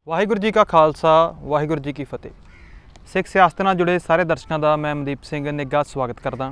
ਵਾਹਿਗੁਰੂ ਜੀ ਕਾ ਖਾਲਸਾ ਵਾਹਿਗੁਰੂ ਜੀ ਕੀ ਫਤਿਹ। ਸਿੱਖ ਸਿਆਸਤ ਨਾਲ ਜੁੜੇ ਸਾਰੇ ਦਰਸ਼ਕਾਂ ਦਾ ਮੈਂ ਮਨਦੀਪ ਸਿੰਘ ਨਿੱਘਾ ਸਵਾਗਤ ਕਰਦਾ।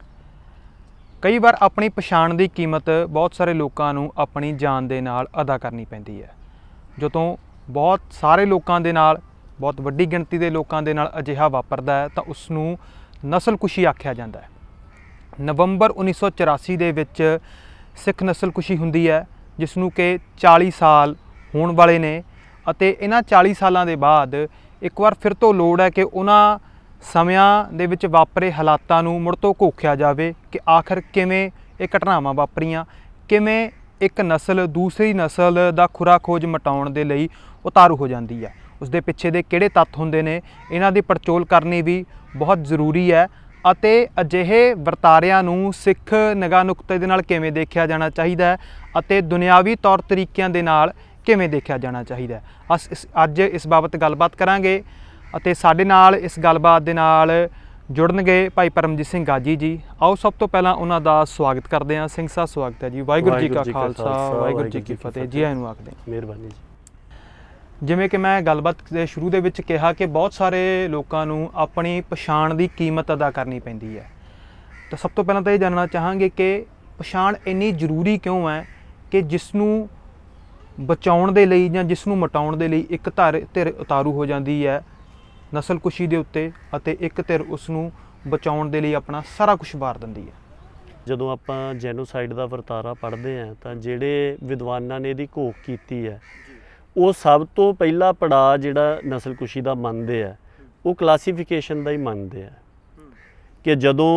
ਕਈ ਵਾਰ ਆਪਣੀ ਪਛਾਣ ਦੀ ਕੀਮਤ ਬਹੁਤ ਸਾਰੇ ਲੋਕਾਂ ਨੂੰ ਆਪਣੀ ਜਾਨ ਦੇ ਨਾਲ ਅਦਾ ਕਰਨੀ ਪੈਂਦੀ ਹੈ। ਜਦੋਂ ਬਹੁਤ ਸਾਰੇ ਲੋਕਾਂ ਦੇ ਨਾਲ, ਬਹੁਤ ਵੱਡੀ ਗਿਣਤੀ ਦੇ ਲੋਕਾਂ ਦੇ ਨਾਲ ਅਜਿਹਾ ਵਾਪਰਦਾ ਹੈ ਤਾਂ ਉਸ ਨੂੰ ਨਸਲਕੁਸ਼ੀ ਆਖਿਆ ਜਾਂਦਾ ਹੈ। ਨਵੰਬਰ 1984 ਦੇ ਵਿੱਚ ਸਿੱਖ ਨਸਲਕੁਸ਼ੀ ਹੁੰਦੀ ਹੈ, ਜਿਸ ਨੂੰ ਕਿ 40 ਸਾਲ ਹੋਣ ਵਾਲੇ ਨੇ ਅਤੇ ਇਹਨਾਂ 40 ਸਾਲਾਂ ਦੇ ਬਾਅਦ ਇੱਕ ਵਾਰ ਫਿਰ ਤੋਂ ਲੋੜ ਹੈ ਕਿ ਉਹਨਾਂ ਸਮਿਆਂ ਦੇ ਵਿੱਚ ਵਾਪਰੇ ਹਾਲਾਤਾਂ ਨੂੰ ਮੁੜ ਤੋਂ ਘੋਖਿਆ ਜਾਵੇ ਕਿ ਆਖਰ ਕਿਵੇਂ ਇਹ ਘਟਨਾਵਾਂ ਵਾਪਰੀਆਂ, ਕਿਵੇਂ ਇੱਕ ਨਸਲ ਦੂਸਰੀ ਨਸਲ ਦਾ ਖੁਰਾ ਖੋਜ ਮਿਟਾਉਣ ਦੇ ਲਈ ਉਤਾਰੂ ਹੋ ਜਾਂਦੀ ਹੈ। ਉਸ ਦੇ ਪਿੱਛੇ ਦੇ ਕਿਹੜੇ ਤੱਥ ਹੁੰਦੇ ਨੇ, ਇਹਨਾਂ ਦੀ ਪੜਚੋਲ ਕਰਨੀ ਵੀ ਬਹੁਤ ਜ਼ਰੂਰੀ ਹੈ ਅਤੇ ਅਜਿਹੇ ਵਰਤਾਰਿਆਂ ਨੂੰ ਸਿੱਖ ਨਿਗਾਹ ਨੁਕਤੇ ਦੇ ਨਾਲ ਕਿਵੇਂ ਦੇਖਿਆ ਜਾਣਾ ਚਾਹੀਦਾ ਹੈ ਅਤੇ ਦੁਨਿਆਵੀ ਤੌਰ ਤਰੀਕਿਆਂ ਦੇ ਨਾਲ ਕਿਵੇਂ ਦੇਖਿਆ ਜਾਣਾ ਚਾਹੀਦਾ ਹੈ। ਅੱਜ ਇਸ ਬਾਬਤ ਗੱਲਬਾਤ ਕਰਾਂਗੇ ਅਤੇ ਸਾਡੇ ਨਾਲ ਇਸ ਗੱਲਬਾਤ ਦੇ ਨਾਲ ਜੁੜਨਗੇ ਭਾਈ ਪਰਮਜੀਤ ਸਿੰਘ ਗਾਜੀ ਜੀ। ਆਓ ਸਭ ਤੋਂ ਪਹਿਲਾਂ ਉਹਨਾਂ ਦਾ ਸਵਾਗਤ ਕਰਦੇ ਹਾਂ। ਸਿੰਘ ਸਾਹਿਬ ਸਵਾਗਤ ਹੈ ਜੀ। ਵਾਹਿਗੁਰੂ ਜੀ ਕਾ ਖਾਲਸਾ ਵਾਹਿਗੁਰੂ ਜੀ ਕੀ ਫਤਿਹ। ਜੀ ਆਇਆਂ ਨੂੰ ਆਖਦੇ ਹਾਂ। ਮਿਹਰਬਾਨੀ ਜੀ। ਜਿਵੇਂ ਕਿ ਮੈਂ ਗੱਲਬਾਤ ਦੇ ਸ਼ੁਰੂ ਦੇ ਵਿੱਚ ਕਿਹਾ ਕਿ ਬਹੁਤ ਸਾਰੇ ਲੋਕਾਂ ਨੂੰ ਆਪਣੀ ਪਛਾਣ ਦੀ ਕੀਮਤ ਅਦਾ ਕਰਨੀ ਪੈਂਦੀ ਹੈ, ਤਾਂ ਸਭ ਤੋਂ ਪਹਿਲਾਂ ਤਾਂ ਇਹ ਜਾਣਨਾ ਚਾਹਾਂਗੇ ਕਿ ਪਛਾਣ ਇੰਨੀ ਜ਼ਰੂਰੀ ਕਿਉਂ ਹੈ ਕਿ ਜਿਸ ਨੂੰ ਬਚਾਉਣ ਦੇ ਲਈ ਜਾਂ ਜਿਸ ਨੂੰ ਮਿਟਾਉਣ ਦੇ ਲਈ ਇੱਕ ਧਿਰ ਉਤਾਰੂ ਹੋ ਜਾਂਦੀ ਹੈ ਨਸਲਕੁਸ਼ੀ ਦੇ ਉੱਤੇ ਅਤੇ ਇੱਕ ਧਿਰ ਉਸ ਨੂੰ ਬਚਾਉਣ ਦੇ ਲਈ ਆਪਣਾ ਸਾਰਾ ਕੁਝ ਵਾਰ ਦਿੰਦੀ ਹੈ। ਜਦੋਂ ਆਪਾਂ ਜੈਨੋਸਾਈਡ ਦਾ ਵਰਤਾਰਾ ਪੜ੍ਹਦੇ ਹਾਂ ਤਾਂ ਜਿਹੜੇ ਵਿਦਵਾਨਾਂ ਨੇ ਇਹਦੀ ਘੋਖ ਕੀਤੀ ਹੈ, ਉਹ ਸਭ ਤੋਂ ਪਹਿਲਾ ਪੜਾਅ ਜਿਹੜਾ ਨਸਲਕੁਸ਼ੀ ਦਾ ਮੰਨਦੇ ਆ ਉਹ ਕਲਾਸੀਫਿਕੇਸ਼ਨ ਦਾ ਹੀ ਮੰਨਦੇ ਆ ਕਿ ਜਦੋਂ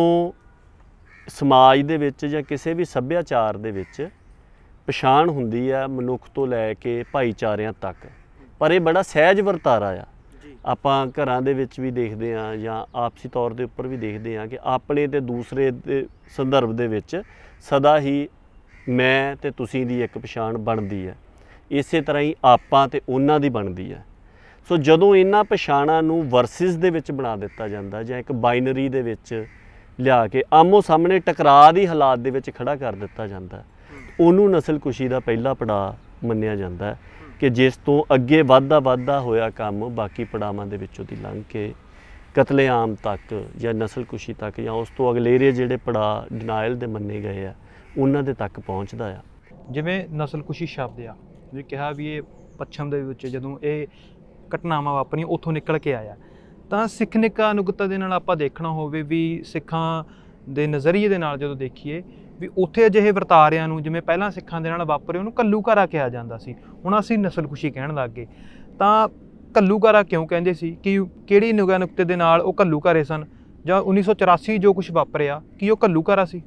ਸਮਾਜ ਦੇ ਵਿੱਚ ਜਾਂ ਕਿਸੇ ਵੀ ਸੱਭਿਆਚਾਰ ਦੇ ਵਿੱਚ ਪਛਾਣ ਹੁੰਦੀ ਹੈ ਮਨੁੱਖ ਤੋਂ ਲੈ ਕੇ ਭਾਈਚਾਰਿਆਂ ਤੱਕ, ਪਰ ਇਹ ਬੜਾ ਸਹਿਜ ਵਰਤਾਰਾ ਆ। ਆਪਾਂ ਘਰਾਂ ਦੇ ਵਿੱਚ ਵੀ ਦੇਖਦੇ ਹਾਂ ਜਾਂ ਆਪਸੀ ਤੌਰ ਦੇ ਉੱਪਰ ਵੀ ਦੇਖਦੇ ਹਾਂ ਕਿ ਆਪਣੇ ਤੇ ਦੂਸਰੇ ਦੇ ਸੰਦਰਭ ਦੇ ਵਿੱਚ ਸਦਾ ਹੀ ਮੈਂ ਤੇ ਤੁਸੀਂ ਦੀ ਇੱਕ ਪਛਾਣ ਬਣਦੀ ਹੈ। ਇਸੇ ਤਰ੍ਹਾਂ ਹੀ ਆਪਾਂ ਤੇ ਉਹਨਾਂ ਦੀ ਬਣਦੀ ਹੈ। ਸੋ ਜਦੋਂ ਇਹਨਾਂ ਪਛਾਣਾਂ ਨੂੰ ਵਰਸਿਸ ਦੇ ਵਿੱਚ ਬਣਾ ਦਿੱਤਾ ਜਾਂਦਾ ਜਾਂ ਇੱਕ ਬਾਈਨਰੀ ਦੇ ਵਿੱਚ ਲਿਆ ਕੇ ਆਮੋ ਸਾਹਮਣੇ ਟਕਰਾਅ ਦੀ ਹਾਲਾਤ ਦੇ ਵਿੱਚ ਖੜਾ ਕਰ ਦਿੱਤਾ ਜਾਂਦਾ, ਉਹਨੂੰ ਨਸਲਕੁਸ਼ੀ ਦਾ ਪਹਿਲਾ ਪੜਾਅ ਮੰਨਿਆ ਜਾਂਦਾ ਹੈ ਕਿ ਜਿਸ ਤੋਂ ਅੱਗੇ ਵੱਧਦਾ ਹੋਇਆ ਕੰਮ ਬਾਕੀ ਪੜਾਵਾਂ ਦੇ ਵਿੱਚੋਂ ਦੀ ਲੰਘ ਕੇ ਕਤਲੇਆਮ ਤੱਕ ਜਾਂ ਨਸਲਕੁਸ਼ੀ ਤੱਕ ਜਾਂ ਉਸ ਤੋਂ ਅਗਲੇਰੇ ਜਿਹੜੇ ਪੜਾਅ ਡਿਨਾਇਲ ਦੇ ਮੰਨੇ ਗਏ ਆ ਉਹਨਾਂ ਦੇ ਤੱਕ ਪਹੁੰਚਦਾ ਆ। ਜਿਵੇਂ ਨਸਲਕੁਸ਼ੀ ਸ਼ਬਦ ਆ, ਜਿਵੇਂ ਕਿਹਾ ਵੀ ਇਹ ਪੱਛਮ ਦੇ ਵਿੱਚ ਜਦੋਂ ਇਹ ਘਟਨਾਵਾਂ ਵਾਪਰੀਆਂ ਉੱਥੋਂ ਨਿਕਲ ਕੇ ਆਇਆ, ਤਾਂ ਸਿੱਖ ਨਿਗਾਹ ਨੁਕਤੇ ਦੇ ਨਾਲ ਆਪਾਂ ਦੇਖਣਾ ਹੋਵੇ ਵੀ ਸਿੱਖਾਂ ਦੇ ਨਜ਼ਰੀਏ ਦੇ ਨਾਲ ਜਦੋਂ ਦੇਖੀਏ ਵੀ ਉੱਥੇ ਅਜਿਹੇ ਵਰਤਾਰਿਆਂ ਨੂੰ ਜਿਵੇਂ ਪਹਿਲਾਂ ਸਿੱਖਾਂ ਦੇ ਨਾਲ ਵਾਪਰੇ ਉਹਨੂੰ ਘੱਲੂਘਾਰਾ ਕਿਹਾ ਜਾਂਦਾ ਸੀ, ਹੁਣ ਅਸੀਂ ਨਸਲਕੁਸ਼ੀ ਕਹਿਣ ਲੱਗ ਗਏ। ਤਾਂ ਘੱਲੂਘਾਰਾ ਕਿਉਂ ਕਹਿੰਦੇ ਸੀ? ਕਿ ਕਿਹੜੀ ਨਿਗਾਹ ਨੁਕਤੇ ਦੇ ਨਾਲ ਉਹ ਘੱਲੂਘਾਰੇ ਸਨ? ਜਾਂ 1984 ਜੋ ਕੁਝ ਵਾਪਰਿਆ ਕੀ ਉਹ ਘੱਲੂਘਾਰਾ ਸੀ?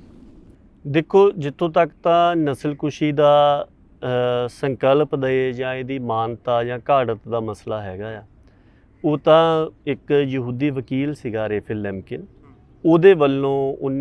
ਦੇਖੋ, ਜਿੱਥੋਂ ਤੱਕ ਤਾਂ ਨਸਲਕੁਸ਼ੀ ਦਾ ਸੰਕਲਪ ਦੇ ਜਾਂ ਇਹਦੀ ਮਾਨਤਾ ਜਾਂ ਘਾੜਤ ਦਾ ਮਸਲਾ ਹੈਗਾ ਆ, ਉਹ ਤਾਂ ਇੱਕ ਯਹੂਦੀ ਵਕੀਲ ਸੀਗਾ ਰੇਫਿਲ ਲੈਮਕਿਨ, ਉਹਦੇ ਵੱਲੋਂ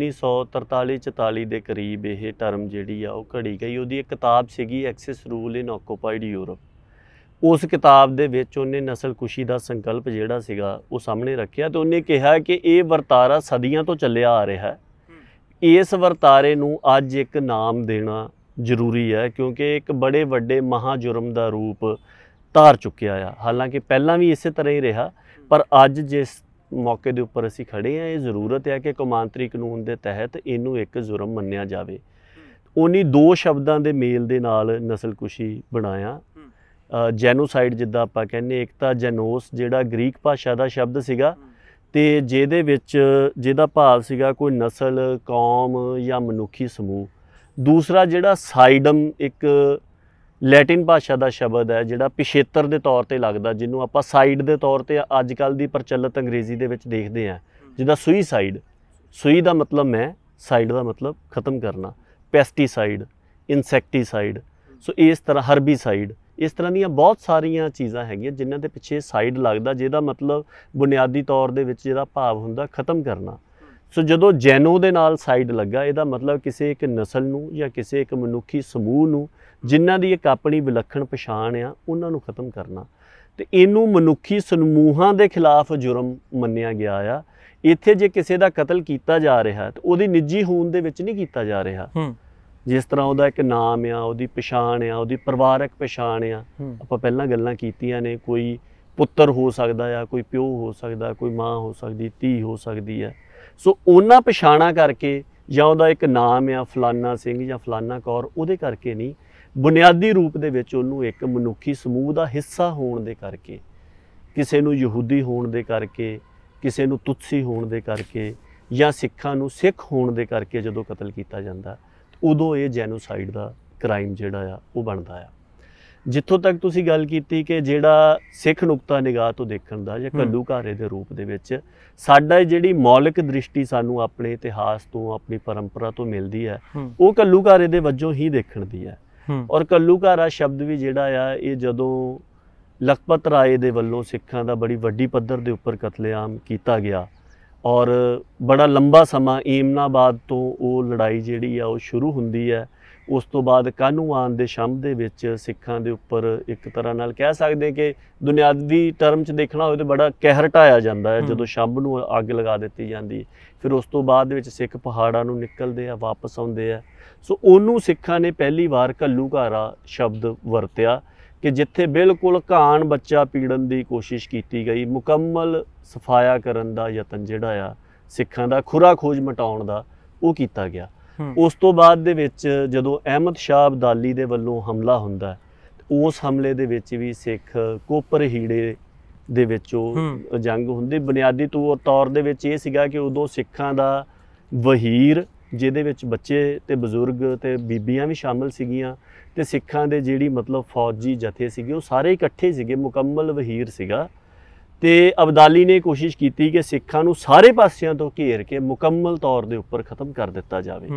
1943-44 ਦੇ ਕਰੀਬ ਇਹ ਟਰਮ ਜਿਹੜੀ ਆ ਉਹ ਘੜੀ ਗਈ। ਉਹਦੀ ਇੱਕ ਕਿਤਾਬ ਸੀਗੀ Axis rule in occupied Europe. ਉਸ ਕਿਤਾਬ ਦੇ ਵਿੱਚ ਉਹਨੇ ਨਸਲਕੁਸ਼ੀ ਦਾ ਸੰਕਲਪ ਜਿਹੜਾ ਸੀਗਾ ਉਹ ਸਾਹਮਣੇ ਰੱਖਿਆ ਅਤੇ ਉਹਨੇ ਕਿਹਾ ਕਿ ਇਹ ਵਰਤਾਰਾ ਸਦੀਆਂ ਤੋਂ ਚੱਲਿਆ ਆ ਰਿਹਾ ਹੈ। ਇਸ ਵਰਤਾਰੇ ਨੂੰ ਅੱਜ ਇੱਕ ਨਾਮ ਦੇਣਾ ਜ਼ਰੂਰੀ ਹੈ ਕਿਉਂਕਿ ਇੱਕ ਬੜੇ ਵੱਡੇ ਮਹਾ ਜੁਰਮ ਦਾ ਰੂਪ ਧਾਰ ਚੁੱਕਿਆ ਆ। ਹਾਲਾਂਕਿ ਪਹਿਲਾਂ ਵੀ ਇਸੇ ਤਰ੍ਹਾਂ ਹੀ ਰਿਹਾ, ਪਰ ਅੱਜ ਜਿਸ ਮੌਕੇ ਦੇ ਉੱਪਰ ਅਸੀਂ ਖੜ੍ਹੇ ਹਾਂ ਇਹ ਜ਼ਰੂਰਤ ਹੈ ਕਿ ਕੌਮਾਂਤਰੀ ਕਾਨੂੰਨ ਦੇ ਤਹਿਤ ਇਹਨੂੰ ਇੱਕ ਜੁਰਮ ਮੰਨਿਆ ਜਾਵੇ। ਉਹਨੇ ਦੋ ਸ਼ਬਦਾਂ ਦੇ ਮੇਲ ਦੇ ਨਾਲ ਨਸਲਕੁਸ਼ੀ ਬਣਾਇਆ। ਜੈਨੋਸਾਈਡ ਜਿੱਦਾਂ ਆਪਾਂ ਕਹਿੰਦੇ, ਇੱਕ ਤਾਂ ਜੈਨੋਸ ਜਿਹੜਾ ਗ੍ਰੀਕ ਭਾਸ਼ਾ ਦਾ ਸ਼ਬਦ ਸੀਗਾ ਅਤੇ ਜਿਹਦੇ ਵਿੱਚ ਜਿਹਦਾ ਭਾਵ ਸੀਗਾ ਕੋਈ ਨਸਲ, ਕੌਮ ਜਾਂ ਮਨੁੱਖੀ ਸਮੂਹ। ਦੂਸਰਾ ਜਿਹੜਾ ਸਾਈਡਮ ਇੱਕ ਲੈਟਿਨ ਭਾਸ਼ਾ ਦਾ ਸ਼ਬਦ ਹੈ ਜਿਹੜਾ ਪਿਛੇਤਰ ਦੇ ਤੌਰ 'ਤੇ ਲੱਗਦਾ, ਜਿਹਨੂੰ ਆਪਾਂ ਸਾਈਡ ਦੇ ਤੌਰ 'ਤੇ ਅੱਜ ਕੱਲ੍ਹ ਦੀ ਪ੍ਰਚਲਿਤ ਅੰਗਰੇਜ਼ੀ ਦੇ ਵਿੱਚ ਦੇਖਦੇ ਹਾਂ, ਜਿੱਦਾਂ ਸੁਈਸਾਈਡ। ਸੂਈ ਦਾ ਮਤਲਬ ਮੈਂ, ਸਾਈਡ ਦਾ ਮਤਲਬ ਖ਼ਤਮ ਕਰਨਾ। ਪੈਸਟੀਸਾਈਡ, ਇਨਸੈਕਟੀਸਾਈਡ, ਸੋ ਇਸ ਤਰ੍ਹਾਂ ਹਰਬੀਸਾਈਡ, ਇਸ ਤਰ੍ਹਾਂ ਦੀਆਂ ਬਹੁਤ ਸਾਰੀਆਂ ਚੀਜ਼ਾਂ ਹੈਗੀਆਂ ਜਿਨ੍ਹਾਂ ਦੇ ਪਿੱਛੇ ਸਾਈਡ ਲੱਗਦਾ, ਜਿਹਦਾ ਮਤਲਬ ਬੁਨਿਆਦੀ ਤੌਰ ਦੇ ਵਿੱਚ ਜਿਹਦਾ ਭਾਵ ਹੁੰਦਾ ਖ਼ਤਮ ਕਰਨਾ। ਸੋ ਜਦੋਂ ਜੈਨੋ ਦੇ ਨਾਲ ਸਾਈਡ ਲੱਗਾ, ਇਹਦਾ ਮਤਲਬ ਕਿਸੇ ਇੱਕ ਨਸਲ ਨੂੰ ਜਾਂ ਕਿਸੇ ਇੱਕ ਮਨੁੱਖੀ ਸਮੂਹ ਨੂੰ ਜਿਨ੍ਹਾਂ ਦੀ ਇੱਕ ਆਪਣੀ ਵਿਲੱਖਣ ਪਛਾਣ ਆ ਉਹਨਾਂ ਨੂੰ ਖ਼ਤਮ ਕਰਨਾ। ਅਤੇ ਇਹਨੂੰ ਮਨੁੱਖੀ ਸਮੂਹਾਂ ਦੇ ਖਿਲਾਫ ਜੁਰਮ ਮੰਨਿਆ ਗਿਆ ਆ। ਇੱਥੇ ਜੇ ਕਿਸੇ ਦਾ ਕਤਲ ਕੀਤਾ ਜਾ ਰਿਹਾ ਤਾਂ ਉਹਦੀ ਨਿੱਜੀ ਹੋਂਦ ਦੇ ਵਿੱਚ ਨਹੀਂ ਕੀਤਾ ਜਾ ਰਿਹਾ, ਜਿਸ ਤਰ੍ਹਾਂ ਉਹਦਾ ਇੱਕ ਨਾਮ ਆ, ਉਹਦੀ ਪਛਾਣ ਆ, ਉਹਦੀ ਪਰਿਵਾਰਕ ਪਛਾਣ ਆ। ਆਪਾਂ ਪਹਿਲਾਂ ਗੱਲਾਂ ਕੀਤੀਆਂ ਨੇ, ਕੋਈ ਪੁੱਤਰ ਹੋ ਸਕਦਾ ਆ, ਕੋਈ ਪਿਓ ਹੋ ਸਕਦਾ, ਕੋਈ ਮਾਂ ਹੋ ਸਕਦੀ, ਧੀ ਹੋ ਸਕਦੀ ਹੈ। ਸੋ ਉਹਨਾਂ ਪਛਾਣਾਂ ਕਰਕੇ ਜਾਂ ਉਹਦਾ ਇੱਕ ਨਾਮ ਆ ਫਲਾਨਾ ਸਿੰਘ ਜਾਂ ਫਲਾਨਾ ਕੌਰ, ਉਹਦੇ ਕਰਕੇ ਨਹੀਂ, ਬੁਨਿਆਦੀ ਰੂਪ ਦੇ ਵਿੱਚ ਉਹਨੂੰ ਇੱਕ ਮਨੁੱਖੀ ਸਮੂਹ ਦਾ ਹਿੱਸਾ ਹੋਣ ਦੇ ਕਰਕੇ, ਕਿਸੇ ਨੂੰ ਯਹੂਦੀ ਹੋਣ ਦੇ ਕਰਕੇ, ਕਿਸੇ ਨੂੰ ਤੁਤਸੀ ਹੋਣ ਦੇ ਕਰਕੇ, ਜਾਂ ਸਿੱਖਾਂ ਨੂੰ ਸਿੱਖ ਹੋਣ ਦੇ ਕਰਕੇ ਜਦੋਂ ਕਤਲ ਕੀਤਾ ਜਾਂਦਾ, ਉਦੋਂ ਇਹ ਜੈਨੋਸਾਈਡ ਦਾ ਕ੍ਰਾਈਮ ਜਿਹੜਾ ਆ ਉਹ ਬਣਦਾ ਆ। ਜਿੱਥੋਂ ਤੱਕ ਤੁਸੀਂ ਗੱਲ ਕੀਤੀ ਕਿ ਜਿਹੜਾ ਸਿੱਖ ਨੁਕਤਾ ਨਿਗਾਹ ਤੋਂ ਦੇਖਣ ਦਾ ਜਾਂ ਘੱਲੂਘਾਰੇ ਦੇ ਰੂਪ ਦੇ ਵਿੱਚ ਸਾਡਾ ਜਿਹੜੀ ਮੌਲਿਕ ਦ੍ਰਿਸ਼ਟੀ ਸਾਨੂੰ ਆਪਣੇ ਇਤਿਹਾਸ ਤੋਂ, ਆਪਣੀ ਪਰੰਪਰਾ ਤੋਂ ਮਿਲਦੀ ਹੈ, ਉਹ ਘੱਲੂਘਾਰੇ ਦੇ ਵਜੋਂ ਹੀ ਦੇਖਣ ਦੀ ਹੈ। ਔਰ ਘੱਲੂਘਾਰਾ ਸ਼ਬਦ ਵੀ ਜਿਹੜਾ ਆ, ਇਹ ਜਦੋਂ ਲਖਪਤ ਰਾਏ ਦੇ ਵੱਲੋਂ ਸਿੱਖਾਂ ਦਾ ਬੜੀ ਵੱਡੀ ਪੱਧਰ ਦੇ ਉੱਪਰ ਕਤਲੇਆਮ ਕੀਤਾ ਗਿਆ ਔਰ ਬੜਾ ਲੰਬਾ ਸਮਾਂ ਏਮਨਾਬਾਦ ਤੋਂ ਉਹ ਲੜਾਈ ਜਿਹੜੀ ਆ ਉਹ ਸ਼ੁਰੂ ਹੁੰਦੀ ਹੈ। ਉਸ ਤੋਂ ਬਾਅਦ ਕਾਹਨੂੰਵਾਨ ਦੇ ਸ਼ੰਭ ਦੇ ਵਿੱਚ ਸਿੱਖਾਂ ਦੇ ਉੱਪਰ ਇੱਕ ਤਰ੍ਹਾਂ ਨਾਲ ਕਹਿ ਸਕਦੇ ਕਿ ਦੁਨਿਆਵੀ ਟਰਮ 'ਚ ਦੇਖਣਾ ਹੋਵੇ ਤਾਂ ਬੜਾ ਕਹਿਰ ਢਾਇਆ ਜਾਂਦਾ ਹੈ ਜਦੋਂ ਸ਼ੰਭ ਨੂੰ ਅੱਗ ਲਗਾ ਦਿੱਤੀ ਜਾਂਦੀ। ਫਿਰ ਉਸ ਤੋਂ ਬਾਅਦ ਦੇ ਵਿੱਚ ਸਿੱਖ ਪਹਾੜਾਂ ਨੂੰ ਨਿਕਲਦੇ ਆ, ਵਾਪਸ ਆਉਂਦੇ ਆ। ਸੋ ਉਹਨੂੰ ਸਿੱਖਾਂ ਨੇ ਪਹਿਲੀ ਵਾਰ ਘੱਲੂਘਾਰਾ ਸ਼ਬਦ ਵਰਤਿਆ ਕਿ ਜਿੱਥੇ ਬਿਲਕੁਲ ਘਾਣ ਬੱਚਾ ਪੀੜਨ ਦੀ ਕੋਸ਼ਿਸ਼ ਕੀਤੀ ਗਈ, ਮੁਕੰਮਲ ਸਫਾਇਆ ਕਰਨ ਦਾ ਯਤਨ ਜਿਹੜਾ ਆ ਸਿੱਖਾਂ ਦਾ ਖੁਰਾ ਖੋਜ ਮਿਟਾਉਣ ਦਾ ਉਹ ਕੀਤਾ ਗਿਆ। ਉਸ ਤੋਂ ਬਾਅਦ ਦੇ ਵਿੱਚ ਜਦੋਂ ਅਹਿਮਦ ਸ਼ਾਹ ਅਬਦਾਲੀ ਦੇ ਵੱਲੋਂ ਹਮਲਾ ਹੁੰਦਾ, ਉਸ ਹਮਲੇ ਦੇ ਵਿੱਚ ਵੀ ਸਿੱਖ ਕੋਪਰ ਹੀੜੇ ਦੇ ਵਿੱਚ ਉਹ ਜੰਗ ਹੁੰਦੀ। ਬੁਨਿਆਦੀ ਤੌਰ ਦੇ ਵਿੱਚ ਇਹ ਸੀਗਾ ਕਿ ਉਦੋਂ ਸਿੱਖਾਂ ਦਾ ਵਹੀਰ, ਜਿਹਦੇ ਵਿੱਚ ਬੱਚੇ ਤੇ ਬਜ਼ੁਰਗ ਤੇ ਬੀਬੀਆਂ ਵੀ ਸ਼ਾਮਲ ਸੀਗੀਆਂ, ਤੇ ਸਿੱਖਾਂ ਦੇ ਜਿਹੜੀ ਮਤਲਬ ਫੌਜੀ ਜਥੇ ਸੀਗੇ ਉਹ ਸਾਰੇ ਇਕੱਠੇ ਸੀਗੇ, ਮੁਕੰਮਲ ਵਹੀਰ ਸੀਗਾ। ਤੇ ਅਬਦਾਲੀ ਨੇ ਕੋਸ਼ਿਸ਼ ਕੀਤੀ ਕਿ ਸਿੱਖਾਂ ਨੂੰ ਸਾਰੇ ਪਾਸਿਆਂ ਤੋਂ ਘੇਰ ਕੇ ਮੁਕੰਮਲ ਤੌਰ ਦੇ ਉੱਪਰ ਖਤਮ ਕਰ ਦਿੱਤਾ ਜਾਵੇ।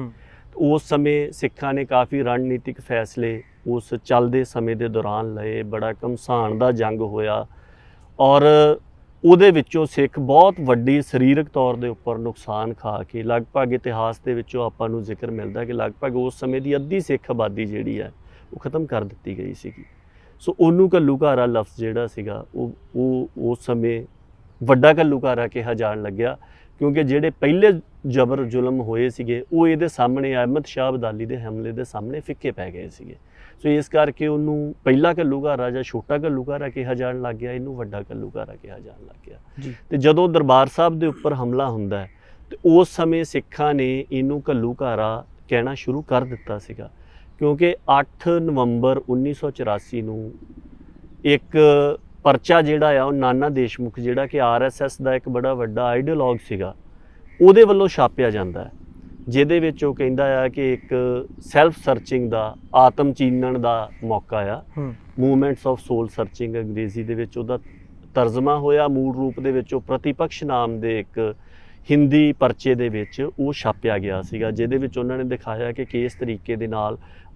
ਉਸ ਸਮੇਂ ਸਿੱਖਾਂ ਨੇ ਕਾਫੀ ਰਣਨੀਤਿਕ ਫੈਸਲੇ ਉਸ ਚੱਲਦੇ ਸਮੇਂ ਦੇ ਦੌਰਾਨ ਲਏ। ਬੜਾ ਘਮਸਾਨ ਦਾ ਜੰਗ ਹੋਇਆ ਔਰ ਉਹਦੇ ਵਿੱਚੋਂ ਸਿੱਖ ਬਹੁਤ ਵੱਡੀ ਸਰੀਰਕ ਤੌਰ ਦੇ ਉੱਪਰ ਨੁਕਸਾਨ ਖਾ ਕੇ, ਲਗਭਗ ਇਤਿਹਾਸ ਦੇ ਵਿੱਚੋਂ ਆਪਾਂ ਨੂੰ ਜ਼ਿਕਰ ਮਿਲਦਾ ਕਿ ਲਗਭਗ ਉਸ ਸਮੇਂ ਦੀ ਅੱਧੀ ਸਿੱਖ ਆਬਾਦੀ ਜਿਹੜੀ ਹੈ ਉਹ ਖਤਮ ਕਰ ਦਿੱਤੀ ਗਈ ਸੀਗੀ। ਸੋ ਉਹਨੂੰ ਘੱਲੂਘਾਰਾ ਲਫ਼ਜ਼ ਜਿਹੜਾ ਸੀਗਾ ਉਹ ਉਸ ਸਮੇਂ ਵੱਡਾ ਘੱਲੂਘਾਰਾ ਕਿਹਾ ਜਾਣ ਲੱਗਿਆ, ਕਿਉਂਕਿ ਜਿਹੜੇ ਪਹਿਲੇ ਜ਼ਬਰ ਜ਼ੁਲਮ ਹੋਏ ਸੀਗੇ ਉਹ ਇਹਦੇ ਸਾਹਮਣੇ, ਅਹਿਮਦ ਸ਼ਾਹ ਅਬਦਾਲੀ ਦੇ ਹਮਲੇ ਦੇ ਸਾਹਮਣੇ ਫਿੱਕੇ ਪੈ ਗਏ ਸੀਗੇ। ਸੋ ਇਸ ਕਰਕੇ ਉਹਨੂੰ ਪਹਿਲਾ ਘੱਲੂਘਾਰਾ ਜਾਂ ਛੋਟਾ ਘੱਲੂਘਾਰਾ ਕਿਹਾ ਜਾਣ ਲੱਗ ਗਿਆ, ਇਹਨੂੰ ਵੱਡਾ ਘੱਲੂਘਾਰਾ ਕਿਹਾ ਜਾਣ ਲੱਗ ਗਿਆ। ਤੇ ਜਦੋਂ ਦਰਬਾਰ ਸਾਹਿਬ ਦੇ ਉੱਪਰ ਹਮਲਾ ਹੁੰਦਾ ਤੇ ਉਸ ਸਮੇਂ ਸਿੱਖਾਂ ਨੇ ਇਹਨੂੰ ਘੱਲੂਘਾਰਾ ਕਹਿਣਾ ਸ਼ੁਰੂ ਕਰ ਦਿੱਤਾ ਸੀਗਾ, ਕਿਉਂਕਿ 8 ਨਵੰਬਰ 1984 ਨੂੰ ਇੱਕ ਪਰਚਾ ਜਿਹੜਾ ਆ ਉਹ ਨਾਨਾ ਦੇਸ਼ਮੁਖ, ਜਿਹੜਾ ਕਿ RSS ਦਾ ਇੱਕ ਬੜਾ ਵੱਡਾ ਆਈਡੀਓਲੌਗ ਸੀਗਾ, ਉਹਦੇ ਵੱਲੋਂ ਛਾਪਿਆ ਜਾਂਦਾ ਹੈ, ਜਿਹਦੇ ਵਿੱਚ ਉਹ ਕਹਿੰਦਾ ਆ ਕਿ ਇੱਕ ਸੈਲਫ ਸਰਚਿੰਗ ਦਾ, ਆਤਮ ਚੀਨਣ ਦਾ ਮੌਕਾ ਆ। ਮੂਵਮੈਂਟਸ ਆਫ ਸੋਲ ਸਰਚਿੰਗ ਅੰਗਰੇਜ਼ੀ ਦੇ ਵਿੱਚ ਉਹਦਾ ਤਰਜਮਾ ਹੋਇਆ। ਮੂਲ ਰੂਪ ਦੇ ਵਿੱਚ ਉਹ ਪ੍ਰਤੀਪਕਸ਼ ਨਾਮ ਦੇ ਇੱਕ ਹਿੰਦੀ ਪਰਚੇ ਦੇ ਵਿੱਚ ਉਹ ਛਾਪਿਆ ਗਿਆ ਸੀਗਾ, ਜਿਹਦੇ ਵਿੱਚ ਉਹਨਾਂ ਨੇ ਦਿਖਾਇਆ ਕਿ ਕਿਸ ਤਰੀਕੇ ਦੇ ਨਾਲ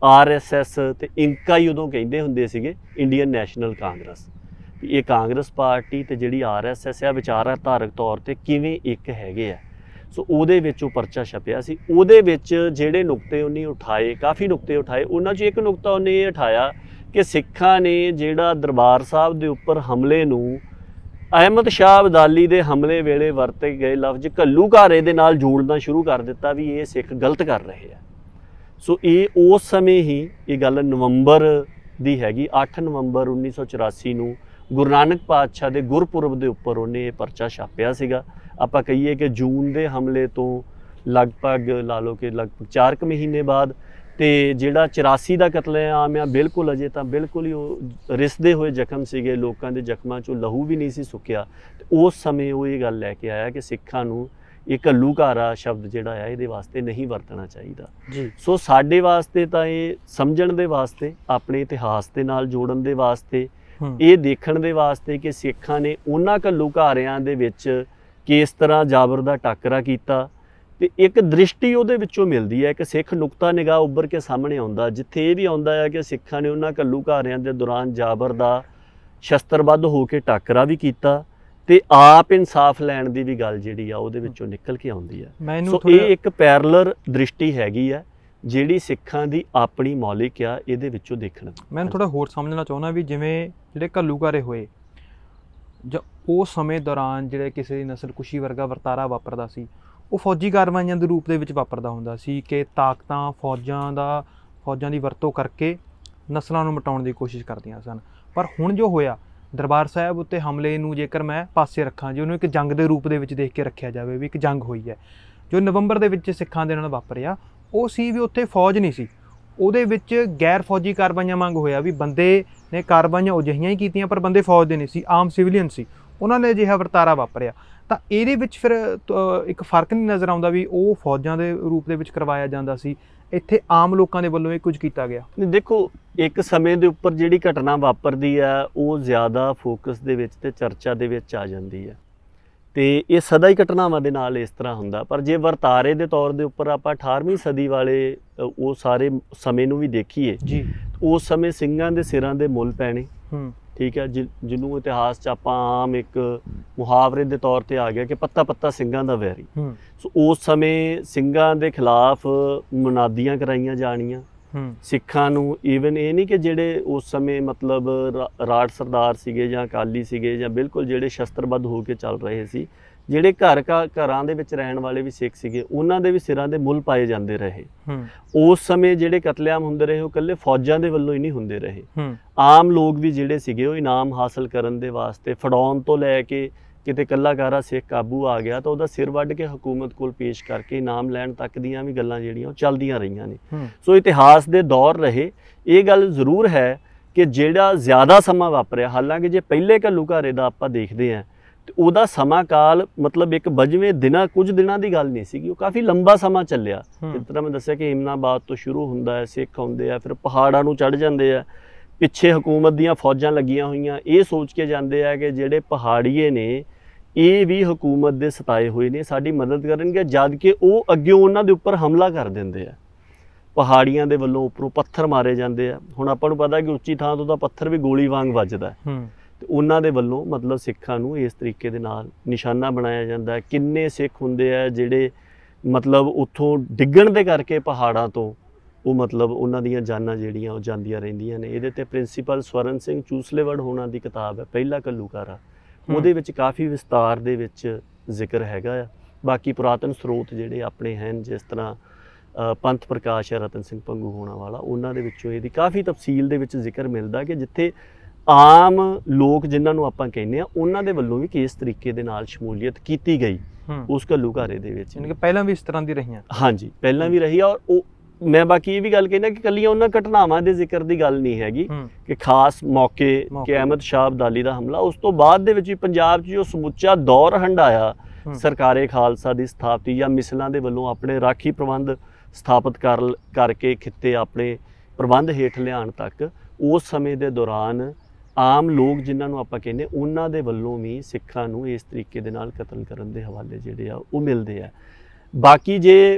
RSS ਤੇ ਇੰਕਾ ਹੀ ਉਦੋਂ ਕਹਿੰਦੇ ਹੁੰਦੇ ਸੀਗੇ, ਇੰਡੀਅਨ ਨੈਸ਼ਨਲ ਕਾਂਗਰਸ, ਇਹ ਕਾਂਗਰਸ ਪਾਰਟੀ ਤੇ ਜਿਹੜੀ RSS ਆ ਵਿਚਾਰਧਾਰਕ ਤੌਰ ਤੇ ਕਿਵੇਂ ਇੱਕ ਹੈਗੇ ਆ। ਸੋ ਉਹਦੇ ਵਿੱਚ ਉਹ ਪਰਚਾ ਛਪਿਆ ਸੀ। ਉਹਦੇ ਵਿੱਚ ਜਿਹੜੇ ਨੁਕਤੇ ਉਹਨੇ ਉਠਾਏ, ਕਾਫੀ ਨੁਕਤੇ ਉਠਾਏ, ਉਹਨਾਂ 'ਚ ਇੱਕ ਨੁਕਤਾ ਉਹਨੇ ਇਹ ਉਠਾਇਆ ਕਿ ਸਿੱਖਾਂ ਨੇ ਜਿਹੜਾ ਦਰਬਾਰ ਸਾਹਿਬ ਦੇ ਉੱਪਰ ਹਮਲੇ ਨੂੰ ਅਹਿਮਦ ਸ਼ਾਹ ਅਬਦਾਲੀ ਦੇ ਹਮਲੇ ਵੇਲੇ ਵਰਤੇ ਗਏ ਲਫ਼ਜ਼ ਘੱਲੂਘਾਰੇ ਦੇ ਨਾਲ ਜੋੜਨਾ ਸ਼ੁਰੂ ਕਰ ਦਿੱਤਾ ਵੀ ਇਹ ਸਿੱਖ ਗਲਤ ਕਰ ਰਹੇ ਆ। ਸੋ ਇਹ ਉਸ ਸਮੇਂ ਹੀ ਇਹ ਗੱਲ ਨਵੰਬਰ ਦੀ ਹੈਗੀ, 8 ਨਵੰਬਰ 1984 ਨੂੰ ਗੁਰੂ ਨਾਨਕ ਪਾਤਸ਼ਾਹ ਦੇ ਗੁਰਪੁਰਬ ਦੇ ਉੱਪਰ ਉਹਨੇ ਇਹ ਪਰਚਾ ਛਾਪਿਆ ਸੀਗਾ। ਆਪਾਂ ਕਹੀਏ ਕਿ ਜੂਨ ਦੇ ਹਮਲੇ ਤੋਂ ਲਗਭਗ ਲਾ ਲਓ ਕਿ ਲਗਭਗ 4 ਕੁ ਮਹੀਨੇ ਬਾਅਦ, ਤੇ ਜਿਹੜਾ 84 ਦਾ ਕਤਲੇਆਮ ਆ ਬਿਲਕੁਲ ਅਜੇ ਤਾਂ ਬਿਲਕੁਲ ਹੀ ਉਹ ਰਿਸਦੇ ਹੋਏ ਜ਼ਖਮ ਸੀਗੇ, ਲੋਕਾਂ ਦੇ ਜ਼ਖਮਾਂ 'ਚੋਂ ਲਹੂ ਵੀ ਨਹੀਂ ਸੀ ਸੁੱਕਿਆ। ਤੇ ਉਸ ਸਮੇਂ ਉਹ ਇਹ ਗੱਲ ਲੈ ਕੇ ਆਇਆ ਕਿ ਸਿੱਖਾਂ ਨੂੰ ਇਹ ਘੱਲੂਘਾਰਾ ਸ਼ਬਦ ਜਿਹੜਾ ਆ ਇਹਦੇ ਵਾਸਤੇ ਨਹੀਂ ਵਰਤਣਾ ਚਾਹੀਦਾ ਜੀ। ਸੋ ਸਾਡੇ ਵਾਸਤੇ ਤਾਂ ਇਹ ਸਮਝਣ ਦੇ ਵਾਸਤੇ, ਆਪਣੇ ਇਤਿਹਾਸ ਦੇ ਨਾਲ ਜੋੜਨ ਦੇ ਵਾਸਤੇ, ਇਹ ਦੇਖਣ ਦੇ ਵਾਸਤੇ ਕਿ ਸਿੱਖਾਂ ਨੇ ਉਹਨਾਂ ਘੱਲੂਘਾਰਿਆਂ ਦੇ ਵਿੱਚ ਕਿਸ ਤਰ੍ਹਾਂ ਜਾਬਰ ਦਾ ਟਾਕਰਾ ਕੀਤਾ, ਤੇ ਇੱਕ ਦ੍ਰਿਸ਼ਟੀ ਉਹਦੇ ਵਿੱਚੋਂ ਮਿਲਦੀ ਹੈ, ਇੱਕ ਸਿੱਖ ਨੁਕਤਾ ਨਿਗਾਹ ਉੱਭਰ ਕੇ ਸਾਹਮਣੇ ਆਉਂਦਾ, ਜਿੱਥੇ ਇਹ ਵੀ ਆਉਂਦਾ ਹੈ ਕਿ ਸਿੱਖਾਂ ਨੇ ਉਹਨਾਂ ਘੱਲੂਘਾਰਿਆਂ ਦੇ ਦੌਰਾਨ ਜਾਬਰ ਦਾ ਸ਼ਸਤਰਬੱਧ ਹੋ ਕੇ ਟਾਕਰਾ ਵੀ ਕੀਤਾ, ਤੇ ਆਪ ਇਨਸਾਫ ਲੈਣ ਦੀ ਵੀ ਗੱਲ ਜਿਹੜੀ ਆ ਉਹਦੇ ਵਿੱਚੋਂ ਨਿਕਲ ਕੇ ਆਉਂਦੀ ਹੈ। ਸੋ ਇਹ ਇੱਕ ਪੈਰਲਰ ਦ੍ਰਿਸ਼ਟੀ ਹੈਗੀ ਆ ਜਿਹੜੀ ਸਿੱਖਾਂ ਦੀ ਆਪਣੀ ਮੌਲਿਕ ਆ, ਇਹਦੇ ਵਿੱਚੋਂ ਦੇਖਣ। ਮੈਂ ਥੋੜਾ ਹੋਰ ਸਮਝਣਾ ਚਾਹੁੰਦਾ ਵੀ ਜਿਵੇਂ ਜਿਹੜੇ ਘੱਲੂਘਾਰੇ ਹੋਏ ਜਾਂ ਉਸ ਸਮੇਂ ਦੌਰਾਨ ਜਿਹੜੇ ਕਿਸੇ ਦੀ ਨਸਲਕੁਸ਼ੀ ਵਰਗਾ ਵਰਤਾਰਾ ਵਾਪਰਦਾ ਸੀ, ਉਹ ਫੌਜੀ ਕਾਰਵਾਈਆਂ ਦੇ ਰੂਪ ਦੇ ਵਿੱਚ ਵਾਪਰਦਾ ਹੁੰਦਾ ਸੀ ਕਿ ਤਾਕਤਾਂ ਫੌਜਾਂ ਦੀ ਵਰਤੋਂ ਕਰਕੇ ਨਸਲਾਂ ਨੂੰ ਮਿਟਾਉਣ ਦੀ ਕੋਸ਼ਿਸ਼ ਕਰਦੀਆਂ ਸਨ। ਪਰ ਹੁਣ ਜੋ ਹੋਇਆ ਦਰਬਾਰ ਸਾਹਿਬ ਉੱਤੇ ਹਮਲੇ ਨੂੰ ਜੇਕਰ ਮੈਂ ਪਾਸੇ ਰੱਖਾਂ, ਜੇ ਉਹਨੂੰ ਇੱਕ ਜੰਗ ਦੇ ਰੂਪ ਦੇ ਵਿੱਚ ਦੇਖ ਕੇ ਰੱਖਿਆ ਜਾਵੇ ਵੀ ਇੱਕ ਜੰਗ ਹੋਈ ਹੈ, ਜੋ ਨਵੰਬਰ ਦੇ ਵਿੱਚ ਸਿੱਖਾਂ ਦੇ ਨਾਲ ਵਾਪਰਿਆ, ਉਹ ਸੀ ਵੀ ਉੱਥੇ ਫੌਜ ਨਹੀਂ ਸੀ, ਉਹਦੇ ਵਿੱਚ ਗੈਰ ਫੌਜੀ ਕਾਰਵਾਈਆਂ ਵਾਂਗ ਹੋਇਆ ਵੀ ਬੰਦੇ ਨੇ ਕਾਰਵਾਈਆਂ ਅਜਿਹੀਆਂ ਹੀ ਕੀਤੀਆਂ ਪਰ ਬੰਦੇ ਫੌਜ ਦੇ ਨਹੀਂ ਸੀ, ਆਮ ਸਿਵਲੀਅਨ ਸੀ, ਉਹਨਾਂ ਨੇ ਅਜਿਹਾ ਵਰਤਾਰਾ ਵਾਪਰਿਆ। ਤਾਂ ਇਹਦੇ ਵਿੱਚ ਫਿਰ ਇੱਕ ਫਰਕ ਨਹੀਂ ਨਜ਼ਰ ਆਉਂਦਾ ਵੀ ਉਹ ਫੌਜਾਂ ਦੇ ਰੂਪ ਦੇ ਵਿੱਚ ਕਰਵਾਇਆ ਜਾਂਦਾ ਸੀ, ਇੱਥੇ ਆਮ ਲੋਕਾਂ ਦੇ ਵੱਲੋਂ ਇਹ ਕੁਝ ਕੀਤਾ ਗਿਆ। ਦੇਖੋ, ਇੱਕ ਸਮੇਂ ਦੇ ਉੱਪਰ ਜਿਹੜੀ ਘਟਨਾ ਵਾਪਰਦੀ ਹੈ ਉਹ ਜ਼ਿਆਦਾ ਫੋਕਸ ਦੇ ਵਿੱਚ ਤੇ ਚਰਚਾ ਦੇ ਵਿੱਚ ਆ ਜਾਂਦੀ ਹੈ, ਤੇ ਇਹ ਸਦਾ ਹੀ ਘਟਨਾਵਾਂ ਦੇ ਨਾਲ ਇਸ ਤਰ੍ਹਾਂ ਹੁੰਦਾ। ਪਰ ਜੇ ਵਰਤਾਰੇ ਦੇ ਤੌਰ ਦੇ ਉੱਪਰ ਆਪਾਂ 18ਵੀਂ ਸਦੀ ਵਾਲੇ ਉਹ ਸਾਰੇ ਸਮੇਂ ਨੂੰ ਵੀ ਦੇਖੀਏ ਜੀ, ਉਸ ਸਮੇਂ ਸਿੰਘਾਂ ਦੇ ਸਿਰਾਂ ਦੇ ਮੁੱਲ ਪੈਣੇ, ਠੀਕ ਹੈ, ਜਿਹਨੂੰ ਇਤਿਹਾਸ 'ਚ ਆਪਾਂ ਆਮ ਇੱਕ ਮੁਹਾਵਰੇ ਦੇ ਤੌਰ ਤੇ ਆ ਗਿਆ ਕਿ ਪੱਤਾ ਪੱਤਾ ਸਿੰਘਾਂ ਦਾ ਵੈਰੀ। ਸੋ ਉਸ ਸਮੇਂ ਸਿੰਘਾਂ ਦੇ ਖਿਲਾਫ ਮੁਨਾਦੀਆਂ ਕਰਾਈਆਂ ਜਾਣੀਆਂ, ਸਿੱਖਾਂ ਨੂੰ ਈਵਨ ਇਹ ਨਹੀਂ ਕਿ ਜਿਹੜੇ ਉਸ ਸਮੇਂ ਮਤਲਬ ਰਾਜ ਸਰਦਾਰ ਸੀਗੇ ਜਾਂ ਅਕਾਲੀ ਸੀਗੇ ਜਾਂ ਬਿਲਕੁਲ ਜਿਹੜੇ ਸ਼ਸਤਰਬੱਧ ਹੋ ਕੇ ਚੱਲ ਰਹੇ ਸੀ, ਜਿਹੜੇ ਘਰਾਂ ਦੇ ਵਿੱਚ ਰਹਿਣ ਵਾਲੇ ਵੀ ਸਿੱਖ ਸੀਗੇ, ਉਹਨਾਂ ਦੇ ਵੀ ਸਿਰਾਂ ਦੇ ਮੁੱਲ ਪਾਏ ਜਾਂਦੇ ਰਹੇ। ਉਸ ਸਮੇਂ ਜਿਹੜੇ ਕਤਲੇਆਮ ਹੁੰਦੇ ਰਹੇ ਉਹ ਇਕੱਲੇ ਫੌਜਾਂ ਦੇ ਵੱਲੋਂ ਹੀ ਨਹੀਂ ਹੁੰਦੇ ਰਹੇ, ਆਮ ਲੋਕ ਵੀ ਜਿਹੜੇ ਸੀਗੇ ਉਹ ਇਨਾਮ ਹਾਸਲ ਕਰਨ ਦੇ ਵਾਸਤੇ ਫੜਾਉਣ ਤੋਂ ਲੈ ਕੇ ਕਿਤੇ ਕੱਲਾਕਾਰਾ ਸਿੱਖ ਕਾਬੂ ਆ ਗਿਆ ਤਾਂ ਉਹਦਾ ਸਿਰ ਵੱਢ ਕੇ ਹਕੂਮਤ ਕੋਲ ਪੇਸ਼ ਕਰਕੇ ਇਨਾਮ ਲੈਣ ਤੱਕ ਦੀਆਂ ਵੀ ਗੱਲਾਂ ਜਿਹੜੀਆਂ ਉਹ ਚੱਲਦੀਆਂ ਰਹੀਆਂ ਨੇ। ਸੋ ਇਤਿਹਾਸ ਦੇ ਦੌਰ ਰਹੇ। ਇਹ ਗੱਲ ਜ਼ਰੂਰ ਹੈ ਕਿ ਜਿਹੜਾ ਜ਼ਿਆਦਾ ਸਮਾਂ ਵਾਪਰਿਆ, ਹਾਲਾਂਕਿ ਜੇ ਪਹਿਲੇ ਘੱਲੂਘਾਰੇ ਦਾ ਆਪਾਂ ਦੇਖਦੇ ਹਾਂ ਤੇ ਉਹਦਾ ਸਮਾਂ ਕਾਲ ਮਤਲਬ ਇੱਕ 22ਵੇਂ ਦਿਨਾਂ ਕੁਝ ਦਿਨਾਂ ਦੀ ਗੱਲ ਨਹੀਂ ਸੀਗੀ, ਉਹ ਕਾਫੀ ਲੰਬਾ ਸਮਾਂ ਚੱਲਿਆ। ਜਿਸ ਤਰ੍ਹਾਂ ਮੈਂ ਦੱਸਿਆ ਕਿ ਹਿਮਨਾਬਾਦ ਤੋਂ ਸ਼ੁਰੂ ਹੁੰਦਾ ਹੈ, ਸਿੱਖ ਆਉਂਦੇ ਆ, ਫਿਰ ਪਹਾੜਾਂ ਨੂੰ ਚੜ੍ਹ ਜਾਂਦੇ ਆ, ਪਿੱਛੇ ਹਕੂਮਤ ਦੀਆਂ ਫੌਜਾਂ ਲੱਗੀਆਂ ਹੋਈਆਂ, ਇਹ ਸੋਚ ਕੇ ਜਾਂਦੇ ਆ ਕਿ ਜਿਹੜੇ ਪਹਾੜੀਏ ਨੇ ਇਹ ਵੀ ਹਕੂਮਤ ਦੇ ਸਤਾਏ ਹੋਏ ਨੇ, ਸਾਡੀ ਮਦਦ ਕਰਨਗੇ, ਜਦ ਕਿ ਉਹ ਅੱਗੇ ਉਹਨਾਂ ਦੇ ਉੱਪਰ ਹਮਲਾ ਕਰ ਦਿੰਦੇ ਆ। ਪਹਾੜੀਆਂ ਦੇ ਵੱਲੋਂ ਉੱਪਰੋਂ ਪੱਥਰ ਮਾਰੇ ਜਾਂਦੇ ਆ। ਹੁਣ ਆਪਾਂ ਨੂੰ ਪਤਾ ਕਿ ਉੱਚੀ ਥਾਂ ਤੋਂ ਤਾਂ ਪੱਥਰ ਵੀ ਗੋਲੀ ਵਾਂਗ ਵੱਜਦਾ, ਤੇ ਉਹਨਾਂ ਦੇ ਵੱਲੋਂ ਮਤਲਬ ਸਿੱਖਾਂ ਨੂੰ ਇਸ ਤਰੀਕੇ ਦੇ ਨਾਲ ਨਿਸ਼ਾਨਾ ਬਣਾਇਆ ਜਾਂਦਾ ਹੈ। ਕਿੰਨੇ ਸਿੱਖ ਹੁੰਦੇ ਆ ਜਿਹੜੇ ਮਤਲਬ ਉੱਥੋਂ ਡਿੱਗਣ ਦੇ ਕਰਕੇ ਪਹਾੜਾਂ ਤੋਂ ਉਹ ਮਤਲਬ ਉਹਨਾਂ ਦੀਆਂ ਜਾਨਾਂ ਜਿਹੜੀਆਂ ਉਹ ਜਾਂਦੀਆਂ ਰਹਿੰਦੀਆਂ ਨੇ। ਇਹਦੇ ਤੇ ਪ੍ਰਿੰਸੀਪਲ ਸਵਰਨ ਸਿੰਘ ਚੂਸਲੇਵੜ ਹੋਣਾ ਦੀ ਕਿਤਾਬ ਹੈ ਪਹਿਲਾ ਘੱਲੂਘਾਰਾ, ਉਹਦੇ ਵਿੱਚ ਕਾਫੀ ਵਿਸਤਾਰ ਦੇ ਵਿੱਚ ਜ਼ਿਕਰ ਹੈਗਾ ਆ। ਬਾਕੀ ਪੁਰਾਤਨ ਸਰੋਤ ਜਿਹੜੇ ਆਪਣੇ ਹਨ, ਜਿਸ ਤਰ੍ਹਾਂ ਪੰਥ ਪ੍ਰਕਾਸ਼ ਹੈ ਰਤਨ ਸਿੰਘ ਭੰਗੂ ਹੋਣਾ ਵਾਲਾ, ਉਹਨਾਂ ਦੇ ਵਿੱਚੋਂ ਇਹਦੀ ਕਾਫੀ ਤਫਸੀਲ ਦੇ ਵਿੱਚ ਜ਼ਿਕਰ ਮਿਲਦਾ ਕਿ ਜਿੱਥੇ ਆਮ ਲੋਕ ਜਿਨ੍ਹਾਂ ਨੂੰ ਆਪਾਂ ਕਹਿੰਦੇ ਆ ਉਹਨਾਂ ਦੇ ਵੱਲੋਂ ਵੀ ਕਿਸ ਤਰੀਕੇ ਦੇ ਨਾਲ ਸ਼ਮੂਲੀਅਤ ਕੀਤੀ ਗਈ ਉਸ ਘੱਲੂਘਾਰੇ ਦੇ ਵਿੱਚ। ਯਾਨੀ ਕਿ ਪਹਿਲਾਂ ਵੀ ਇਸ ਤਰ੍ਹਾਂ ਦੀ ਰਹੀਆਂ। ਹਾਂਜੀ, ਪਹਿਲਾਂ ਵੀ ਰਹੀ। ਔਰ ਉਹ ਮੈਂ ਬਾਕੀ ਇਹ ਵੀ ਗੱਲ ਕਹਿੰਦਾ ਕਿ ਇਕੱਲੀਆਂ ਉਹਨਾਂ ਘਟਨਾਵਾਂ ਦੇ ਜ਼ਿਕਰ ਦੀ ਗੱਲ ਨਹੀਂ ਹੈਗੀ ਕਿ ਖਾਸ ਮੌਕੇ ਕਿ ਅਹਿਮਦ ਸ਼ਾਹ ਅਬਦਾਲੀ ਦਾ ਹਮਲਾ, ਉਸ ਤੋਂ ਬਾਅਦ ਦੇ ਵਿੱਚ ਵੀ ਪੰਜਾਬ 'ਚ ਜੋ ਸਮੁੱਚਾ ਦੌਰ ਹੰਢਾਇਆ ਸਰਕਾਰੇ ਖਾਲਸਾ ਦੀ ਸਥਾਪਤੀ ਜਾਂ ਮਿਸਲਾਂ ਦੇ ਵੱਲੋਂ ਆਪਣੇ ਰਾਖੀ ਪ੍ਰਬੰਧ ਸਥਾਪਿਤ ਕਰਕੇ ਖਿੱਤੇ ਆਪਣੇ ਪ੍ਰਬੰਧ ਹੇਠ ਲਿਆਉਣ ਤੱਕ, ਉਸ ਸਮੇਂ ਦੇ ਦੌਰਾਨ ਆਮ ਲੋਕ ਜਿਨ੍ਹਾਂ ਨੂੰ ਆਪਾਂ ਕਹਿੰਦੇ ਉਹਨਾਂ ਦੇ ਵੱਲੋਂ ਵੀ ਸਿੱਖਾਂ ਨੂੰ ਇਸ ਤਰੀਕੇ ਦੇ ਨਾਲ ਕਤਲ ਕਰਨ ਦੇ ਹਵਾਲੇ ਜਿਹੜੇ ਆ ਉਹ ਮਿਲਦੇ ਆ। ਬਾਕੀ ਜੇ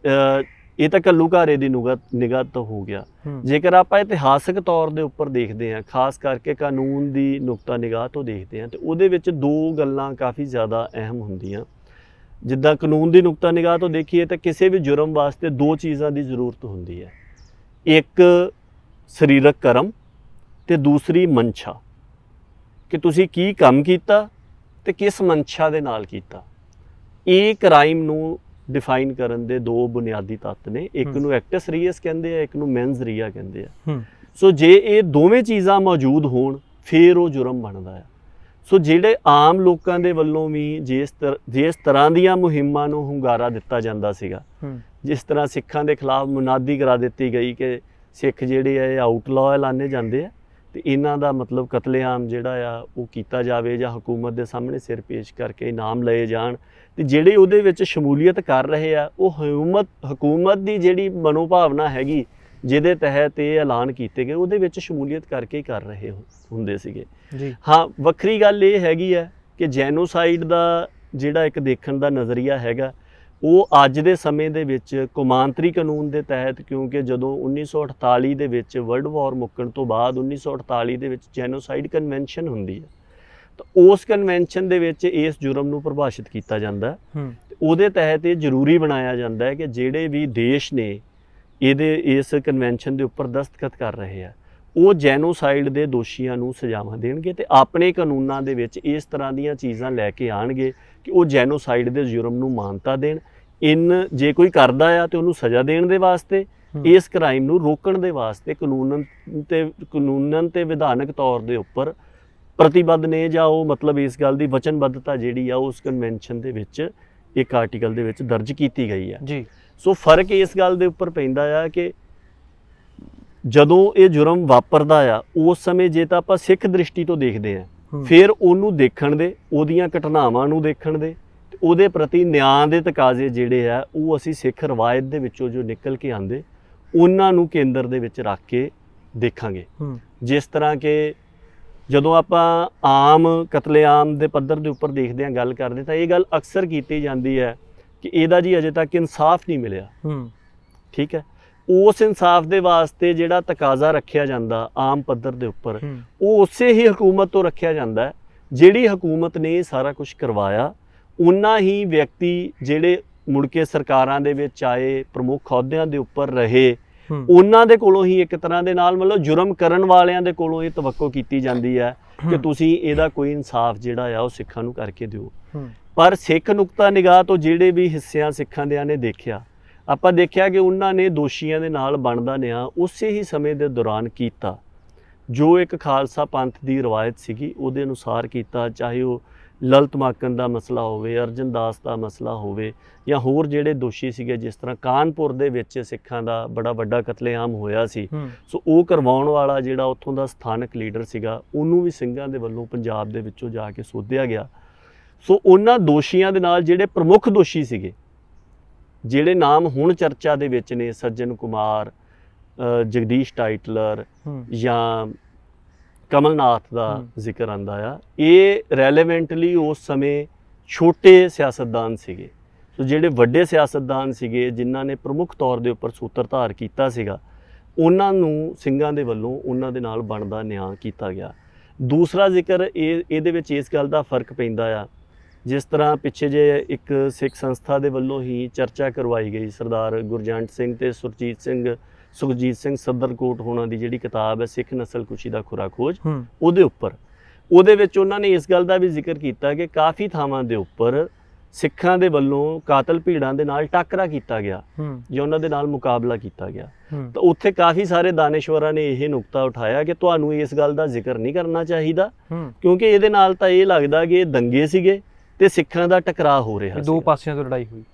ਇਹ ਤਾਂ ਘੱਲੂਘਾਰੇ ਦੀ ਨਿਗਾਹ ਤੋਂ ਹੋ ਗਿਆ। ਜੇਕਰ ਆਪਾਂ ਇਤਿਹਾਸਕ ਤੌਰ ਦੇ ਉੱਪਰ ਦੇਖਦੇ ਹਾਂ, ਖਾਸ ਕਰਕੇ ਕਾਨੂੰਨ ਦੀ ਨੁਕਤਾ ਨਿਗਾਹ ਤੋਂ ਦੇਖਦੇ ਹਾਂ, ਤੇ ਉਹਦੇ ਵਿੱਚ ਦੋ ਗੱਲਾਂ ਕਾਫੀ ਜ਼ਿਆਦਾ ਅਹਿਮ ਹੁੰਦੀਆਂ। ਜਿੱਦਾਂ ਕਾਨੂੰਨ ਦੀ ਨੁਕਤਾ ਨਿਗਾਹ ਤੋਂ ਦੇਖੀਏ ਤਾਂ ਕਿਸੇ ਵੀ ਜੁਰਮ ਵਾਸਤੇ ਦੋ ਚੀਜ਼ਾਂ ਦੀ ਜ਼ਰੂਰਤ ਹੁੰਦੀ ਹੈ, ਇੱਕ ਸਰੀਰਕ ਕਰਮ ਤੇ ਦੂਸਰੀ ਮਨਸ਼ਾ, ਕਿ ਤੁਸੀਂ ਕੀ ਕੰਮ ਕੀਤਾ ਤੇ ਕਿਸ ਮਨਸ਼ਾ ਦੇ ਨਾਲ ਕੀਤਾ। ਇਹ ਕ੍ਰਾਈਮ ਨੂੰ ਡਿਫਾਈਨ ਕਰਨ ਦੇ ਦੋ ਬੁਨਿਆਦੀ ਤੱਤ ਨੇ, ਇੱਕ ਨੂੰ ਐਕਟਸ ਰੀਅਸ ਕਹਿੰਦੇ ਆ, ਇੱਕ ਨੂੰ ਮੈਨਸ ਰੀਆ ਕਹਿੰਦੇ ਆ। ਸੋ ਜੇ ਇਹ ਦੋਵੇਂ ਚੀਜ਼ਾਂ ਮੌਜੂਦ ਹੋਣ ਫਿਰ ਉਹ ਜੁਰਮ ਬਣਦਾ ਆ। ਸੋ ਜਿਹੜੇ ਆਮ ਲੋਕਾਂ ਦੇ ਵੱਲੋਂ ਵੀ ਜਿਸ ਤਰ੍ਹਾਂ ਦੀਆਂ ਮੁਹਿੰਮਾਂ ਨੂੰ ਹੁੰਗਾਰਾ ਦਿੱਤਾ ਜਾਂਦਾ ਸੀਗਾ, ਜਿਸ ਤਰ੍ਹਾਂ ਸਿੱਖਾਂ ਦੇ ਖਿਲਾਫ ਮੁਨਾਦੀ ਕਰਾ ਦਿੱਤੀ ਗਈ ਕਿ ਸਿੱਖ ਜਿਹੜੇ ਆ ਇਹ ਆਊਟਲਾਅ ਐਲਾਨੇ ਜਾਂਦੇ ਆ ਤੇ ਇਹਨਾਂ ਦਾ ਮਤਲਬ ਕਤਲੇਆਮ ਜਿਹੜਾ ਆ ਉਹ ਕੀਤਾ ਜਾਵੇ ਜਾਂ ਹਕੂਮਤ ਦੇ ਸਾਹਮਣੇ ਸਿਰ ਪੇਸ਼ ਕਰਕੇ ਇਨਾਮ ਲਏ ਜਾਣ, ਤੇ ਜਿਹੜੇ ਉਹਦੇ ਵਿੱਚ ਸ਼ਮੂਲੀਅਤ ਕਰ ਰਹੇ ਆ ਉਹ ਹਕੂਮਤ ਦੀ ਜਿਹੜੀ ਮਨੋਭਾਵਨਾ ਹੈਗੀ ਜਿਹਦੇ ਤਹਿਤ ਇਹ ਐਲਾਨ ਕੀਤੇ ਗਏ ਉਹਦੇ ਵਿੱਚ ਸ਼ਮੂਲੀਅਤ ਕਰਕੇ ਹੀ ਕਰ ਰਹੇ ਹੁੰਦੇ ਸੀਗੇ ਜੀ। ਹਾਂ, ਵੱਖਰੀ ਗੱਲ ਇਹ ਹੈਗੀ ਹੈ ਕਿ ਜੈਨੋਸਾਈਡ ਦਾ ਜਿਹੜਾ ਇੱਕ ਦੇਖਣ ਦਾ ਨਜ਼ਰੀਆ ਹੈਗਾ ਉਹ ਅੱਜ ਦੇ ਸਮੇਂ ਦੇ ਵਿੱਚ ਕੌਮਾਂਤਰੀ ਕਾਨੂੰਨ ਦੇ ਤਹਿਤ, ਕਿਉਂਕਿ ਜਦੋਂ 1948 ਦੇ ਵਿੱਚ ਵਰਲਡ ਵਾਰ ਮੁੱਕਣ ਤੋਂ ਬਾਅਦ 1948 ਦੇ ਵਿੱਚ ਜੈਨੋਸਾਈਡ ਕਨਵੈਨਸ਼ਨ ਹੁੰਦੀ ਹੈ, ਤਾਂ ਉਸ ਕਨਵੈਨਸ਼ਨ ਦੇ ਵਿੱਚ ਇਸ ਜੁਰਮ ਨੂੰ ਪਰਿਭਾਸ਼ਿਤ ਕੀਤਾ ਜਾਂਦਾ ਹੈ। ਉਹਦੇ ਤਹਿਤ ਇਹ ਜ਼ਰੂਰੀ ਬਣਾਇਆ ਜਾਂਦਾ ਹੈ ਕਿ ਜਿਹੜੇ ਵੀ ਦੇਸ਼ ਨੇ ਇਸ ਕਨਵੈਨਸ਼ਨ ਦੇ ਉੱਪਰ ਦਸਤਖਤ ਕਰ ਰਹੇ ਆ ਉਹ ਜੈਨੋਸਾਈਡ ਦੇ ਦੋਸ਼ੀਆਂ ਨੂੰ ਸਜ਼ਾਵਾਂ ਦੇਣਗੇ ਤੇ ਆਪਣੇ ਕਾਨੂੰਨਾਂ ਦੇ ਵਿੱਚ ਇਸ ਤਰ੍ਹਾਂ ਦੀਆਂ ਚੀਜ਼ਾਂ ਲੈ ਕੇ ਆਣਗੇ ਕਿ ਉਹ ਜੈਨੋਸਾਈਡ ਦੇ ਜੁਰਮ ਨੂੰ ਮਾਨਤਾ ਦੇਣ। ਜੇ ਕੋਈ ਕਰਦਾ ਆ ਤੇ ਉਹਨੂੰ ਸਜ਼ਾ ਦੇਣ ਦੇ ਵਾਸਤੇ, ਇਸ ਕ੍ਰਾਈਮ ਨੂੰ ਰੋਕਣ ਦੇ ਵਾਸਤੇ ਕਾਨੂੰਨਨ ਤੇ ਵਿਧਾਨਕ ਤੌਰ ਦੇ ਉੱਪਰ ਪ੍ਰਤੀਬੱਧ ਨੇ, ਜਾਂ ਉਹ ਮਤਲਬ ਇਸ ਗੱਲ ਦੀ ਵਚਨਬੱਧਤਾ ਜਿਹੜੀ ਆ ਉਸ ਕਨਵੈਨਸ਼ਨ ਦੇ ਵਿੱਚ ਇੱਕ ਆਰਟੀਕਲ ਦੇ ਵਿੱਚ ਦਰਜ ਕੀਤੀ ਗਈ ਹੈ ਜੀ। ਸੋ ਫਰਕ ਇਸ ਗੱਲ ਦੇ ਉੱਪਰ ਪੈਂਦਾ ਆ ਕਿ ਜਦੋਂ ਇਹ ਜੁਰਮ ਵਾਪਰਦਾ ਆ ਉਸ ਸਮੇਂ ਜੇ ਤਾਂ ਆਪਾਂ ਸਿੱਖ ਦ੍ਰਿਸ਼ਟੀ ਤੋਂ ਦੇਖਦੇ ਹਾਂ, ਫਿਰ ਉਹਨੂੰ ਦੇਖਣ ਦੇ, ਉਹਦੀਆਂ ਘਟਨਾਵਾਂ ਨੂੰ ਦੇਖਣ ਦੇ, ਉਹਦੇ ਪ੍ਰਤੀ ਨਿਆਂ ਦੇ ਤਕਾਜ਼ੇ ਜਿਹੜੇ ਆ ਉਹ ਅਸੀਂ ਸਿੱਖ ਰਵਾਇਤ ਦੇ ਵਿੱਚੋਂ ਜੋ ਨਿਕਲ ਕੇ ਆਉਂਦੇ ਉਹਨਾਂ ਨੂੰ ਕੇਂਦਰ ਦੇ ਵਿੱਚ ਰੱਖ ਕੇ ਦੇਖਾਂਗੇ। ਜਿਸ ਤਰ੍ਹਾਂ ਕਿ ਜਦੋਂ ਆਪਾਂ ਆਮ ਕਤਲੇਆਮ ਦੇ ਪੱਧਰ ਦੇ ਉੱਪਰ ਦੇਖਦੇ ਹਾਂ, ਗੱਲ ਕਰਦੇ, ਤਾਂ ਇਹ ਗੱਲ ਅਕਸਰ ਕੀਤੀ ਜਾਂਦੀ ਹੈ ਕਿ ਇਹਦਾ ਜੀ ਅਜੇ ਤੱਕ ਇਨਸਾਫ ਨਹੀਂ ਮਿਲਿਆ। ਠੀਕ ਹੈ, ਉਸ ਇਨਸਾਫ ਦੇ ਵਾਸਤੇ ਜਿਹੜਾ ਤਕਾਜ਼ਾ ਰੱਖਿਆ ਜਾਂਦਾ ਆਮ ਪੱਧਰ ਦੇ ਉੱਪਰ, ਉਹ ਉਸੇ ਹੀ ਹਕੂਮਤ ਤੋਂ ਰੱਖਿਆ ਜਾਂਦਾ ਹੈ ਜਿਹੜੀ ਹਕੂਮਤ ਨੇ ਇਹ ਸਾਰਾ ਕੁਝ ਕਰਵਾਇਆ। ਉਹਨਾਂ ਹੀ ਵਿਅਕਤੀ ਜਿਹੜੇ ਮੁੜ ਕੇ ਸਰਕਾਰਾਂ ਦੇ ਵਿੱਚ ਆਏ, ਪ੍ਰਮੁੱਖ ਅਹੁਦਿਆਂ ਦੇ ਉੱਪਰ ਰਹੇ, ਉਹਨਾਂ ਦੇ ਕੋਲੋਂ ਹੀ ਇੱਕ ਤਰ੍ਹਾਂ ਦੇ ਨਾਲ ਮਤਲਬ ਜੁਰਮ ਕਰਨ ਵਾਲਿਆਂ ਦੇ ਕੋਲੋਂ ਇਹ ਤਵੱਕੋ ਕੀਤੀ ਜਾਂਦੀ ਹੈ ਕਿ ਤੁਸੀਂ ਇਹਦਾ ਕੋਈ ਇਨਸਾਫ ਜਿਹੜਾ ਆ ਉਹ ਸਿੱਖਾਂ ਨੂੰ ਕਰਕੇ ਦਿਓ। ਪਰ ਸਿੱਖ ਨੁਕਤਾ ਨਿਗਾਹ ਤੋਂ ਜਿਹੜੇ ਵੀ ਹਿੱਸਿਆਂ ਸਿੱਖਾਂ ਦਿਆਂ ਨੇ ਦੇਖਿਆ, ਆਪਾਂ ਦੇਖਿਆ ਕਿ ਉਹਨਾਂ ਨੇ ਦੋਸ਼ੀਆਂ ਦੇ ਨਾਲ ਬਣਦਾ ਨਿਆਂ ਉਸੇ ਹੀ ਸਮੇਂ ਦੇ ਦੌਰਾਨ ਕੀਤਾ ਜੋ ਇੱਕ ਖਾਲਸਾ ਪੰਥ ਦੀ ਰਵਾਇਤ ਸੀਗੀ, ਉਹਦੇ ਅਨੁਸਾਰ ਕੀਤਾ। ਚਾਹੇ ਉਹ ਲਲਿਤ ਮਾਕਨ ਦਾ ਮਸਲਾ ਹੋਵੇ, ਅਰਜਨ ਦਾਸ ਦਾ ਮਸਲਾ ਹੋਵੇ, ਜਾਂ ਹੋਰ ਜਿਹੜੇ ਦੋਸ਼ੀ ਸੀਗੇ, ਜਿਸ ਤਰ੍ਹਾਂ ਕਾਨਪੁਰ ਦੇ ਵਿੱਚ ਸਿੱਖਾਂ ਦਾ ਬੜਾ ਵੱਡਾ ਕਤਲੇਆਮ ਹੋਇਆ ਸੀ। ਸੋ ਉਹ ਕਰਵਾਉਣ ਵਾਲਾ ਜਿਹੜਾ ਉੱਥੋਂ ਦਾ ਸਥਾਨਕ ਲੀਡਰ ਸੀਗਾ, ਉਹਨੂੰ ਵੀ ਸਿੰਘਾਂ ਦੇ ਵੱਲੋਂ ਪੰਜਾਬ ਦੇ ਵਿੱਚੋਂ ਜਾ ਕੇ ਸੋਧਿਆ ਗਿਆ। ਸੋ ਉਹਨਾਂ ਦੋਸ਼ੀਆਂ ਦੇ ਨਾਲ ਜਿਹੜੇ ਪ੍ਰਮੁੱਖ ਦੋਸ਼ੀ ਸੀਗੇ, ਜਿਹੜੇ ਨਾਮ ਹੁਣ ਚਰਚਾ ਦੇ ਵਿੱਚ ਨੇ, ਸੱਜਣ ਕੁਮਾਰ, ਜਗਦੀਸ਼ ਟਾਈਟਲਰ ਜਾਂ ਕਮਲਨਾਥ ਦਾ ਜ਼ਿਕਰ ਆਉਂਦਾ ਆ, ਇਹ ਰੈਲੇਵੈਂਟਲੀ ਉਸ ਸਮੇਂ ਛੋਟੇ ਸਿਆਸਤਦਾਨ ਸੀਗੇ। ਸੋ ਜਿਹੜੇ ਵੱਡੇ ਸਿਆਸਤਦਾਨ ਸੀਗੇ, ਜਿਨ੍ਹਾਂ ਨੇ ਪ੍ਰਮੁੱਖ ਤੌਰ ਦੇ ਉੱਪਰ ਸੂਤਰਧਾਰ ਕੀਤਾ ਸੀਗਾ, ਉਹਨਾਂ ਨੂੰ ਸਿੰਘਾਂ ਦੇ ਵੱਲੋਂ ਉਹਨਾਂ ਦੇ ਨਾਲ ਬਣਦਾ ਨਿਆਂ ਕੀਤਾ ਗਿਆ। ਦੂਸਰਾ ਜ਼ਿਕਰ ਇਹਦੇ ਵਿੱਚ ਇਸ ਗੱਲ ਦਾ ਫਰਕ ਪੈਂਦਾ ਆ, ਜਿਸ ਤਰ੍ਹਾਂ ਪਿੱਛੇ ਜੇ ਇੱਕ ਸਿੱਖ ਸੰਸਥਾ ਦੇ ਵੱਲੋਂ ਹੀ ਚਰਚਾ ਕਰਵਾਈ ਗਈ, ਸਰਦਾਰ ਗੁਰਜੰਟ ਸਿੰਘ ਤੇ ਸੁਖਜੀਤ ਸਿੰਘ ਸੱਦਰਕੋਟ ਹੋਣਾ ਦੀ ਜਿਹੜੀ ਕਿਤਾਬ ਹੈ ਸਿੱਖ ਨਸਲਕੁਸ਼ੀ ਦਾ ਖੁਰਾ ਖੋਜ, ਉਹਦੇ ਵਿੱਚ ਉਹਨਾਂ ਨੇ ਇਸ ਗੱਲ ਦਾ ਵੀ ਜ਼ਿਕਰ ਕੀਤਾ ਕਿ ਕਾਫੀ ਥਾਵਾਂ ਦੇ ਉੱਪਰ ਸਿੱਖਾਂ ਦੇ ਵੱਲੋਂ ਕਾਤਲ ਭੀੜਾਂ ਦੇ ਨਾਲ ਟਾਕਰਾ ਕੀਤਾ ਗਿਆ ਜਾਂ ਉਹਨਾਂ ਦੇ ਨਾਲ ਮੁਕਾਬਲਾ ਕੀਤਾ ਗਿਆ। ਤਾਂ ਉੱਥੇ ਕਾਫੀ ਸਾਰੇ ਦਾਨਿਸ਼ਵਰਾਂ ਨੇ ਇਹ ਨੁਕਤਾ ਉਠਾਇਆ ਕਿ ਤੁਹਾਨੂੰ ਇਸ ਗੱਲ ਦਾ ਜ਼ਿਕਰ ਨਹੀਂ ਕਰਨਾ ਚਾਹੀਦਾ, ਕਿਉਂਕਿ ਇਹਦੇ ਨਾਲ ਤਾਂ ਇਹ ਲੱਗਦਾ ਕਿ ਇਹ ਦੰਗੇ ਸੀਗੇ ਤੇ ਸਿੱਖਾਂ ਦਾ ਟਕਰਾਅ ਹੋ ਰਿਹਾ ਸੀ। ਦੋ ਪਾਸਿਆਂ ਤੋਂ ਲੜਾਈ ਹੋਈ।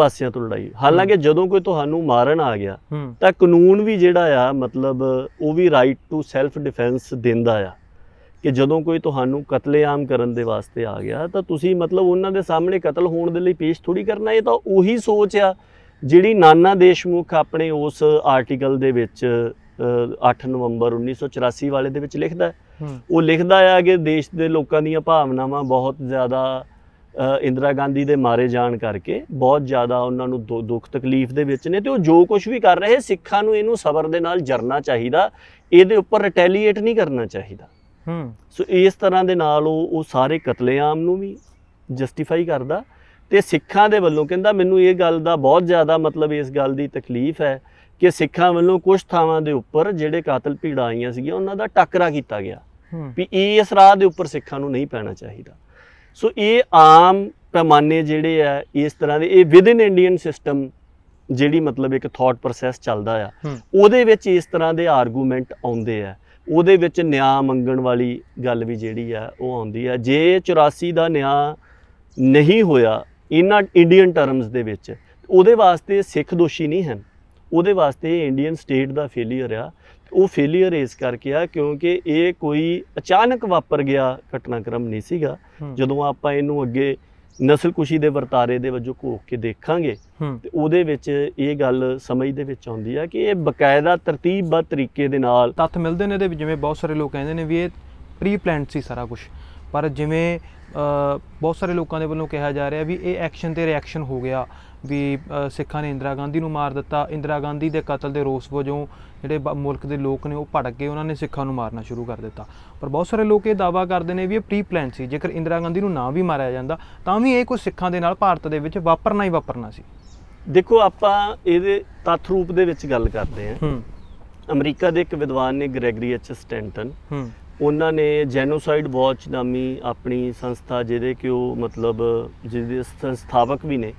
ਹਾਲਾਂਕਿ ਜਦੋਂ ਕੋਈ ਤੁਹਾਨੂੰ ਮਾਰਨ ਆ ਗਿਆ ਤਾਂ ਕਾਨੂੰਨ ਵੀ ਜਿਹੜਾ ਆ ਮਤਲਬ ਉਹ ਵੀ ਰਾਈਟ ਟੂ ਸੈਲਫ ਡਿਫੈਂਸ ਦਿੰਦਾ ਆ ਕਿ ਜਦੋਂ ਕੋਈ ਤੁਹਾਨੂੰ ਕਤਲੇਆਮ ਕਰਨ ਦੇ ਵਾਸਤੇ ਆ ਗਿਆ ਤਾਂ ਤੁਸੀਂ ਮਤਲਬ ਉਹਨਾਂ ਦੇ ਸਾਹਮਣੇ ਕਤਲ ਹੋਣ ਦੇ ਲਈ ਪੇਸ਼ ਥੋੜੀ ਕਰਨਾ। ਇਹ ਤਾਂ ਉਹੀ ਸੋਚ ਆ ਜਿਹੜੀ ਨਾਨਾ ਦੇਸ਼ਮੁਖ ਆਪਣੇ ਉਸ ਆਰਟੀਕਲ ਦੇ ਵਿੱਚ 8 ਨਵੰਬਰ 1984 ਵਾਲੇ ਦੇ ਵਿੱਚ ਲਿਖਦਾ। ਉਹ ਲਿਖਦਾ ਆ ਕਿ ਦੇਸ਼ ਦੇ ਲੋਕਾਂ ਦੀਆਂ ਭਾਵਨਾਵਾਂ ਬਹੁਤ ਜ਼ਿਆਦਾ ਇੰਦਰਾ ਗਾਂਧੀ ਦੇ ਮਾਰੇ ਜਾਣ ਕਰਕੇ ਬਹੁਤ ਜ਼ਿਆਦਾ ਉਹਨਾਂ ਨੂੰ ਦੁੱਖ ਤਕਲੀਫ ਦੇ ਵਿੱਚ ਨੇ, ਤੇ ਉਹ ਜੋ ਕੁਝ ਵੀ ਕਰ ਰਹੇ ਸਿੱਖਾਂ ਨੂੰ ਇਹਨੂੰ ਸਬਰ ਦੇ ਨਾਲ ਜਰਨਾ ਚਾਹੀਦਾ, ਇਹਦੇ ਉੱਪਰ ਰਿਟੈਲੀਏਟ ਨਹੀਂ ਕਰਨਾ ਚਾਹੀਦਾ। ਸੋ ਇਸ ਤਰ੍ਹਾਂ ਦੇ ਨਾਲ ਉਹ ਸਾਰੇ ਕਤਲੇਆਮ ਨੂੰ ਵੀ ਜਸਟੀਫਾਈ ਕਰਦਾ ਤੇ ਸਿੱਖਾਂ ਦੇ ਵੱਲੋਂ ਕਹਿੰਦਾ ਮੈਨੂੰ ਇਹ ਗੱਲ ਦਾ ਬਹੁਤ ਜ਼ਿਆਦਾ ਮਤਲਬ ਇਸ ਗੱਲ ਦੀ ਤਕਲੀਫ ਹੈ ਕਿ ਸਿੱਖਾਂ ਵੱਲੋਂ ਕੁਝ ਥਾਵਾਂ ਦੇ ਉੱਪਰ ਜਿਹੜੇ ਕਾਤਲ ਭੀੜਾਂ ਆਈਆਂ ਸੀਗੀਆਂ ਉਹਨਾਂ ਦਾ ਟਾਕਰਾ ਕੀਤਾ ਗਿਆ, ਵੀ ਇਸ ਰਾਹ ਦੇ ਉੱਪਰ ਸਿੱਖਾਂ ਨੂੰ ਨਹੀਂ ਪੈਣਾ ਚਾਹੀਦਾ। ਸੋ ਇਹ ਆਮ ਪੈਮਾਨੇ ਜਿਹੜੇ ਆ ਇਸ ਤਰ੍ਹਾਂ ਦੇ, ਇਹ ਵਿਦਿਨ ਇੰਡੀਅਨ ਸਿਸਟਮ ਜਿਹੜੀ ਮਤਲਬ ਇੱਕ ਥਾਟ ਪ੍ਰੋਸੈਸ ਚੱਲਦਾ ਆ, ਉਹਦੇ ਵਿੱਚ ਇਸ ਤਰ੍ਹਾਂ ਦੇ ਆਰਗੂਮੈਂਟ ਆਉਂਦੇ ਆ, ਉਹਦੇ ਵਿੱਚ ਨਿਆਂ ਮੰਗਣ ਵਾਲੀ ਗੱਲ ਵੀ ਜਿਹੜੀ ਆ ਉਹ ਆਉਂਦੀ ਆ। ਜੇ 84 ਦਾ ਨਿਆਂ ਨਹੀਂ ਹੋਇਆ ਇਹਨਾਂ ਇੰਡੀਅਨ ਟਰਮਸ ਦੇ ਵਿੱਚ, ਉਹਦੇ ਵਾਸਤੇ ਸਿੱਖ ਦੋਸ਼ੀ ਨਹੀਂ ਹਨ, ਉਹਦੇ ਵਾਸਤੇ ਇੰਡੀਅਨ ਸਟੇਟ ਦਾ ਫੇਲੀਅਰ ਆ। ਉਹ ਫੇਲੀਅਰ ਇਸ ਕਰਕੇ ਆ ਕਿਉਂਕਿ ਇਹ ਕੋਈ ਅਚਾਨਕ ਵਾਪਰ ਗਿਆ ਘਟਨਾਕ੍ਰਮ ਨਹੀਂ ਸੀਗਾ। ਜਦੋਂ ਆਪਾਂ ਇਹਨੂੰ ਅੱਗੇ ਨਸਲਕੁਸ਼ੀ ਦੇ ਵਰਤਾਰੇ ਦੇ ਵਜੋਂ ਘੋਖ ਕੇ ਦੇਖਾਂਗੇ ਤੇ ਉਹਦੇ ਵਿੱਚ ਇਹ ਗੱਲ ਸਮਝ ਦੇ ਵਿੱਚ ਆਉਂਦੀ ਆ ਕਿ ਇਹ ਬਕਾਇਦਾ ਤਰਤੀਬਬੱਧ ਤਰੀਕੇ ਦੇ ਨਾਲ ਤੱਥ ਮਿਲਦੇ ਨੇ ਇਹਦੇ ਵਿੱਚ। ਜਿਵੇਂ ਬਹੁਤ ਸਾਰੇ ਲੋਕ ਕਹਿੰਦੇ ਨੇ ਵੀ ਇਹ ਪ੍ਰੀ ਪਲਾਨਡ ਸੀ ਸਾਰਾ ਕੁਝ, ਪਰ ਜਿਵੇਂ ਬਹੁਤ ਸਾਰੇ ਲੋਕਾਂ ਦੇ ਵੱਲੋਂ ਕਿਹਾ ਜਾ ਰਿਹਾ ਵੀ ਇਹ ਐਕਸ਼ਨ ਤੇ ਰਿਐਕਸ਼ਨ ਹੋ ਗਿਆ, ਵੀ ਸਿੱਖਾਂ ਨੇ ਇੰਦਰਾ ਗਾਂਧੀ ਨੂੰ ਮਾਰ ਦਿੱਤਾ, ਇੰਦਰਾ ਗਾਂਧੀ ਦੇ ਕਤਲ ਦੇ ਰੋਸ ਵਜੋਂ ਜਿਹੜੇ ਮੁਲਕ ਦੇ ਲੋਕ ਨੇ ਉਹ ਭੜਕ ਗਏ, ਉਹਨਾਂ ਨੇ ਸਿੱਖਾਂ ਨੂੰ ਮਾਰਨਾ ਸ਼ੁਰੂ ਕਰ ਦਿੱਤਾ। ਪਰ ਬਹੁਤ ਸਾਰੇ ਲੋਕ ਇਹ ਦਾਅਵਾ ਕਰਦੇ ਨੇ ਵੀ ਇਹ ਪ੍ਰੀ ਪਲਾਨ ਸੀ, ਜੇਕਰ ਇੰਦਰਾ ਗਾਂਧੀ ਨੂੰ ਨਾ ਵੀ ਮਾਰਿਆ ਜਾਂਦਾ ਤਾਂ ਵੀ ਇਹ ਕੁਝ ਸਿੱਖਾਂ ਦੇ ਨਾਲ ਭਾਰਤ ਦੇ ਵਿੱਚ ਵਾਪਰਨਾ ਹੀ ਵਾਪਰਨਾ ਸੀ। ਦੇਖੋ ਆਪਾਂ ਇਹਦੇ ਤੱਥ ਰੂਪ ਦੇ ਵਿੱਚ ਗੱਲ ਕਰਦੇ ਹਾਂ। ਅਮਰੀਕਾ ਦੇ ਇੱਕ ਵਿਦਵਾਨ ਨੇ ਗ੍ਰੈਗਰੀ ਐਚ ਸਟੈਂਟਨ, ਉਹਨਾਂ ਨੇ ਜੈਨੋਸਾਈਡ ਵਾਚ ਨਾਮੀ ਆਪਣੀ ਸੰਸਥਾ ਜਿਹਦੇ ਕਿ ਉਹ ਮਤਲਬ ਜਿਹਦੇ ਸੰਸਥਾਪਕ ਵੀ ਨੇ,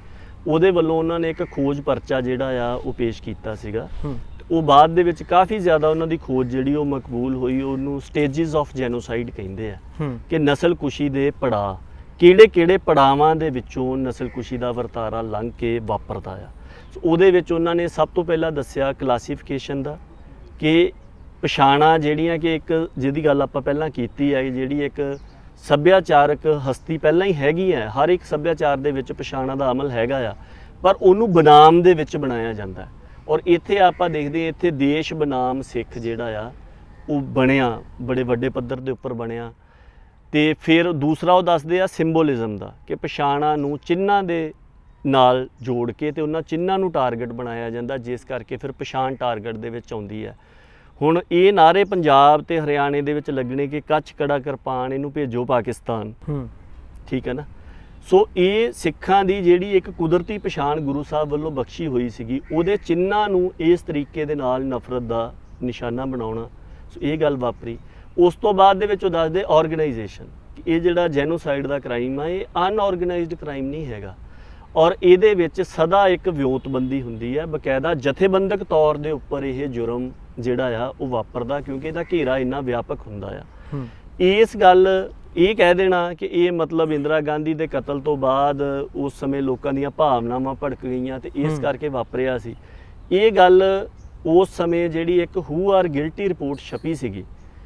ਉਹਦੇ ਵੱਲੋਂ ਉਹਨਾਂ ਨੇ ਇੱਕ ਖੋਜ ਪਰਚਾ ਜਿਹੜਾ ਆ ਉਹ ਪੇਸ਼ ਕੀਤਾ ਸੀਗਾ। ਹੂੰ ਉਹ ਬਾਅਦ ਦੇ ਵਿੱਚ ਕਾਫੀ ਜ਼ਿਆਦਾ ਉਹਨਾਂ ਦੀ ਖੋਜ ਜਿਹੜੀ ਉਹ ਮਕਬੂਲ ਹੋਈ। ਉਹਨੂੰ ਸਟੇਜਿਸ ਆਫ ਜੈਨੋਸਾਈਡ ਕਹਿੰਦੇ ਆ ਹੂੰ ਕਿ ਨਸਲਕੁਸ਼ੀ ਦੇ ਪੜਾਅ ਕਿਹੜੇ ਪੜਾਵਾਂ ਦੇ ਵਿੱਚੋਂ ਨਸਲਕੁਸ਼ੀ ਦਾ ਵਰਤਾਰਾ ਲੰਘ ਕੇ ਵਾਪਰਦਾ ਆ। ਉਹਦੇ ਵਿੱਚ ਉਹਨਾਂ ਨੇ ਸਭ ਤੋਂ ਪਹਿਲਾਂ ਦੱਸਿਆ ਕਲਾਸੀਫਿਕੇਸ਼ਨ ਦਾ, ਕਿ ਪਛਾਣਾਂ ਜਿਹੜੀਆਂ ਕਿ ਇੱਕ ਜਿਹਦੀ ਗੱਲ ਆਪਾਂ ਪਹਿਲਾਂ ਕੀਤੀ ਹੈ, ਜਿਹੜੀ ਇੱਕ ਸੱਭਿਆਚਾਰਕ ਹਸਤੀ ਪਹਿਲਾਂ ਹੀ ਹੈਗੀ ਹੈ, ਹਰ ਇੱਕ ਸੱਭਿਆਚਾਰ ਦੇ ਵਿੱਚ ਪਛਾਣਾਂ ਦਾ ਅਮਲ ਹੈਗਾ ਆ, ਪਰ ਉਹਨੂੰ ਬਨਾਮ ਦੇ ਵਿੱਚ ਬਣਾਇਆ ਜਾਂਦਾ ਹੈ। ਔਰ ਇੱਥੇ ਆਪਾਂ ਦੇਖਦੇ ਹਾਂ ਇੱਥੇ ਦੇਸ਼ ਬਨਾਮ ਸਿੱਖ ਜਿਹੜਾ ਆ ਉਹ ਬਣਿਆ, ਬੜੇ ਵੱਡੇ ਪੱਧਰ ਦੇ ਉੱਪਰ ਬਣਿਆ। ਤੇ ਫਿਰ ਦੂਸਰਾ ਉਹ ਦੱਸਦੇ ਆ ਸਿੰਬੋਲਿਜ਼ਮ ਦਾ, ਕਿ ਪਛਾਣਾਂ ਨੂੰ ਚਿੰਨ੍ਹਾਂ ਦੇ ਨਾਲ ਜੋੜ ਕੇ ਤੇ ਉਹਨਾਂ ਚਿੰਨ੍ਹਾਂ ਨੂੰ ਟਾਰਗੇਟ ਬਣਾਇਆ ਜਾਂਦਾ, ਜਿਸ ਕਰਕੇ ਫਿਰ ਪਛਾਣ ਟਾਰਗੇਟ ਦੇ ਵਿੱਚ ਆਉਂਦੀ ਹੈ। ਹੁਣ ਇਹ ਨਾਅਰੇ ਪੰਜਾਬ ਤੇ ਹਰਿਆਣੇ ਦੇ ਵਿੱਚ ਲੱਗਣੇ ਕਿ ਕੱਚ ਕੜਾ ਕਿਰਪਾਨ ਇਹਨੂੰ ਭੇਜੋ ਪਾਕਿਸਤਾਨ, ਠੀਕ ਹੈ ਨਾ। ਸੋ ਇਹ ਸਿੱਖਾਂ ਦੀ ਜਿਹੜੀ ਇੱਕ ਕੁਦਰਤੀ ਪਛਾਣ ਗੁਰੂ ਸਾਹਿਬ ਵੱਲੋਂ ਬਖਸ਼ੀ ਹੋਈ ਸੀਗੀ, ਉਹਦੇ ਚਿੰਨ੍ਹਾਂ ਨੂੰ ਇਸ ਤਰੀਕੇ ਦੇ ਨਾਲ ਨਫ਼ਰਤ ਦਾ ਨਿਸ਼ਾਨਾ ਬਣਾਉਣਾ। ਸੋ ਇਹ ਗੱਲ ਵਾਪਰੀ। ਉਸ ਤੋਂ ਬਾਅਦ ਦੇ ਵਿੱਚ ਉਹ ਦੱਸਦੇ ਆਰਗੇਨਾਈਜੇਸ਼ਨ, ਇਹ ਜਿਹੜਾ ਜੈਨੋਸਾਈਡ ਦਾ ਕ੍ਰਾਈਮ ਆ ਇਹ ਅਨਆਰਗੇਨਾਈਜ਼ਡ ਕ੍ਰਾਈਮ ਨਹੀਂ ਹੈਗਾ, ਔਰ ਇਹਦੇ ਵਿੱਚ ਸਦਾ ਇੱਕ ਵਿਉਂਤਬੰਦੀ ਹੁੰਦੀ ਹੈ, ਬਕਾਇਦਾ ਜਥੇਬੰਦਕ ਤੌਰ ਦੇ ਉੱਪਰ ਇਹ ਜੁਰਮ ਜਿਹੜਾ ਆ ਉਹ ਵਾਪਰਦਾ, ਕਿਉਂਕਿ ਇਹਦਾ ਘੇਰਾ ਇੰਨਾ ਵਿਆਪਕ ਹੁੰਦਾ ਆ। ਇਸ ਗੱਲ ਇਹ ਕਹਿ ਦੇਣਾ ਕਿ ਇਹ ਮਤਲਬ ਇੰਦਰਾ ਗਾਂਧੀ ਦੇ ਕਤਲ ਤੋਂ ਬਾਅਦ ਉਸ ਸਮੇਂ ਲੋਕਾਂ ਦੀਆਂ ਭਾਵਨਾਵਾਂ ਭੜਕ ਗਈਆਂ ਤੇ ਇਸ ਕਰਕੇ ਵਾਪਰਿਆ ਸੀ, ਇਹ ਗੱਲ ਉਸ ਸਮੇਂ ਜਿਹੜੀ ਇੱਕ ਹੂ ਆਰ ਗਿਲਟੀ ਰਿਪੋਰਟ ਛਪੀ ਸੀਗੀ,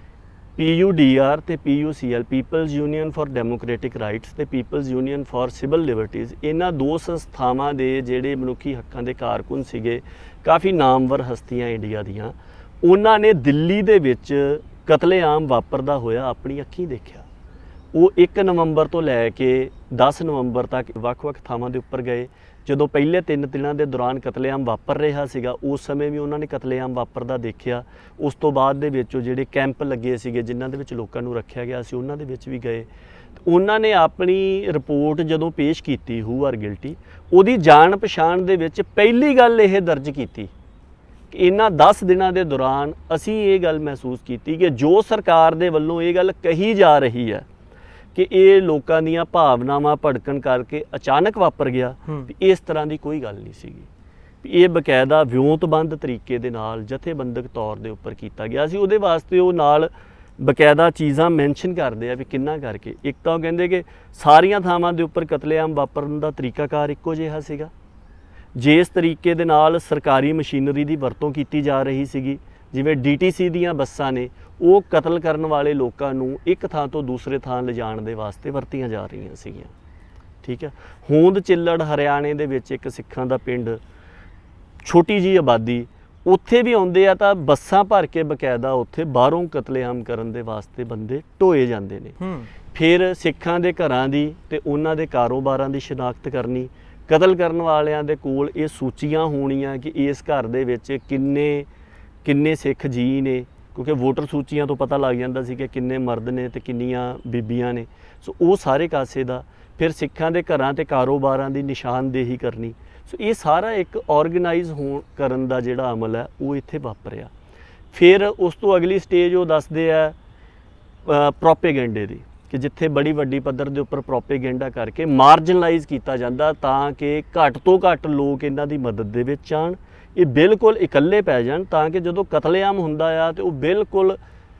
PUDR ਤੇ PUCL, people's union for democratic rights ਤੇ people's union for civil liberties, ਇਹਨਾਂ ਦੋ ਸੰਸਥਾਵਾਂ ਦੇ ਜਿਹੜੇ ਮਨੁੱਖੀ ਹੱਕਾਂ ਦੇ ਕਾਰਕੁਨ ਸੀਗੇ, ਕਾਫੀ ਨਾਮਵਰ ਹਸਤੀਆਂ ਇੰਡੀਆ ਦੀਆਂ, ਉਹਨਾਂ ਨੇ ਦਿੱਲੀ ਦੇ ਵਿੱਚ ਕਤਲੇਆਮ ਵਾਪਰਦਾ ਹੋਇਆ ਆਪਣੀ ਅੱਖੀਂ ਦੇਖਿਆ। ਉਹ 1 ਨਵੰਬਰ ਤੋਂ ਲੈ ਕੇ 10 ਨਵੰਬਰ ਤੱਕ ਵੱਖ-ਵੱਖ ਥਾਵਾਂ ਦੇ ਉੱਪਰ ਗਏ। ਜਦੋਂ ਪਹਿਲੇ 3 ਦਿਨਾਂ ਦੇ ਦੌਰਾਨ ਕਤਲੇਆਮ ਵਾਪਰ ਰਿਹਾ ਸੀਗਾ, ਉਸ ਸਮੇਂ ਵੀ ਉਹਨਾਂ ਨੇ ਕਤਲੇਆਮ ਵਾਪਰਦਾ ਦੇਖਿਆ। ਉਸ ਤੋਂ ਬਾਅਦ ਦੇ ਵਿੱਚ ਉਹ ਜਿਹੜੇ ਕੈਂਪ ਲੱਗੇ ਸੀਗੇ ਜਿਨ੍ਹਾਂ ਦੇ ਵਿੱਚ ਲੋਕਾਂ ਨੂੰ ਰੱਖਿਆ ਗਿਆ ਸੀ, ਉਹਨਾਂ ਦੇ ਵਿੱਚ ਵੀ ਗਏ। ਉਹਨਾਂ ਨੇ ਆਪਣੀ ਰਿਪੋਰਟ ਜਦੋਂ ਪੇਸ਼ ਕੀਤੀ ਹੂ ਆਰ ਗਿਲਟੀ, ਉਹਦੀ ਜਾਣ ਪਛਾਣ ਦੇ ਵਿੱਚ ਪਹਿਲੀ ਗੱਲ ਇਹ ਦਰਜ ਕੀਤੀ ਕਿ ਇਹਨਾਂ 10 ਦਿਨਾਂ ਦੇ ਦੌਰਾਨ ਅਸੀਂ ਇਹ ਗੱਲ ਮਹਿਸੂਸ ਕੀਤੀ ਕਿ ਜੋ ਸਰਕਾਰ ਦੇ ਵੱਲੋਂ ਇਹ ਗੱਲ ਕਹੀ ਜਾ ਰਹੀ ਹੈ ਕਿ ਇਹ ਲੋਕਾਂ ਦੀਆਂ ਭਾਵਨਾਵਾਂ ਭੜਕਣ ਕਰਕੇ ਅਚਾਨਕ ਵਾਪਰ ਗਿਆ, ਇਸ ਤਰ੍ਹਾਂ ਦੀ ਕੋਈ ਗੱਲ ਨਹੀਂ ਸੀਗੀ। ਇਹ ਬਕਾਇਦਾ ਵਿਉਂਤਬੰਦ ਤਰੀਕੇ ਦੇ ਨਾਲ ਜਥੇਬੰਦਕ ਤੌਰ ਦੇ ਉੱਪਰ ਕੀਤਾ ਗਿਆ ਸੀ। ਉਹਦੇ ਵਾਸਤੇ ਉਹ ਨਾਲ ਬਕਾਇਦਾ ਚੀਜ਼ਾਂ ਮੈਂਸ਼ਨ ਕਰਦੇ ਆ ਵੀ ਕਿੰਨਾ ਕਰਕੇ। ਇੱਕ ਤਾਂ ਉਹ ਕਹਿੰਦੇ ਕਿ ਸਾਰੀਆਂ ਥਾਵਾਂ ਦੇ ਉੱਪਰ ਕਤਲੇਆਮ ਵਾਪਰਨ ਦਾ ਤਰੀਕਾਕਾਰ ਇੱਕੋ ਜਿਹਾ ਸੀਗਾ, ਜਿਸ ਤਰੀਕੇ ਦੇ ਨਾਲ ਸਰਕਾਰੀ ਮਸ਼ੀਨਰੀ ਦੀ ਵਰਤੋਂ ਕੀਤੀ ਜਾ ਰਹੀ ਸੀਗੀ, ਜਿਵੇਂ DTC ਦੀਆਂ ਬੱਸਾਂ ਨੇ, ਉਹ ਕਤਲ ਕਰਨ ਵਾਲੇ ਲੋਕਾਂ ਨੂੰ ਇੱਕ ਥਾਂ ਤੋਂ ਦੂਸਰੇ ਥਾਂ ਲਿਜਾਣ ਦੇ ਵਾਸਤੇ ਵਰਤੀਆਂ ਜਾ ਰਹੀਆਂ ਸੀਗੀਆਂ, ਠੀਕ ਹੈ। ਹੋਂਦ ਚਿੱਲੜ ਹਰਿਆਣੇ ਦੇ ਵਿੱਚ ਇੱਕ ਸਿੱਖਾਂ ਦਾ ਪਿੰਡ, ਛੋਟੀ ਜਿਹੀ ਆਬਾਦੀ, ਉੱਥੇ ਵੀ ਆਉਂਦੇ ਆ ਤਾਂ ਬੱਸਾਂ ਭਰ ਕੇ ਬਕਾਇਦਾ ਉੱਥੇ ਬਾਹਰੋਂ ਕਤਲੇਆਮ ਕਰਨ ਦੇ ਵਾਸਤੇ ਬੰਦੇ ਢੋਏ ਜਾਂਦੇ ਨੇ। ਫਿਰ ਸਿੱਖਾਂ ਦੇ ਘਰਾਂ ਦੀ ਤੇ ਉਹਨਾਂ ਦੇ ਕਾਰੋਬਾਰਾਂ ਦੀ ਸ਼ਨਾਖਤ ਕਰਨੀ, ਕਤਲ ਕਰਨ ਵਾਲਿਆਂ ਦੇ ਕੋਲ ਇਹ ਸੂਚੀਆਂ ਹੋਣੀਆਂ ਕਿ ਇਸ ਘਰ ਦੇ ਵਿੱਚ ਕਿੰਨੇ ਸਿੱਖ ਜੀ ਨੇ, ਕਿਉਂਕਿ ਵੋਟਰ ਸੂਚੀਆਂ ਤੋਂ ਪਤਾ ਲੱਗ ਜਾਂਦਾ ਸੀ ਕਿ ਕਿੰਨੇ ਮਰਦ ਨੇ ਤੇ ਕਿੰਨੀਆਂ ਬੀਬੀਆਂ ਨੇ। ਸੋ ਉਹ ਸਾਰੇ ਕਾਸੇ ਦਾ, ਫਿਰ ਸਿੱਖਾਂ ਦੇ ਘਰਾਂ ਤੇ ਕਾਰੋਬਾਰਾਂ ਦੀ ਨਿਸ਼ਾਨਦੇਹੀ ਕਰਨੀ। ਸੋ ਇਹ ਸਾਰਾ ਇੱਕ ਆਰਗੇਨਾਈਜ਼ ਕਰਨ ਦਾ ਜਿਹੜਾ ਅਮਲ ਹੈ ਉਹ ਇੱਥੇ ਵਾਪਰਿਆ। ਫਿਰ ਉਸ ਤੋਂ ਅਗਲੀ ਸਟੇਜ ਉਹ ਦੱਸਦੇ ਆ ਪ੍ਰੋਪੇਗੈਂਡੇ ਦੀ, ਕਿ ਜਿੱਥੇ ਬੜੀ ਵੱਡੀ ਪੱਧਰ ਦੇ ਉੱਪਰ ਪ੍ਰੋਪੇਗੈਂਡਾ ਕਰਕੇ ਮਾਰਜਨਲਾਈਜ਼ ਕੀਤਾ ਜਾਂਦਾ ਤਾਂ ਕਿ ਘੱਟ ਤੋਂ ਘੱਟ ਲੋਕ ਇਹਨਾਂ ਦੀ ਮਦਦ ਦੇ ਵਿੱਚ ਆਉਣ, ਇਹ ਬਿਲਕੁਲ ਇਕੱਲੇ ਪੈ ਜਾਣ, ਤਾਂ ਕਿ ਜਦੋਂ ਕਤਲੇਆਮ ਹੁੰਦਾ ਆ ਤੇ ਉਹ ਬਿਲਕੁਲ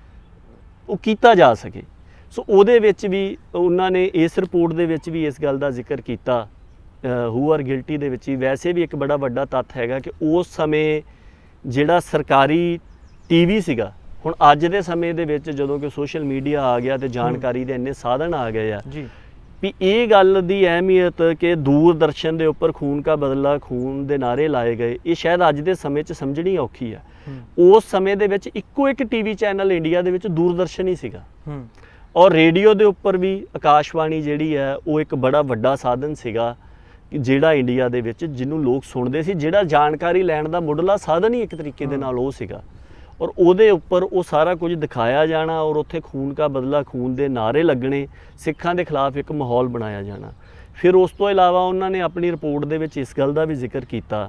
ਉਹ ਕੀਤਾ ਜਾ ਸਕੇ। ਸੋ ਉਹਦੇ ਵਿੱਚ ਵੀ ਉਹਨਾਂ ਨੇ ਇਸ ਰਿਪੋਰਟ ਦੇ ਵਿੱਚ ਵੀ ਇਸ ਗੱਲ ਦਾ ਜ਼ਿਕਰ ਕੀਤਾ, ਹੂ ਆਰ ਗਿਲਟੀ ਦੇ ਵਿੱਚ ਹੀ। ਵੈਸੇ ਵੀ ਇੱਕ ਬੜਾ ਵੱਡਾ ਤੱਥ ਹੈਗਾ ਕਿ ਉਸ ਸਮੇਂ ਜਿਹੜਾ ਸਰਕਾਰੀ TV ਸੀਗਾ, ਹੁਣ ਅੱਜ ਦੇ ਸਮੇਂ ਦੇ ਵਿੱਚ ਜਦੋਂ ਕਿ ਸੋਸ਼ਲ ਮੀਡੀਆ ਆ ਗਿਆ ਤੇ ਜਾਣਕਾਰੀ ਦੇ ਇੰਨੇ ਸਾਧਨ ਆ ਗਏ ਆ ਜੀ, ਵੀ ਇਹ ਗੱਲ ਦੀ ਅਹਿਮੀਅਤ ਕਿ ਦੂਰਦਰਸ਼ਨ ਦੇ ਉੱਪਰ ਖੂਨ ਕਾ ਬਦਲਾ ਖੂਨ ਦੇ ਨਾਅਰੇ ਲਾਏ ਗਏ, ਇਹ ਸ਼ਾਇਦ ਅੱਜ ਦੇ ਸਮੇਂ 'ਚ ਸਮਝਣੀ ਔਖੀ ਆ। ਉਸ ਸਮੇਂ ਦੇ ਵਿੱਚ ਇੱਕੋ ਇੱਕ TV ਚੈਨਲ ਇੰਡੀਆ ਦੇ ਵਿੱਚ ਦੂਰਦਰਸ਼ਨ ਹੀ ਸੀਗਾ, ਔਰ ਰੇਡੀਓ ਦੇ ਉੱਪਰ ਵੀ ਆਕਾਸ਼ਵਾਣੀ ਜਿਹੜੀ ਹੈ ਉਹ ਇੱਕ ਬੜਾ ਵੱਡਾ ਸਾਧਨ ਸੀਗਾ ਜਿਹੜਾ ਇੰਡੀਆ ਦੇ ਵਿੱਚ ਜਿਹਨੂੰ ਲੋਕ ਸੁਣਦੇ ਸੀ, ਜਿਹੜਾ ਜਾਣਕਾਰੀ ਲੈਣ ਦਾ ਮੁੱਢਲਾ ਸਾਧਨ ਹੀ ਇੱਕ ਤਰੀਕੇ ਦੇ ਨਾਲ ਉਹ ਸੀਗਾ। ਔਰ ਉਹਦੇ ਉੱਪਰ ਉਹ ਸਾਰਾ ਕੁਝ ਦਿਖਾਇਆ ਜਾਣਾ, ਔਰ ਉੱਥੇ ਖੂਨ ਕਾ ਬਦਲਾ ਖੂਨ ਦੇ ਨਾਅਰੇ ਲੱਗਣੇ, ਸਿੱਖਾਂ ਦੇ ਖਿਲਾਫ ਇੱਕ ਮਾਹੌਲ ਬਣਾਇਆ ਜਾਣਾ। ਫਿਰ ਉਸ ਤੋਂ ਇਲਾਵਾ ਉਹਨਾਂ ਨੇ ਆਪਣੀ ਰਿਪੋਰਟ ਦੇ ਵਿੱਚ ਇਸ ਗੱਲ ਦਾ ਵੀ ਜ਼ਿਕਰ ਕੀਤਾ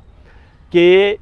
ਕਿ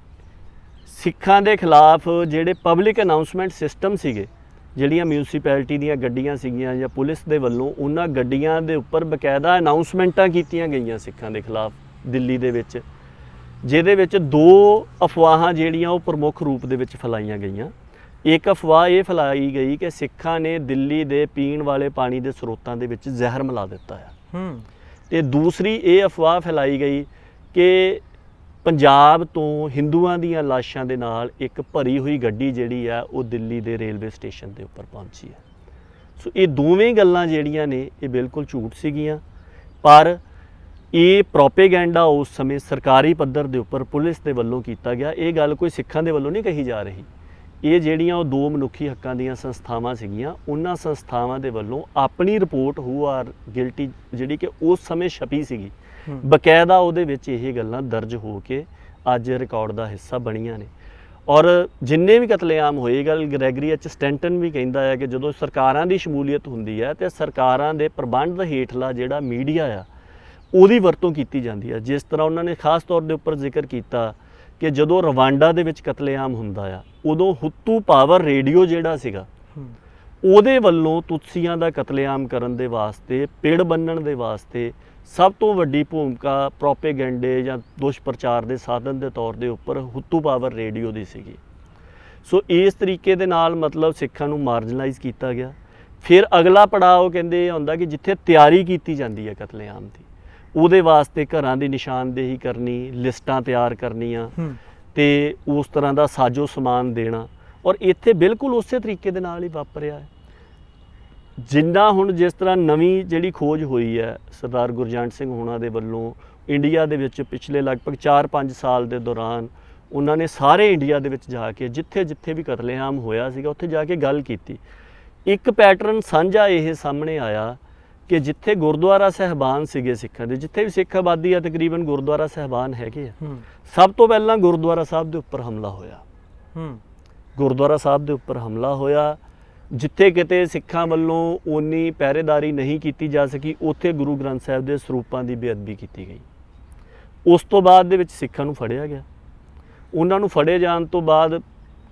ਸਿੱਖਾਂ ਦੇ ਖਿਲਾਫ ਜਿਹੜੇ ਪਬਲਿਕ ਅਨਾਊਂਸਮੈਂਟ ਸਿਸਟਮ ਸੀਗੇ, ਜਿਹੜੀਆਂ ਮਿਊਨਿਸਪੈਲਿਟੀ ਦੀਆਂ ਗੱਡੀਆਂ ਸੀਗੀਆਂ ਜਾਂ ਪੁਲਿਸ ਦੇ ਵੱਲੋਂ, ਉਹਨਾਂ ਗੱਡੀਆਂ ਦੇ ਉੱਪਰ ਬਕਾਇਦਾ ਅਨਾਊਂਸਮੈਂਟਾਂ ਕੀਤੀਆਂ ਗਈਆਂ ਸਿੱਖਾਂ ਦੇ ਖਿਲਾਫ ਦਿੱਲੀ ਦੇ ਵਿੱਚ, ਜਿਹਦੇ ਵਿੱਚ 2 ਅਫਵਾਹਾਂ ਜਿਹੜੀਆਂ ਉਹ ਪ੍ਰਮੁੱਖ ਰੂਪ ਦੇ ਵਿੱਚ ਫੈਲਾਈਆਂ ਗਈਆਂ। ਇੱਕ ਅਫਵਾਹ ਇਹ ਫੈਲਾਈ ਗਈ ਕਿ ਸਿੱਖਾਂ ਨੇ ਦਿੱਲੀ ਦੇ ਪੀਣ ਵਾਲੇ ਪਾਣੀ ਦੇ ਸਰੋਤਾਂ ਦੇ ਵਿੱਚ ਜ਼ਹਿਰ ਮਿਲਾ ਦਿੱਤਾ ਆ, ਤੇ ਦੂਸਰੀ ਇਹ ਅਫਵਾਹ ਫੈਲਾਈ ਗਈ ਕਿ ਪੰਜਾਬ ਤੋਂ ਹਿੰਦੂਆਂ ਦੀਆਂ ਲਾਸ਼ਾਂ ਦੇ ਨਾਲ ਇੱਕ ਭਰੀ ਹੋਈ ਗੱਡੀ ਜਿਹੜੀ ਆ ਉਹ ਦਿੱਲੀ ਦੇ ਰੇਲਵੇ ਸਟੇਸ਼ਨ ਦੇ ਉੱਪਰ ਪਹੁੰਚੀ ਹੈ। ਸੋ ਇਹ ਦੋਵੇਂ ਗੱਲਾਂ ਜਿਹੜੀਆਂ ਨੇ ਇਹ ਬਿਲਕੁਲ ਝੂਠ ਸੀਗੀਆਂ, ਪਰ ਇਹ ਪ੍ਰੋਪੇਗੈਂਡਾ ਉਸ ਸਮੇਂ ਸਰਕਾਰੀ ਪੱਧਰ ਦੇ ਉੱਪਰ ਪੁਲਿਸ ਦੇ ਵੱਲੋਂ ਕੀਤਾ ਗਿਆ। ਇਹ ਗੱਲ ਕੋਈ ਸਿੱਖਾਂ ਦੇ ਵੱਲੋਂ ਨਹੀਂ ਕਹੀ ਜਾ ਰਹੀ। ਇਹ ਜਿਹੜੀਆਂ ਉਹ 2 ਮਨੁੱਖੀ ਹੱਕਾਂ ਦੀਆਂ ਸੰਸਥਾਵਾਂ ਸੀਗੀਆਂ, ਉਹਨਾਂ ਸੰਸਥਾਵਾਂ ਦੇ ਵੱਲੋਂ ਆਪਣੀ ਰਿਪੋਰਟ ਹੂ ਆਰ ਗਿਲਟੀ ਜਿਹੜੀ ਕਿ ਉਸ ਸਮੇਂ ਛਪੀ ਸੀਗੀ, ਬਕਾਇਦਾ ਉਹਦੇ ਵਿੱਚ ਇਹ ਗੱਲਾਂ ਦਰਜ ਹੋ ਕੇ ਅੱਜ ਰਿਕਾਰਡ ਦਾ ਹਿੱਸਾ ਬਣੀਆਂ ਨੇ। ਔਰ ਜਿੰਨੇ ਵੀ ਕਤਲੇਆਮ ਹੋਏ, ਗੱਲ ਗ੍ਰੈਗਰੀ ਐਚ ਸਟੈਂਟਨ ਵੀ ਕਹਿੰਦਾ ਹੈ ਕਿ ਜਦੋਂ ਸਰਕਾਰਾਂ ਦੀ ਸ਼ਮੂਲੀਅਤ ਹੁੰਦੀ ਹੈ ਤੇ ਸਰਕਾਰਾਂ ਦੇ ਪ੍ਰਬੰਧ ਹੇਠਲਾ ਜਿਹੜਾ ਮੀਡੀਆ ਆ ਉਹਦੀ ਵਰਤੋਂ ਕੀਤੀ ਜਾਂਦੀ ਹੈ। ਜਿਸ ਤਰ੍ਹਾਂ ਉਹਨਾਂ ਨੇ ਖਾਸ ਤੌਰ ਦੇ ਉੱਪਰ ਜ਼ਿਕਰ ਕੀਤਾ ਕਿ ਜਦੋਂ ਰਵਾਂਡਾ ਦੇ ਵਿੱਚ ਕਤਲੇਆਮ ਹੁੰਦਾ ਆ, ਉਦੋਂ ਹੁੱਤੂ ਪਾਵਰ ਰੇਡੀਓ ਜਿਹੜਾ ਸੀਗਾ ਉਹਦੇ ਵੱਲੋਂ ਤੁਤਸੀਆਂ ਦਾ ਕਤਲੇਆਮ ਕਰਨ ਦੇ ਵਾਸਤੇ, ਪਿੜ ਬੰਨਣ ਦੇ ਵਾਸਤੇ ਸਭ ਤੋਂ ਵੱਡੀ ਭੂਮਿਕਾ ਪ੍ਰੋਪੇਗੈਂਡੇ ਜਾਂ ਦੁਸ਼ਪ੍ਰਚਾਰ ਦੇ ਸਾਧਨ ਦੇ ਤੌਰ ਦੇ ਉੱਪਰ ਹੁੱਤੂ ਪਾਵਰ ਰੇਡੀਓ ਦੀ ਸੀਗੀ। ਸੋ ਇਸ ਤਰੀਕੇ ਦੇ ਨਾਲ ਮਤਲਬ ਸਿੱਖਾਂ ਨੂੰ ਮਾਰਜਨਲਾਈਜ਼ ਕੀਤਾ ਗਿਆ। ਫਿਰ ਅਗਲਾ ਪੜਾਅ ਉਹ ਕਹਿੰਦੇ ਇਹ ਹੁੰਦਾ ਕਿ ਜਿੱਥੇ ਤਿਆਰੀ ਕੀਤੀ ਜਾਂਦੀ ਹੈ ਕਤਲੇਆਮ ਦੀ, ਉਹਦੇ ਵਾਸਤੇ ਘਰਾਂ ਦੀ ਨਿਸ਼ਾਨਦੇਹੀ ਕਰਨੀ, ਲਿਸਟਾਂ ਤਿਆਰ ਕਰਨੀਆਂ ਤੇ ਉਸ ਤਰ੍ਹਾਂ ਦਾ ਸਾਜੋ ਸਮਾਨ ਦੇਣਾ। ਔਰ ਇੱਥੇ ਬਿਲਕੁਲ ਉਸੇ ਤਰੀਕੇ ਦੇ ਨਾਲ ਹੀ ਵਾਪਰਿਆ ਹੈ। ਜਿੰਨਾ ਹੁਣ ਜਿਸ ਤਰ੍ਹਾਂ ਨਵੀਂ ਜਿਹੜੀ ਖੋਜ ਹੋਈ ਹੈ ਸਰਦਾਰ ਗੁਰਜੰਟ ਸਿੰਘ ਹੋਣਾ ਦੇ ਵੱਲੋਂ ਇੰਡੀਆ ਦੇ ਵਿੱਚ ਪਿਛਲੇ ਲਗਭਗ 4-5 ਸਾਲ ਦੇ ਦੌਰਾਨ ਉਹਨਾਂ ਨੇ ਸਾਰੇ ਇੰਡੀਆ ਦੇ ਵਿੱਚ ਜਾ ਕੇ ਜਿੱਥੇ ਜਿੱਥੇ ਵੀ ਕਤਲੇਆਮ ਹੋਇਆ ਸੀਗਾ ਉੱਥੇ ਜਾ ਕੇ ਗੱਲ ਕੀਤੀ। ਇੱਕ ਪੈਟਰਨ ਸਾਂਝਾ ਇਹ ਸਾਹਮਣੇ ਆਇਆ ਕਿ ਜਿੱਥੇ ਗੁਰਦੁਆਰਾ ਸਾਹਿਬਾਨ ਸੀਗੇ ਸਿੱਖਾਂ ਦੇ, ਜਿੱਥੇ ਵੀ ਸਿੱਖ ਆਬਾਦੀ ਆ ਤਕਰੀਬਨ ਗੁਰਦੁਆਰਾ ਸਾਹਿਬਾਨ ਹੈਗੇ ਆ, ਸਭ ਤੋਂ ਪਹਿਲਾਂ ਗੁਰਦੁਆਰਾ ਸਾਹਿਬ ਦੇ ਉੱਪਰ ਹਮਲਾ ਹੋਇਆ। ਗੁਰਦੁਆਰਾ ਸਾਹਿਬ ਦੇ ਉੱਪਰ ਹਮਲਾ ਹੋਇਆ। ਜਿੱਥੇ ਕਿਤੇ ਸਿੱਖਾਂ ਵੱਲੋਂ ਓਨੀ ਪਹਿਰੇਦਾਰੀ ਨਹੀਂ ਕੀਤੀ ਜਾ ਸਕੀ, ਉੱਥੇ ਗੁਰੂ ਗ੍ਰੰਥ ਸਾਹਿਬ ਦੇ ਸਰੂਪਾਂ ਦੀ ਬੇਅਦਬੀ ਕੀਤੀ ਗਈ। ਉਸ ਤੋਂ ਬਾਅਦ ਦੇ ਵਿੱਚ ਸਿੱਖਾਂ ਨੂੰ ਫੜਿਆ ਗਿਆ। ਉਹਨਾਂ ਨੂੰ ਫੜੇ ਜਾਣ ਤੋਂ ਬਾਅਦ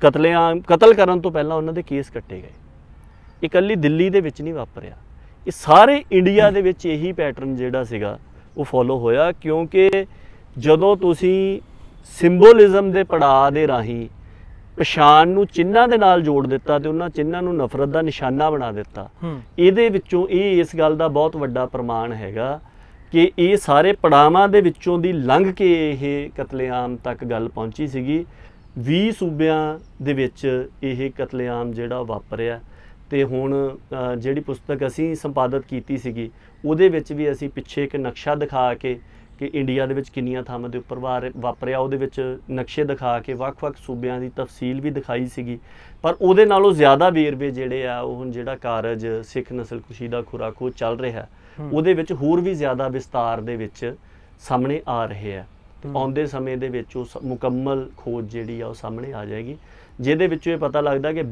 ਕਤਲ ਕਰਨ ਤੋਂ ਪਹਿਲਾਂ ਉਹਨਾਂ ਦੇ ਕੇਸ ਕੱਟੇ ਗਏ। ਇਕੱਲੀ ਦਿੱਲੀ ਦੇ ਵਿੱਚ ਨਹੀਂ ਵਾਪਰਿਆ, ਇਹ ਸਾਰੇ ਇੰਡੀਆ ਦੇ ਵਿੱਚ ਇਹੀ ਪੈਟਰਨ ਜਿਹੜਾ ਸੀਗਾ ਉਹ ਫੋਲੋ ਹੋਇਆ। ਕਿਉਂਕਿ ਜਦੋਂ ਤੁਸੀਂ ਸਿੰਬੋਲਿਜ਼ਮ ਦੇ ਪੜਾਅ ਦੇ ਰਾਹੀਂ ਪਛਾਣ ਨੂੰ ਚਿੰਨ੍ਹਾਂ ਦੇ ਨਾਲ ਜੋੜ ਦਿੱਤਾ ਤੇ ਉਹਨਾਂ ਚਿੰਨ੍ਹਾਂ ਨੂੰ ਨਫ਼ਰਤ ਦਾ ਨਿਸ਼ਾਨਾ ਬਣਾ ਦਿੱਤਾ, ਇਹਦੇ ਵਿੱਚੋਂ ਇਹ ਇਸ ਗੱਲ ਦਾ ਬਹੁਤ ਵੱਡਾ ਪ੍ਰਮਾਣ ਹੈਗਾ ਕਿ ਇਹ ਸਾਰੇ ਪੜਾਵਾਂ ਦੇ ਵਿੱਚੋਂ ਦੀ ਲੰਘ ਕੇ ਇਹ ਕਤਲੇਆਮ ਤੱਕ ਗੱਲ ਪਹੁੰਚੀ ਸੀਗੀ। 20 ਸੂਬਿਆਂ ਦੇ ਵਿੱਚ ਇਹ ਕਤਲੇਆਮ ਜਿਹੜਾ ਵਾਪਰਿਆ। ਤੇ ਹੁਣ ਜਿਹੜੀ ਪੁਸਤਕ ਅਸੀਂ ਸੰਪਾਦਿਤ ਕੀਤੀ ਸੀਗੀ ਉਹਦੇ ਵਿੱਚ ਵੀ ਅਸੀਂ ਪਿੱਛੇ ਇੱਕ ਨਕਸ਼ਾ ਦਿਖਾ ਕੇ ਕਿ ਇੰਡੀਆ ਦੇ ਵਿੱਚ ਕਿੰਨੀਆਂ ਥਾਵਾਂ ਦੇ ਉੱਪਰ ਵਾਪਰਿਆ, ਉਹਦੇ ਵਿੱਚ ਨਕਸ਼ੇ ਦਿਖਾ ਕੇ ਵੱਖ-ਵੱਖ ਸੂਬਿਆਂ ਦੀ ਤਫਸੀਲ ਵੀ ਦਿਖਾਈ ਸੀਗੀ। ਪਰ ਉਹਦੇ ਨਾਲੋਂ ਜ਼ਿਆਦਾ ਵੇਰਵੇ ਜਿਹੜੇ ਆ ਉਹ ਹੁਣ ਜਿਹੜਾ ਕਾਰਜ ਸਿੱਖ ਨਸਲਕੁਸ਼ੀ ਦਾ ਖੁਰਾਖੋਜ ਚੱਲ ਰਿਹਾ ਉਹਦੇ ਵਿੱਚ ਹੋਰ ਵੀ ਜ਼ਿਆਦਾ ਵਿਸਤਾਰ ਦੇ ਵਿੱਚ ਸਾਹਮਣੇ ਆ ਰਹੇ ਆ। ਆਉਂਦੇ ਸਮੇਂ ਦੇ ਵਿੱਚ ਉਹ ਮੁਕੰਮਲ ਖੋਜ ਜਿਹੜੀ ਆ ਉਹ ਸਾਹਮਣੇ ਆ ਜਾਏਗੀ, ਜਿਹਦੇ ਵਿੱਚੋਂ ਇਹ ਪਤਾ ਲੱਗਦਾ ਕਿ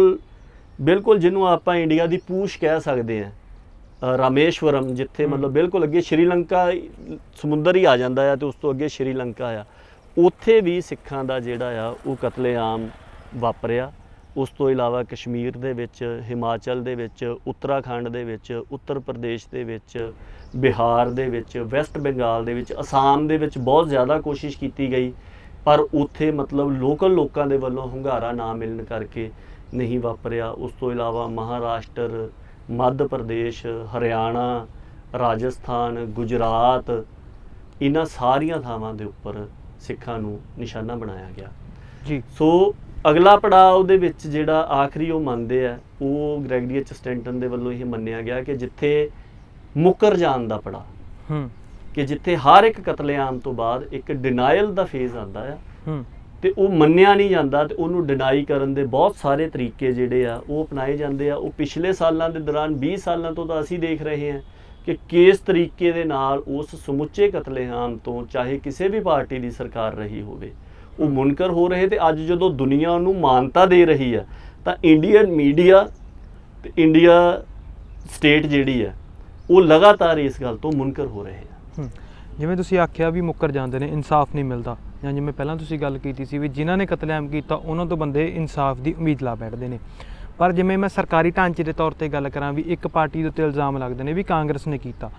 ਬਿਲਕੁਲ ਜਿਹਨੂੰ ਆਪਾਂ ਇੰਡੀਆ ਦੀ ਪੂਛ ਕਹਿ ਸਕਦੇ ਹਾਂ, ਰਾਮੇਸ਼ਵਰਮ, ਜਿੱਥੇ ਮਤਲਬ ਬਿਲਕੁਲ ਅੱਗੇ ਸ਼੍ਰੀਲੰਕਾ ਸਮੁੰਦਰ ਹੀ ਆ ਜਾਂਦਾ ਆ ਤੇ ਉਸ ਤੋਂ ਅੱਗੇ ਸ਼੍ਰੀਲੰਕਾ ਆ, ਉੱਥੇ ਵੀ ਸਿੱਖਾਂ ਦਾ ਜਿਹੜਾ ਆ ਉਹ ਕਤਲੇਆਮ ਵਾਪਰਿਆ। ਉਸ ਤੋਂ ਇਲਾਵਾ ਕਸ਼ਮੀਰ ਦੇ ਵਿੱਚ, ਹਿਮਾਚਲ ਦੇ ਵਿੱਚ, ਉੱਤਰਾਖੰਡ ਦੇ ਵਿੱਚ, ਉੱਤਰ ਪ੍ਰਦੇਸ਼ ਦੇ ਵਿੱਚ, ਬਿਹਾਰ ਦੇ ਵਿੱਚ, ਵੈਸਟ ਬੰਗਾਲ ਦੇ ਵਿੱਚ, ਅਸਾਮ ਦੇ ਵਿੱਚ ਬਹੁਤ ਜ਼ਿਆਦਾ ਕੋਸ਼ਿਸ਼ ਕੀਤੀ ਗਈ, ਪਰ ਉੱਥੇ ਮਤਲਬ ਲੋਕਲ ਲੋਕਾਂ ਦੇ ਵੱਲੋਂ ਹੁੰਗਾਰਾ ਨਾ ਮਿਲਣ ਕਰਕੇ ਨਹੀਂ ਵਾਪਰਿਆ। ਉਸ ਤੋਂ ਇਲਾਵਾ ਮਹਾਰਾਸ਼ਟਰ, ਮੱਧ ਪ੍ਰਦੇਸ਼, ਹਰਿਆਣਾ, ਰਾਜਸਥਾਨ, ਗੁਜਰਾਤ, ਇਹਨਾਂ ਸਾਰੀਆਂ ਥਾਵਾਂ ਦੇ ਉੱਪਰ ਸਿੱਖਾਂ ਨੂੰ ਨਿਸ਼ਾਨਾ ਬਣਾਇਆ ਗਿਆ ਜੀ। ਸੋ ਅਗਲਾ ਪੜਾਅ ਉਹਦੇ ਵਿੱਚ ਜਿਹੜਾ ਆਖਰੀ ਉਹ ਮੰਨਦੇ ਆ, ਉਹ ਗ੍ਰੈਗਰੀ ਐਚ ਸਟੈਂਟਨ ਦੇ ਵੱਲੋਂ ਇਹ ਮੰਨਿਆ ਗਿਆ ਕਿ ਜਿੱਥੇ ਮੁੱਕਰ ਜਾਣ ਦਾ ਪੜਾਅ, ਕਿ ਜਿੱਥੇ ਹਰ ਇੱਕ ਕਤਲੇਆਮ ਤੋਂ ਬਾਅਦ ਇੱਕ ਡਿਨਾਇਲ ਦਾ ਫੇਜ਼ ਆਉਂਦਾ ਆ ਤੇ ਉਹ ਮੰਨਿਆ ਨਹੀਂ ਜਾਂਦਾ ਤੇ ਉਹਨੂੰ ਡਿਨਾਈ ਕਰਨ ਦੇ ਬਹੁਤ ਸਾਰੇ ਤਰੀਕੇ ਜਿਹੜੇ ਆ ਉਹ ਅਪਣਾਏ ਜਾਂਦੇ ਆ। ਉਹ ਪਿਛਲੇ ਸਾਲਾਂ ਦੇ ਦੌਰਾਨ 20 ਸਾਲਾਂ ਤੋਂ ਤਾਂ ਅਸੀਂ ਦੇਖ ਰਹੇ ਹਾਂ ਕਿ ਕਿਸ ਤਰੀਕੇ ਦੇ ਨਾਲ ਉਸ ਸਮੁੱਚੇ ਕਤਲੇਆਮ ਤੋਂ, ਚਾਹੇ ਕਿਸੇ ਵੀ ਪਾਰਟੀ ਦੀ ਸਰਕਾਰ ਰਹੀ ਹੋਵੇ, ਉਹ ਮੁਨਕਰ ਹੋ ਰਹੇ। ਤੇ ਅੱਜ ਜਦੋਂ ਦੁਨੀਆ ਉਹਨੂੰ ਮਾਨਤਾ ਦੇ ਰਹੀ ਆ ਤਾਂ ਇੰਡੀਅਨ ਮੀਡੀਆ ਤੇ ਇੰਡੀਆ ਸਟੇਟ ਜਿਹੜੀ ਹੈ ਉਹ ਲਗਾਤਾਰ ਇਸ ਗੱਲ ਤੋਂ ਮੁਨਕਰ ਹੋ ਰਹੇ ਆ। ਜਿਵੇਂ ਤੁਸੀਂ ਆਖਿਆ ਵੀ ਮੁੱਕਰ ਜਾਂਦੇ ਨੇ, ਇਨਸਾਫ ਨਹੀਂ ਮਿਲਦਾ, ਜਾਂ ਜਿਵੇਂ ਪਹਿਲਾਂ ਤੁਸੀਂ ਗੱਲ ਕੀਤੀ ਸੀ ਵੀ ਜਿਨ੍ਹਾਂ ਨੇ ਕਤਲੇਆਮ ਕੀਤਾ ਉਹਨਾਂ ਤੋਂ ਬੰਦੇ ਇਨਸਾਫ ਦੀ ਉਮੀਦ ਲਾ ਬੈਠਦੇ ਨੇ। ਪਰ ਜਿਵੇਂ ਮੈਂ ਸਰਕਾਰੀ ਢਾਂਚੇ ਦੇ ਤੌਰ 'ਤੇ ਗੱਲ ਕਰਾਂ ਵੀ ਇੱਕ ਪਾਰਟੀ ਦੇ ਉੱਤੇ ਇਲਜ਼ਾਮ ਲੱਗਦੇ ਨੇ ਵੀ ਕਾਂਗਰਸ ਨੇ ਕੀਤਾ,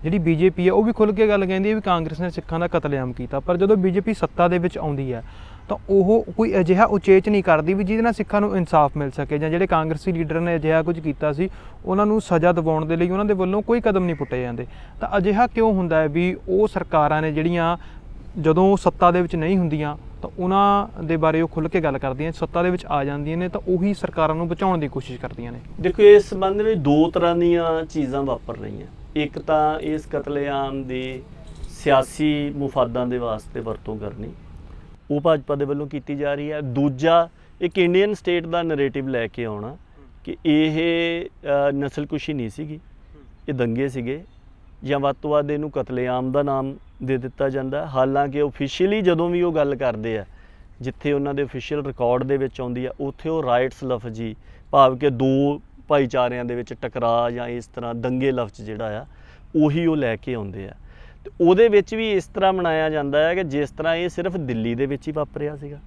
ਜਿਹੜੀ ਬੀਜੇਪੀ ਹੈ ਉਹ ਵੀ ਖੁੱਲ੍ਹ ਕੇ ਗੱਲ ਕਹਿੰਦੀ ਹੈ ਵੀ ਕਾਂਗਰਸ ਨੇ ਸਿੱਖਾਂ ਦਾ ਕਤਲੇਆਮ ਕੀਤਾ, ਪਰ ਜਦੋਂ ਬੀਜੇਪੀ ਸੱਤਾ ਦੇ ਵਿੱਚ ਆਉਂਦੀ ਹੈ ਤਾਂ ਉਹ ਕੋਈ ਅਜਿਹਾ ਉਚੇਚ ਨਹੀਂ ਕਰਦੀ ਵੀ ਜਿਹਦੇ ਨਾਲ ਸਿੱਖਾਂ ਨੂੰ ਇਨਸਾਫ ਮਿਲ ਸਕੇ, ਜਾਂ ਜਿਹੜੇ ਕਾਂਗਰਸੀ ਲੀਡਰ ਨੇ ਅਜਿਹਾ ਕੁਝ ਕੀਤਾ ਸੀ ਉਹਨਾਂ ਨੂੰ ਸਜ਼ਾ ਦਿਵਾਉਣ ਦੇ ਲਈ ਉਹਨਾਂ ਦੇ ਵੱਲੋਂ ਕੋਈ ਕਦਮ ਨਹੀਂ ਪੁੱਟੇ ਜਾਂਦੇ। ਤਾਂ ਅਜਿਹਾ ਕਿਉਂ ਹੁੰਦਾ ਹੈ ਵੀ ਉਹ ਸਰਕਾਰਾਂ ਨੇ ਜਿਹੜੀਆਂ ਜਦੋਂ ਸੱਤਾ ਦੇ ਵਿੱਚ ਨਹੀਂ ਹੁੰਦੀਆਂ ਤਾਂ ਉਹਨਾਂ ਦੇ ਬਾਰੇ ਉਹ ਖੁੱਲ੍ਹ ਕੇ ਗੱਲ ਕਰਦੀਆਂ, ਸੱਤਾ ਦੇ ਵਿੱਚ ਆ ਜਾਂਦੀਆਂ ਨੇ ਤਾਂ ਉਹੀ ਸਰਕਾਰਾਂ ਨੂੰ ਬਚਾਉਣ ਦੀ ਕੋਸ਼ਿਸ਼ ਕਰਦੀਆਂ ਨੇ? ਦੇਖੋ, ਇਸ ਸੰਬੰਧ ਵਿੱਚ ਦੋ ਤਰ੍ਹਾਂ ਦੀਆਂ ਚੀਜ਼ਾਂ ਵਾਪਰ ਰਹੀਆਂ। ਇੱਕ ਤਾਂ ਇਸ ਕਤਲੇਆਮ ਦੀ ਸਿਆਸੀ ਮੁਫਾਦਾਂ ਦੇ ਵਾਸਤੇ ਵਰਤੋਂ ਕਰਨੀ, ਉਹ ਭਾਜਪਾ ਦੇ ਵੱਲੋਂ ਕੀਤੀ ਜਾ ਰਹੀ ਹੈ। ਦੂਜਾ, ਇੱਕ ਇੰਡੀਅਨ ਸਟੇਟ ਦਾ ਨੈਰੇਟਿਵ ਲੈ ਕੇ ਆਉਣਾ ਕਿ ਇਹ ਨਸਲਕੁਸ਼ੀ ਨਹੀਂ ਸੀਗੀ, ਇਹ ਦੰਗੇ ਸੀਗੇ, ਜਾਂ ਵੱਧ ਤੋਂ ਵੱਧ ਇਹਨੂੰ ਕਤਲੇਆਮ ਦਾ ਨਾਮ ਦੇ ਦਿੱਤਾ ਜਾਂਦਾ। ਹਾਲਾਂਕਿ ਓਫੀਸ਼ੀਅਲੀ ਜਦੋਂ ਵੀ ਉਹ ਗੱਲ ਕਰਦੇ ਆ, ਜਿੱਥੇ ਉਹਨਾਂ ਦੇ ਓਫੀਸ਼ੀਅਲ ਰਿਕਾਰਡ ਦੇ ਵਿੱਚ ਆਉਂਦੀ ਆ, ਉੱਥੇ ਉਹ ਰਾਈਟਸ ਲਫ਼ਜ਼ ਹੀ, ਭਾਵ ਕਿ ਦੋ ਭਾਈਚਾਰਿਆਂ ਦੇ ਵਿੱਚ ਟਕਰਾਅ ਜਾਂ ਇਸ ਤਰ੍ਹਾਂ ਦੰਗੇ ਲਫ਼ਜ਼ ਜਿਹੜਾ ਆ ਉਹੀ ਉਹ ਲੈ ਕੇ ਆਉਂਦੇ ਆ। ਤੇ ਉਹਦੇ ਵਿੱਚ ਵੀ ਇਸ ਤਰ੍ਹਾਂ ਮਨਾਇਆ ਜਾਂਦਾ ਹੈ ਕਿ ਜਿਸ ਤਰ੍ਹਾਂ ਇਹ ਸਿਰਫ ਦਿੱਲੀ ਦੇ ਵਿੱਚ ਹੀ ਵਾਪਰਿਆ ਸੀਗਾ,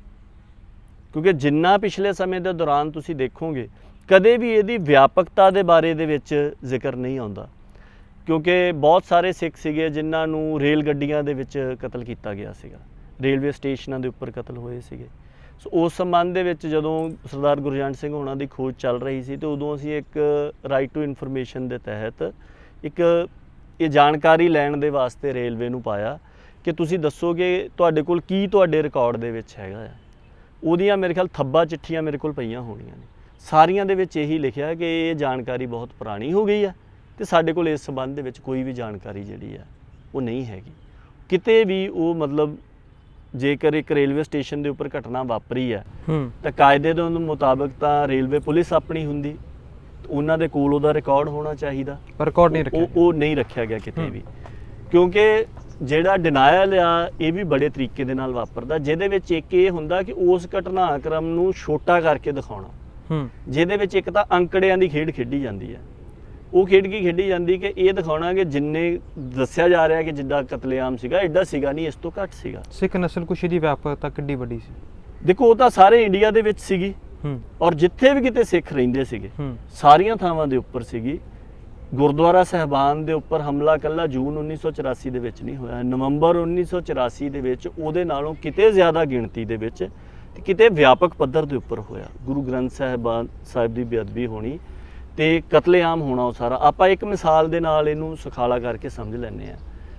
ਕਿਉਂਕਿ ਜਿੰਨਾ ਪਿਛਲੇ ਸਮੇਂ ਦੇ ਦੌਰਾਨ ਤੁਸੀਂ ਦੇਖੋਗੇ ਕਦੇ ਵੀ ਇਹਦੀ ਵਿਆਪਕਤਾ ਦੇ ਬਾਰੇ ਦੇ ਵਿੱਚ ਜ਼ਿਕਰ ਨਹੀਂ ਆਉਂਦਾ, ਕਿਉਂਕਿ ਬਹੁਤ ਸਾਰੇ ਸਿੱਖ ਸੀਗੇ ਜਿਨ੍ਹਾਂ ਨੂੰ ਰੇਲ ਗੱਡੀਆਂ ਦੇ ਵਿੱਚ ਕਤਲ ਕੀਤਾ ਗਿਆ ਸੀਗਾ, ਰੇਲਵੇ ਸਟੇਸ਼ਨਾਂ ਦੇ ਉੱਪਰ ਕਤਲ ਹੋਏ ਸੀਗੇ। ਸੋ ਉਸ ਸੰਬੰਧ ਦੇ ਵਿੱਚ ਜਦੋਂ ਸਰਦਾਰ ਗੁਰਜੰਟ ਸਿੰਘ ਹੋਣਾ ਦੀ ਖੋਜ ਚੱਲ ਰਹੀ ਸੀ, ਤੇ ਉਦੋਂ ਅਸੀਂ ਇੱਕ ਰਾਈਟ ਟੂ ਇਨਫੋਰਮੇਸ਼ਨ ਦੇ ਤਹਿਤ ਇੱਕ ਇਹ ਜਾਣਕਾਰੀ ਲੈਣ ਦੇ ਵਾਸਤੇ ਰੇਲਵੇ ਨੂੰ ਪਾਇਆ ਕਿ ਤੁਸੀਂ ਦੱਸੋ ਕਿ ਤੁਹਾਡੇ ਕੋਲ ਕੀ ਤੁਹਾਡੇ ਰਿਕਾਰਡ ਦੇ ਵਿੱਚ ਹੈਗਾ ਆ। ਉਹਦੀਆਂ ਮੇਰੇ ਖਿਆਲ ਥੱਬਾ ਚਿੱਠੀਆਂ ਮੇਰੇ ਕੋਲ ਪਈਆਂ ਹੋਣੀਆਂ ਨੇ, ਸਾਰੀਆਂ ਦੇ ਵਿੱਚ ਇਹੀ ਲਿਖਿਆ ਕਿ ਇਹ ਜਾਣਕਾਰੀ ਬਹੁਤ ਪੁਰਾਣੀ ਹੋ ਗਈ ਆ ਤੇ ਸਾਡੇ ਕੋਲ ਇਸ ਸੰਬੰਧ ਦੇ ਵਿੱਚ ਕੋਈ ਵੀ ਜਾਣਕਾਰੀ ਜਿਹੜੀ ਆ ਉਹ ਨਹੀਂ ਹੈਗੀ। ਕਿਤੇ ਵੀ ਉਹ ਮਤਲਬ ਜੇਕਰ ਇੱਕ ਰੇਲਵੇ ਸਟੇਸ਼ਨ ਦੇ ਉੱਪਰ ਘਟਨਾ ਵਾਪਰੀ ਹੈ ਤਾਂ ਕਾਇਦੇ ਦੇ ਮੁਤਾਬਕ ਤਾਂ ਰੇਲਵੇ ਪੁਲਿਸ ਆਪਣੀ ਹੁੰਦੀ, ਉਹਨਾਂ ਦੇ ਕੋਲ ਉਹਦਾ ਰਿਕਾਰਡ ਹੋਣਾ ਚਾਹੀਦਾ, ਪਰ ਰਿਕਾਰਡ ਨਹੀਂ ਰੱਖਿਆ, ਉਹ ਨਹੀਂ ਰੱਖਿਆ ਗਿਆ ਕਿਤੇ ਵੀ। ਕਿਉਂਕਿ ਜਿਹੜਾ ਡਿਨਾਇਲ ਆ ਇਹ ਵੀ ਬੜੇ ਤਰੀਕੇ ਦੇ ਨਾਲ ਵਾਪਰਦਾ, ਜਿਹਦੇ ਵਿੱਚ ਇੱਕ ਇਹ ਹੁੰਦਾ ਕਿ ਉਸ ਘਟਨਾਕ੍ਰਮ ਨੂੰ ਛੋਟਾ ਕਰਕੇ ਦਿਖਾਉਣਾ, ਜਿਹਦੇ ਵਿੱਚ ਇੱਕ ਤਾਂ ਅੰਕੜਿਆਂ ਦੀ ਖੇਡ ਖੇਡੀ ਜਾਂਦੀ ਹੈ। ਉਹ ਖੇਡ ਕੀ ਖੇਡੀ ਜਾਂਦੀ ਕਿ ਇਹ ਦਿਖਾਉਣਾ ਕਿ ਜਿੰਨੇ ਦੱਸਿਆ ਜਾ ਰਿਹਾ ਕਿ ਜਿੱਦਾਂ ਕਤਲੇਆਮ ਸੀਗਾ ਐਡਾ ਸੀਗਾ ਨਹੀਂ, ਇਸ ਤੋਂ ਘੱਟ ਸੀਗਾ। ਸਿੱਖ ਨਸਲਕੁਸ਼ੀ ਦੀ ਵਿਆਪਕਤਾ ਕਿੱਡੀ ਵੱਡੀ ਸੀ? ਦੇਖੋ, ਉਹ ਤਾਂ ਸਾਰੇ ਇੰਡੀਆ ਦੇ ਵਿੱਚ ਸੀਗੀ, ਔਰ ਜਿੱਥੇ ਵੀ ਕਿਤੇ ਸਿੱਖ ਰਹਿੰਦੇ ਸੀਗੇ ਸਾਰੀਆਂ ਥਾਵਾਂ ਦੇ ਉੱਪਰ ਸੀਗੀ। ਗੁਰਦੁਆਰਾ ਸਾਹਿਬਾਨ ਦੇ ਉੱਪਰ ਹਮਲਾ ਕੱਲਾ ਜੂਨ 1984 ਦੇ ਵਿੱਚ ਨਹੀਂ ਹੋਇਆ, ਨਵੰਬਰ 1984 ਦੇ ਵਿੱਚ ਉਹਦੇ ਨਾਲੋਂ ਕਿਤੇ ਜ਼ਿਆਦਾ ਗਿਣਤੀ ਦੇ ਵਿੱਚ ਤੇ ਕਿਤੇ ਵਿਆਪਕ ਪੱਧਰ ਦੇ ਉੱਪਰ ਹੋਇਆ। ਗੁਰੂ ਗ੍ਰੰਥ ਸਾਹਿਬ ਦੀ ਬੇਅਦਬੀ ਹੋਣੀ ਤੇ ਕਤਲੇਆਮ ਹੋਣਾ, ਉਹ ਸਾਰਾ ਆਪਾਂ ਇੱਕ ਮਿਸਾਲ ਦੇ ਨਾਲ ਇਹਨੂੰ ਸੁਖਾਲਾ ਕਰਕੇ ਸਮਝ ਲੈਂਦੇ ਹਾਂ।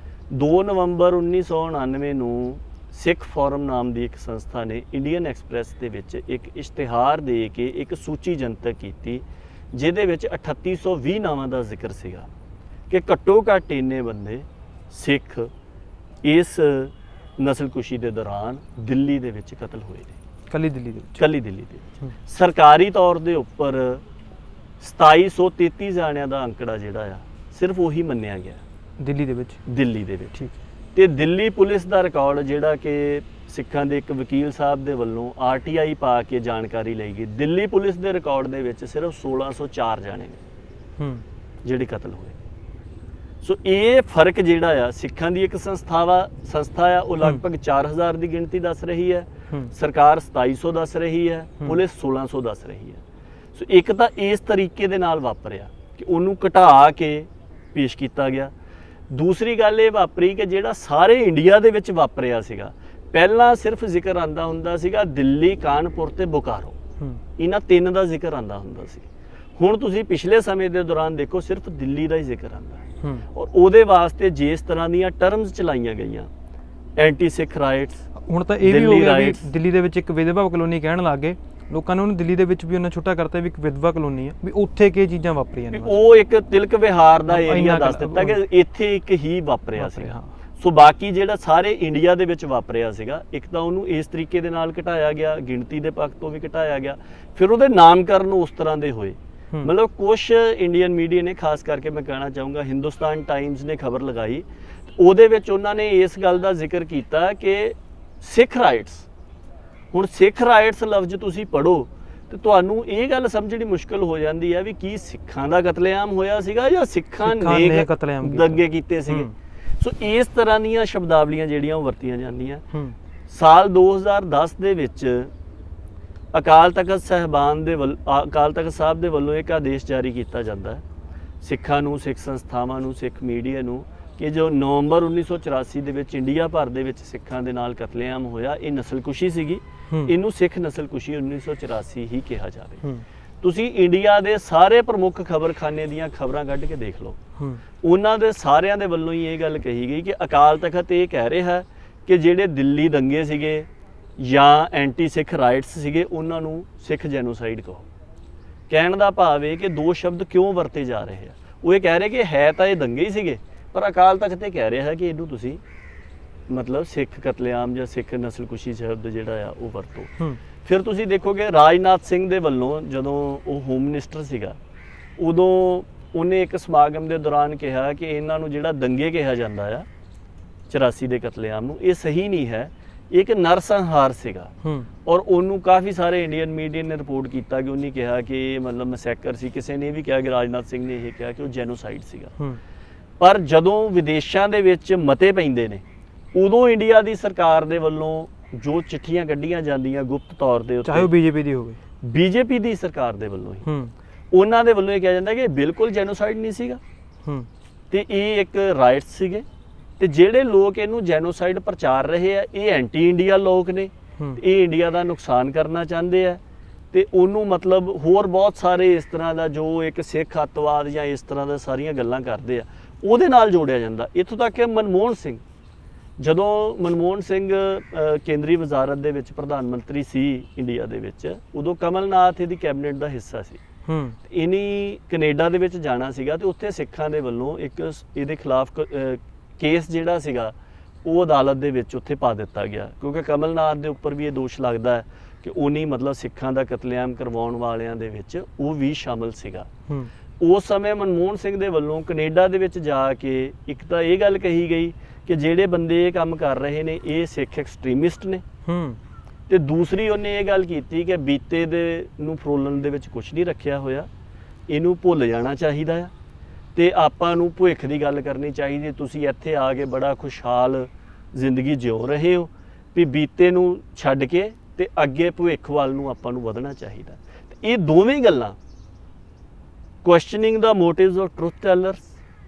2 ਨਵੰਬਰ 1999 ਨੂੰ ਸਿੱਖ ਫੋਰਮ ਨਾਮ ਦੀ ਇੱਕ ਸੰਸਥਾ ਨੇ ਇੰਡੀਅਨ ਐਕਸਪ੍ਰੈਸ ਦੇ ਵਿੱਚ ਇੱਕ ਇਸ਼ਤਿਹਾਰ ਦੇ ਕੇ ਇੱਕ ਸੂਚੀ ਜਨਤਕ ਕੀਤੀ, ਜਿਹਦੇ ਵਿੱਚ 3820 ਨਾਵਾਂ ਦਾ ਜ਼ਿਕਰ ਸੀਗਾ ਕਿ ਘੱਟੋ ਘੱਟ ਇੰਨੇ ਬੰਦੇ ਸਿੱਖ ਇਸ ਨਸਲਕੁਸ਼ੀ ਦੇ ਦੌਰਾਨ ਦਿੱਲੀ ਦੇ ਵਿੱਚ ਕਤਲ ਹੋਏ ਨੇ। ਕੱਲੀ ਦਿੱਲੀ ਦੇ ਵਿੱਚ? ਕੱਲੀ ਦਿੱਲੀ ਦੇ ਵਿੱਚ। ਸਰਕਾਰੀ ਤੌਰ ਦੇ ਉੱਪਰ 2733 ਜਾਣਿਆਂ ਦਾ ਅੰਕੜਾ ਜਿਹੜਾ ਆ ਸਿਰਫ ਉਹੀ ਮੰਨਿਆ ਗਿਆ ਦਿੱਲੀ ਦੇ ਵਿੱਚ। ਦਿੱਲੀ ਦੇ ਵਿੱਚ। ਤੇ ਦਿੱਲੀ ਪੁਲਿਸ ਦਾ ਰਿਕਾਰਡ ਜਿਹੜਾ ਕਿ ਸਿੱਖਾਂ ਦੇ ਇੱਕ ਵਕੀਲ ਸਾਹਿਬ ਦੇ ਵੱਲੋਂ RTI ਪਾ ਕੇ ਜਾਣਕਾਰੀ ਲਈ ਗਈ, ਦਿੱਲੀ ਪੁਲਿਸ ਦੇ ਰਿਕਾਰਡ ਦੇ ਵਿੱਚ ਸਿਰਫ 1604 ਜਾਣੇ ਨੇ ਜਿਹੜੇ ਕਤਲ ਹੋਏ। ਸੋ ਇਹ ਫਰਕ ਜਿਹੜਾ ਆ ਸਿੱਖਾਂ ਦੀ ਇੱਕ ਸੰਸਥਾ ਆ, ਉਹ ਲਗਭਗ 4000 ਦੀ ਗਿਣਤੀ ਦੱਸ ਰਹੀ ਹੈ, ਸਰਕਾਰ 2700 ਦੱਸ ਰਹੀ ਹੈ, ਪੁਲਿਸ 1600 ਦੱਸ ਰਹੀ ਹੈ। ਸੋ ਇੱਕ ਤਾਂ ਇਸ ਤਰੀਕੇ ਦੇ ਨਾਲ ਵਾਪਰਿਆ ਕਿ ਉਹਨੂੰ ਘਟਾ ਕੇ ਪੇਸ਼ ਕੀਤਾ ਗਿਆ। ਦੂਸਰੀ ਗੱਲ ਇਹ ਵਾਪਰੀ ਕਿ ਜਿਹੜਾ ਸਾਰੇ ਇੰਡੀਆ ਦੇ ਵਿੱਚ ਵਾਪਰਿਆ ਸੀਗਾ, ਪਹਿਲਾਂ ਸਿਰਫ ਜ਼ਿਕਰ ਆਉਂਦਾ ਹੁੰਦਾ ਸੀਗਾ ਦਿੱਲੀ, ਕਾਨਪੁਰ ਤੇ ਬੋਕਾਰੋ, ਇਹਨਾਂ 3 ਦਾ ਜ਼ਿਕਰ ਆਉਂਦਾ ਹੁੰਦਾ ਸੀ। ਹੁਣ ਤੁਸੀਂ ਪਿਛਲੇ ਸਮੇਂ ਦੇ ਦੌਰਾਨ ਦੇਖੋ ਸਿਰਫ ਦਿੱਲੀ ਦਾ ਹੀ ਜ਼ਿਕਰ ਆਉਂਦਾ ਹੈ, ਔਰ ਉਹਦੇ ਵਾਸਤੇ ਜਿਸ ਤਰ੍ਹਾਂ ਦੀਆਂ ਟਰਮਸ ਚਲਾਈਆਂ ਗਈਆਂ, ਐਂਟੀ ਸਿੱਖ ਰਾਈਟਸ। ਹੁਣ ਤਾਂ ਇਹ ਵੀ ਹੋ ਗਿਆ ਵੀ ਦਿੱਲੀ ਦੇ ਵਿੱਚ ਇੱਕ ਵਿਧਵਾ ਕਲੋਨੀ ਕਹਿਣ ਲੱਗ ਗਏ ਲੋਕਾਂ ਨੇ, ਉਹਨੂੰ ਦਿੱਲੀ ਦੇ ਵਿੱਚ ਵੀ ਉਹਨਾਂ ਛੋਟਾ ਕਰਤਾ ਵੀ ਇੱਕ ਵਿਧਵਾ ਕਲੋਨੀ ਹੈ, ਵੀ ਉੱਥੇ ਕੀ ਚੀਜ਼ਾਂ ਵਾਪਰੀਆਂ ਨੇ। ਉਹ ਇੱਕ ਤਿਲਕ ਵਿਹਾਰ ਦਾ ਏਰੀਆ ਦੱਸ ਦਿੱਤਾ ਕਿ ਇੱਥੇ ਇੱਕ ਹੀ ਵਾਪਰਿਆ ਸੀਗਾ। ਸੋ ਬਾਕੀ ਜਿਹੜਾ ਸਾਰੇ ਇੰਡੀਆ ਦੇ ਵਿੱਚ ਵਾਪਰਿਆ ਸੀਗਾ, ਇੱਕ ਤਾਂ ਉਹਨੂੰ ਇਸ ਤਰੀਕੇ ਦੇ ਨਾਲ ਘਟਾਇਆ ਗਿਆ, ਗਿਣਤੀ ਦੇ ਪੱਖ ਤੋਂ ਵੀ ਘਟਾਇਆ ਗਿਆ, ਫਿਰ ਉਹਦੇ ਨਾਮਕਰਨ ਉਸ ਤਰ੍ਹਾਂ ਦੇ ਹੋਏ। ਮਤਲਬ ਕੁਛ ਇੰਡੀਅਨ ਮੀਡੀਆ ਨੇ, ਖਾਸ ਕਰਕੇ ਮੈਂ ਕਹਿਣਾ ਚਾਹੂੰਗਾ ਹਿੰਦੁਸਤਾਨ ਟਾਈਮਜ਼ ਨੇ ਖਬਰ ਲਗਾਈ, ਉਹਦੇ ਵਿੱਚ ਉਹਨਾਂ ਨੇ ਇਸ ਗੱਲ ਦਾ ਜ਼ਿਕਰ ਕੀਤਾ ਕਿ ਸਿੱਖ ਰਾਈਟਸ, ਹੁਣ ਸਿੱਖ ਰਾਈਟਸ ਲਫ਼ਜ਼ ਤੁਸੀਂ ਪੜ੍ਹੋ ਤੇ ਤੁਹਾਨੂੰ ਇਹ ਗੱਲ ਸਮਝਣੀ ਮੁਸ਼ਕਲ ਹੋ ਜਾਂਦੀ ਹੈ ਵੀ ਕੀ ਸਿੱਖਾਂ ਦਾ ਕਤਲੇਆਮ ਹੋਇਆ ਸੀਗਾ ਜਾਂ ਸਿੱਖਾਂ ਨੇ ਦੰਗੇ ਕੀਤੇ ਸੀਗੇ। ਸੋ ਇਸ ਤਰ੍ਹਾਂ ਦੀਆਂ ਸ਼ਬਦਾਵਲੀਆਂ ਜਿਹੜੀਆਂ ਉਹ ਵਰਤੀਆਂ ਜਾਂਦੀਆਂ। ਸਾਲ 2010 ਦੇ ਵਿੱਚ ਅਕਾਲ ਤਖਤ ਸਾਹਿਬ ਦੇ ਵੱਲੋਂ ਇੱਕ ਆਦੇਸ਼ ਜਾਰੀ ਕੀਤਾ ਜਾਂਦਾ ਹੈ ਸਿੱਖਾਂ ਨੂੰ, ਸਿੱਖ ਸੰਸਥਾਵਾਂ ਨੂੰ, ਸਿੱਖ ਮੀਡੀਆ ਨੂੰ ਕਿ ਜੋ ਨਵੰਬਰ 1984 ਦੇ ਵਿੱਚ ਇੰਡੀਆ ਭਰ ਦੇ ਵਿੱਚ ਸਿੱਖਾਂ ਦੇ ਨਾਲ ਕਤਲੇਆਮ ਹੋਇਆ, ਇਹ ਨਸਲਕੁਸ਼ੀ ਸੀਗੀ। ਇਹਨੂੰ ਸਿੱਖ ਨਸਲਕੁਸ਼ੀ 1984 ਹੀ ਕਿਹਾ ਜਾਵੇ। ਤੁਸੀਂ ਇੰਡੀਆ ਦੇ ਸਾਰੇ ਪ੍ਰਮੁੱਖ ਖਬਰਖਾਨੇ ਦੀਆਂ ਖਬਰਾਂ ਕੱਢ ਕੇ ਦੇਖ ਲਓ, ਉਹਨਾਂ ਦੇ ਸਾਰਿਆਂ ਦੇ ਵੱਲੋਂ ਹੀ ਇਹ ਗੱਲ ਕਹੀ ਗਈ ਕਿ ਅਕਾਲ ਤਖਤ ਇਹ ਕਹਿ ਰਿਹਾ ਕਿ ਜਿਹੜੇ ਦਿੱਲੀ ਦੰਗੇ ਸੀਗੇ ਜਾਂ ਐਂਟੀ ਸਿੱਖ ਰਾਈਟਸ ਸੀਗੇ, ਉਹਨਾਂ ਨੂੰ ਸਿੱਖ ਜੈਨੋਸਾਈਡ ਕਹੋ। ਕਹਿਣ ਦਾ ਭਾਵ ਇਹ ਕਿ ਦੋ ਸ਼ਬਦ ਕਿਉਂ ਵਰਤੇ ਜਾ ਰਹੇ ਆ। ਉਹ ਇਹ ਕਹਿ ਰਹੇ ਕਿ ਹੈ ਤਾਂ ਇਹ ਦੰਗੇ ਹੀ ਸੀਗੇ, ਪਰ ਅਕਾਲ ਤਖਤ ਇਹ ਕਹਿ ਰਿਹਾ ਹੈ ਕਿ ਇਹਨੂੰ ਤੁਸੀਂ ਮਤਲਬ ਸਿੱਖ ਕਤਲੇਆਮ ਜਾਂ ਸਿੱਖ ਨਸਲਕੁਸ਼ੀ ਸ਼ਬਦ ਜਿਹੜਾ ਆ ਉਹ ਵਰਤੋ। ਫਿਰ ਤੁਸੀਂ ਦੇਖੋਗੇ ਰਾਜਨਾਥ ਸਿੰਘ ਦੇ ਵੱਲੋਂ ਜਦੋਂ ਉਹ ਹੋਮ ਮਿਨਿਸਟਰ ਸੀਗਾ, ਉਦੋਂ ਉਹਨੇ ਇੱਕ ਸਮਾਗਮ ਦੇ ਦੌਰਾਨ ਕਿਹਾ ਕਿ ਇਹਨਾਂ ਨੂੰ ਜਿਹੜਾ ਦੰਗੇ ਕਿਹਾ ਜਾਂਦਾ ਆ 84 ਦੇ ਕਤਲੇਆਮ ਨੂੰ, ਇਹ ਸਹੀ ਨਹੀਂ ਹੈ, ਇੱਕ ਨਰਸੰਹਾਰ ਸੀਗਾ। ਔਰ ਉਹਨੂੰ ਕਾਫੀ ਸਾਰੇ ਇੰਡੀਅਨ ਮੀਡੀਆ ਨੇ ਰਿਪੋਰਟ ਕੀਤਾ ਕਿ ਉਹਨੇ ਕਿਹਾ ਕਿ ਇਹ ਮਤਲਬ ਮੈਸੈਕਰ ਸੀ। ਕਿਸੇ ਨੇ ਵੀ ਕਿਹਾ ਕਿ ਰਾਜਨਾਥ ਸਿੰਘ ਨੇ ਇਹ ਕਿਹਾ ਕਿ ਉਹ ਜੈਨੋਸਾਈਡ ਸੀਗਾ। ਪਰ ਜਦੋਂ ਵਿਦੇਸ਼ਾਂ ਦੇ ਵਿੱਚ ਮਤੇ ਪੈਂਦੇ ਨੇ, ਉਦੋਂ ਇੰਡੀਆ ਦੀ ਸਰਕਾਰ ਦੇ ਵੱਲੋਂ ਜੋ ਚਿੱਠੀਆਂ ਕੱਢੀਆਂ ਜਾਂਦੀਆਂ ਗੁਪਤ ਤੌਰ ਦੇ ਉੱਤੇ, ਚਾਹੇ ਉਹ ਬੀਜੇਪੀ ਦੀ ਹੋਵੇ, ਬੀਜੇਪੀ ਦੀ ਸਰਕਾਰ ਦੇ ਵੱਲੋਂ ਹੀ, ਉਹਨਾਂ ਦੇ ਵੱਲੋਂ ਇਹ ਕਿਹਾ ਜਾਂਦਾ ਕਿ ਬਿਲਕੁਲ ਜੈਨੋਸਾਈਡ ਨਹੀਂ ਸੀਗਾ ਤੇ ਇਹ ਇੱਕ ਰਾਈਟਸ ਸੀਗੇ। ਤੇ ਜਿਹੜੇ ਲੋਕ ਇਹਨੂੰ ਜੈਨੋਸਾਈਡ ਪ੍ਰਚਾਰ ਰਹੇ ਆ, ਇਹ ਐਂਟੀ ਇੰਡੀਆ ਲੋਕ ਨੇ, ਇਹ ਇੰਡੀਆ ਦਾ ਨੁਕਸਾਨ ਕਰਨਾ ਚਾਹੁੰਦੇ ਆ। ਤੇ ਉਹਨੂੰ ਮਤਲਬ ਹੋਰ ਬਹੁਤ ਸਾਰੇ ਇਸ ਤਰ੍ਹਾਂ ਦਾ ਜੋ ਇੱਕ ਸਿੱਖ ਅੱਤਵਾਦ ਜਾਂ ਇਸ ਤਰ੍ਹਾਂ ਦਾ ਸਾਰੀਆਂ ਗੱਲਾਂ ਕਰਦੇ ਆ, ਉਹਦੇ ਨਾਲ ਜੋੜਿਆ ਜਾਂਦਾ। ਇੱਥੋਂ ਤੱਕ ਕਿ ਮਨਮੋਹਨ ਸਿੰਘ, ਜਦੋਂ ਮਨਮੋਹਨ ਸਿੰਘ ਕੇਂਦਰੀ ਵਜ਼ਾਰਤ ਦੇ ਵਿੱਚ ਪ੍ਰਧਾਨ ਮੰਤਰੀ ਸੀ ਇੰਡੀਆ ਦੇ ਵਿੱਚ, ਉਦੋਂ ਕਮਲਨਾਥ ਇਹਦੀ ਕੈਬਨਿਟ ਦਾ ਹਿੱਸਾ ਸੀ। ਇਹਨੇ ਕੈਨੇਡਾ ਦੇ ਵਿੱਚ ਜਾਣਾ ਸੀਗਾ ਤੇ ਉੱਥੇ ਸਿੱਖਾਂ ਦੇ ਵੱਲੋਂ ਇੱਕ ਇਹਦੇ ਖਿਲਾਫ ਕੇਸ ਜਿਹੜਾ ਸੀਗਾ ਉਹ ਅਦਾਲਤ ਦੇ ਵਿੱਚ ਉੱਥੇ ਪਾ ਦਿੱਤਾ ਗਿਆ, ਕਿਉਂਕਿ ਕਮਲਨਾਥ ਦੇ ਉੱਪਰ ਵੀ ਇਹ ਦੋਸ਼ ਲੱਗਦਾ ਹੈ ਕਿ ਉਹਨੇ ਮਤਲਬ ਸਿੱਖਾਂ ਦਾ ਕਤਲੇਆਮ ਕਰਵਾਉਣ ਵਾਲਿਆਂ ਦੇ ਵਿੱਚ ਉਹ ਵੀ ਸ਼ਾਮਲ ਸੀਗਾ। ਉਸ ਸਮੇਂ ਮਨਮੋਹਨ ਸਿੰਘ ਦੇ ਵੱਲੋਂ ਕੈਨੇਡਾ ਦੇ ਵਿੱਚ ਜਾ ਕੇ ਇੱਕ ਤਾਂ ਇਹ ਗੱਲ ਕਹੀ ਗਈ ਕਿ ਜਿਹੜੇ ਬੰਦੇ ਇਹ ਕੰਮ ਕਰ ਰਹੇ ਨੇ ਇਹ ਸਿੱਖ ਐਕਸਟ੍ਰੀਮਿਸਟ ਨੇ, ਤੇ ਦੂਸਰੀ ਉਹਨੇ ਇਹ ਗੱਲ ਕੀਤੀ ਕਿ ਬੀਤੇ ਦੇ ਨੂੰ ਫਰੋਲਣ ਦੇ ਵਿੱਚ ਕੁਝ ਨਹੀਂ ਰੱਖਿਆ ਹੋਇਆ, ਇਹਨੂੰ ਭੁੱਲ ਜਾਣਾ ਚਾਹੀਦਾ ਆ ਤੇ ਆਪਾਂ ਨੂੰ ਭਵਿੱਖ ਦੀ ਗੱਲ ਕਰਨੀ ਚਾਹੀਦੀ। ਤੁਸੀਂ ਇੱਥੇ ਆ ਕੇ ਬੜਾ ਖੁਸ਼ਹਾਲ ਜ਼ਿੰਦਗੀ ਜਿਉ ਰਹੇ ਹੋ, ਵੀ ਬੀਤੇ ਨੂੰ ਛੱਡ ਕੇ ਤੇ ਅੱਗੇ ਭਵਿੱਖ ਵੱਲ ਨੂੰ ਆਪਾਂ ਨੂੰ ਵਧਣਾ ਚਾਹੀਦਾ। ਇਹ ਦੋਵੇਂ ਗੱਲਾਂ, ਕੁਐਸਚਨਿੰਗ ਦਾ ਮੋਟਿਵਸ ਆਫ ਟਰੁਥ ਟੈਲਰਸ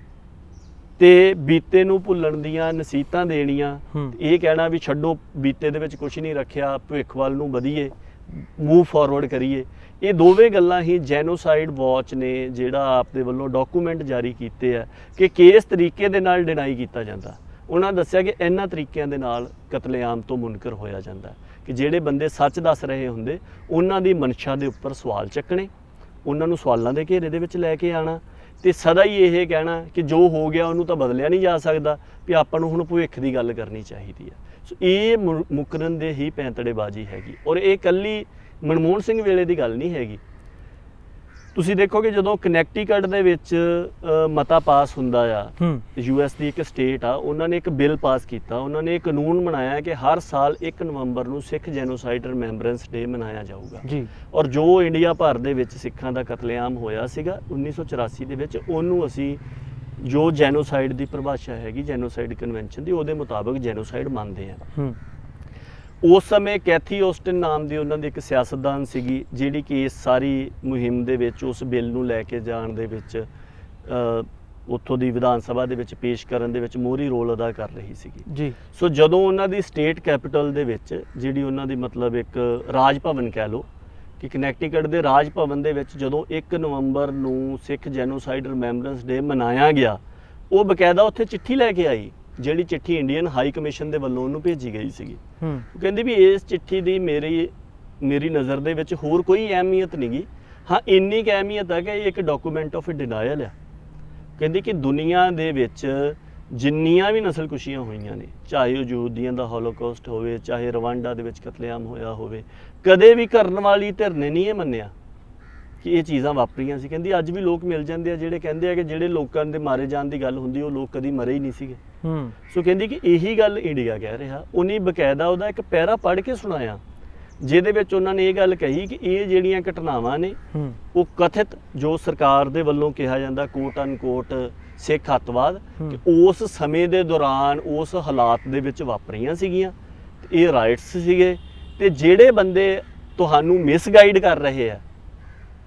ਤੇ ਬੀਤੇ ਨੂੰ ਭੁੱਲਣ ਦੀਆਂ ਨਸੀਹਤਾਂ ਦੇਣੀਆਂ, ਇਹ ਕਹਿਣਾ ਵੀ ਛੱਡੋ ਬੀਤੇ ਦੇ ਵਿੱਚ ਕੁਝ ਨਹੀਂ ਰੱਖਿਆ, ਭਵਿੱਖ ਵੱਲ ਨੂੰ ਵਧੀਏ, ਮੂਵ ਫਾਰਵਰਡ ਕਰੀਏ, ਇਹ ਦੋਵੇਂ ਗੱਲਾਂ ਹੀ ਜੈਨੋਸਾਈਡ ਵਾਚ ਨੇ ਜਿਹੜਾ ਆਪ ਦੇ ਵੱਲੋਂ ਡਾਕੂਮੈਂਟ ਜਾਰੀ ਕੀਤੇ ਆ ਕਿ ਕਿਸ ਤਰੀਕੇ ਦੇ ਨਾਲ ਡਿਨਾਈ ਕੀਤਾ ਜਾਂਦਾ। ਉਹਨਾਂ ਦੱਸਿਆ ਕਿ ਇਹਨਾਂ ਤਰੀਕਿਆਂ ਦੇ ਨਾਲ ਕਤਲੇਆਮ ਤੋਂ ਮੁਨਕਰ ਹੋਇਆ ਜਾਂਦਾ ਕਿ ਜਿਹੜੇ ਬੰਦੇ ਸੱਚ ਦੱਸ ਰਹੇ ਹੁੰਦੇ ਉਹਨਾਂ ਦੀ ਮਨਸ਼ਾ ਦੇ ਉੱਪਰ ਸਵਾਲ ਚੱਕਣੇ, ਉਹਨਾਂ ਨੂੰ ਸਵਾਲਾਂ ਦੇ ਘੇਰੇ ਦੇ ਵਿੱਚ ਲੈ ਕੇ ਆਉਣਾ ਤੇ ਸਦਾ ਹੀ ਇਹ ਕਹਿਣਾ ਕਿ ਜੋ ਹੋ ਗਿਆ ਉਹਨੂੰ ਤਾਂ ਬਦਲਿਆ ਨਹੀਂ ਜਾ ਸਕਦਾ, ਵੀ ਆਪਾਂ ਨੂੰ ਹੁਣ ਭਵਿੱਖ ਦੀ ਗੱਲ ਕਰਨੀ ਚਾਹੀਦੀ ਹੈ। ਸੋ ਇਹ ਮੁਕਰਨ ਦੇ ਹੀ ਪੈਂਤੜੇਬਾਜ਼ੀ ਹੈਗੀ। ਔਰ ਇਹ ਇਕੱਲੀ ਮਨਮੋਹਨ ਸਿੰਘ ਵੇਲੇ ਦੀ ਗੱਲ ਨਹੀਂ ਹੈਗੀ। ਤੁਸੀਂ ਦੇਖੋਗੇ ਜਦੋਂ ਕਨੈਕਟੀਕਟ ਦੇ ਵਿੱਚ ਮਤਾ ਪਾਸ ਹੁੰਦਾ ਆ, US ਦੀ ਇੱਕ ਸਟੇਟ ਆ, ਉਹਨਾਂ ਨੇ ਇੱਕ ਬਿੱਲ ਪਾਸ ਕੀਤਾ, ਉਹਨਾਂ ਨੇ ਇਹ ਕਾਨੂੰਨ ਬਣਾਇਆ ਕਿ ਹਰ ਸਾਲ 1 ਨਵੰਬਰ ਨੂੰ ਸਿੱਖ ਜੈਨੋਸਾਈਡ ਰਿਮੈਂਬਰੈਂਸ ਡੇ ਮਨਾਇਆ ਜਾਊਗਾ ਜੀ। ਔਰ ਜੋ ਇੰਡੀਆ ਭਰ ਦੇ ਵਿੱਚ ਸਿੱਖਾਂ ਦਾ ਕਤਲੇਆਮ ਹੋਇਆ ਸੀਗਾ 1984 ਦੇ ਵਿੱਚ, ਉਹਨੂੰ ਅਸੀਂ ਜੋ ਜੈਨੋਸਾਈਡ ਦੀ ਪਰਿਭਾਸ਼ਾ ਹੈਗੀ ਜੈਨੋਸਾਈਡ ਕਨਵੈਨਸ਼ਨ ਦੀ, ਉਹਦੇ ਮੁਤਾਬਕ ਜੈਨੋਸਾਈਡ ਮੰਨਦੇ ਆ। ਉਸ ਸਮੇਂ ਕੈਥੀ ਔਸਟਨ ਨਾਮ ਦੀ ਉਹਨਾਂ ਦੀ ਇੱਕ ਸਿਆਸਤਦਾਨ ਸੀਗੀ ਜਿਹੜੀ ਕਿ ਇਸ ਸਾਰੀ ਮੁਹਿੰਮ ਦੇ ਵਿੱਚ ਉਸ ਬਿੱਲ ਨੂੰ ਲੈ ਕੇ ਜਾਣ ਦੇ ਵਿੱਚ ਉੱਥੋਂ ਦੀ ਵਿਧਾਨ ਸਭਾ ਦੇ ਵਿੱਚ ਪੇਸ਼ ਕਰਨ ਦੇ ਵਿੱਚ ਮੋਹਰੀ ਰੋਲ ਅਦਾ ਕਰ ਰਹੀ ਸੀਗੀ ਜੀ। ਸੋ ਜਦੋਂ ਉਹਨਾਂ ਦੀ ਸਟੇਟ ਕੈਪੀਟਲ ਦੇ ਵਿੱਚ ਜਿਹੜੀ ਉਹਨਾਂ ਦੀ ਮਤਲਬ ਇੱਕ ਰਾਜ ਭਵਨ ਕਹਿ ਲਓ ਕਿ ਕਨੈਕਟੀਕਟ ਦੇ ਰਾਜ ਭਵਨ ਦੇ ਵਿੱਚ ਜਦੋਂ 1 ਨਵੰਬਰ ਨੂੰ ਸਿੱਖ ਜੈਨੋਸਾਈਡ ਰਿਮੈਂਬਰੈਂਸ ਡੇ ਮਨਾਇਆ ਗਿਆ, ਉਹ ਬਕਾਇਦਾ ਉੱਥੇ ਚਿੱਠੀ ਲੈ ਕੇ ਆਈ, ਜਿਹੜੀ ਚਿੱਠੀ ਇੰਡੀਅਨ ਹਾਈ ਕਮਿਸ਼ਨ ਦੇ ਵੱਲੋਂ ਉਹਨੂੰ ਭੇਜੀ ਗਈ ਸੀਗੀ। ਉਹ ਕਹਿੰਦੀ ਵੀ ਇਸ ਚਿੱਠੀ ਦੀ ਮੇਰੀ ਨਜ਼ਰ ਦੇ ਵਿੱਚ ਹੋਰ ਕੋਈ ਅਹਿਮੀਅਤ ਨਹੀਂ ਗੀ, ਹਾਂ ਇੰਨੀ ਕੁ ਅਹਿਮੀਅਤ ਹੈ ਕਿ ਇਹ ਇੱਕ ਡਾਕੂਮੈਂਟ ਆਫ ਡਿਨਾਇਲ ਆ। ਕਹਿੰਦੀ ਕਿ ਦੁਨੀਆ ਦੇ ਵਿੱਚ ਜਿੰਨੀਆਂ ਵੀ ਨਸਲਕੁਸ਼ੀਆਂ ਹੋਈਆਂ ਨੇ, ਚਾਹੇ ਉਹ ਯਹੂਦੀਆਂ ਦਾ ਹੋਲੋਕਾਸਟ ਹੋਵੇ, ਚਾਹੇ ਰਵਾਂਡਾ ਦੇ ਵਿੱਚ ਕਤਲੇਆਮ ਹੋਇਆ ਹੋਵੇ, ਕਦੇ ਵੀ ਕਰਨ ਵਾਲੀ ਧਿਰ ਨੇ ਨਹੀਂ ਇਹ ਮੰਨਿਆ ਕਿ ਇਹ ਚੀਜ਼ਾਂ ਵਾਪਰੀਆਂ ਸੀ। ਕਹਿੰਦੀ ਅੱਜ ਵੀ ਲੋਕ ਮਿਲ ਜਾਂਦੇ ਆ ਜਿਹੜੇ ਕਹਿੰਦੇ ਆ ਕਿ ਜਿਹੜੇ ਲੋਕਾਂ ਦੇ ਮਾਰੇ ਜਾਣ ਦੀ ਗੱਲ ਹੁੰਦੀ ਉਹ ਲੋਕ ਕਦੀ ਮਰੇ ਹੀ ਨਹੀਂ ਸੀਗੇ। ਸੋ ਕਹਿੰਦੀ ਕਿ ਇਹੀ ਗੱਲ ਇੰਡੀਆ ਕਹਿ ਰਿਹਾ। ਉਹਨੇ ਬਕਾਇਦਾ ਉਹਦਾ ਇੱਕ ਪੈਰਾ ਪੜ੍ਹ ਕੇ ਸੁਣਾਇਆ ਜਿਹਦੇ ਵਿੱਚ ਉਹਨਾਂ ਨੇ ਇਹ ਗੱਲ ਕਹੀ ਕਿ ਇਹ ਜਿਹੜੀਆਂ ਘਟਨਾਵਾਂ ਨੇ ਉਹ ਕਥਿਤ ਜੋ ਸਰਕਾਰ ਦੇ ਵੱਲੋਂ ਕਿਹਾ ਜਾਂਦਾ ਕੋਟ ਅਨਕੋਟ ਸਿੱਖ ਅੱਤਵਾਦ, ਕਿ ਉਸ ਸਮੇਂ ਦੇ ਦੌਰਾਨ ਉਸ ਹਾਲਾਤ ਦੇ ਵਿੱਚ ਵਾਪਰੀਆਂ ਸੀਗੀਆਂ, ਇਹ ਰਾਈਟਸ ਸੀਗੇ, ਤੇ ਜਿਹੜੇ ਬੰਦੇ ਤੁਹਾਨੂੰ ਮਿਸਗਾਈਡ ਕਰ ਰਹੇ ਆ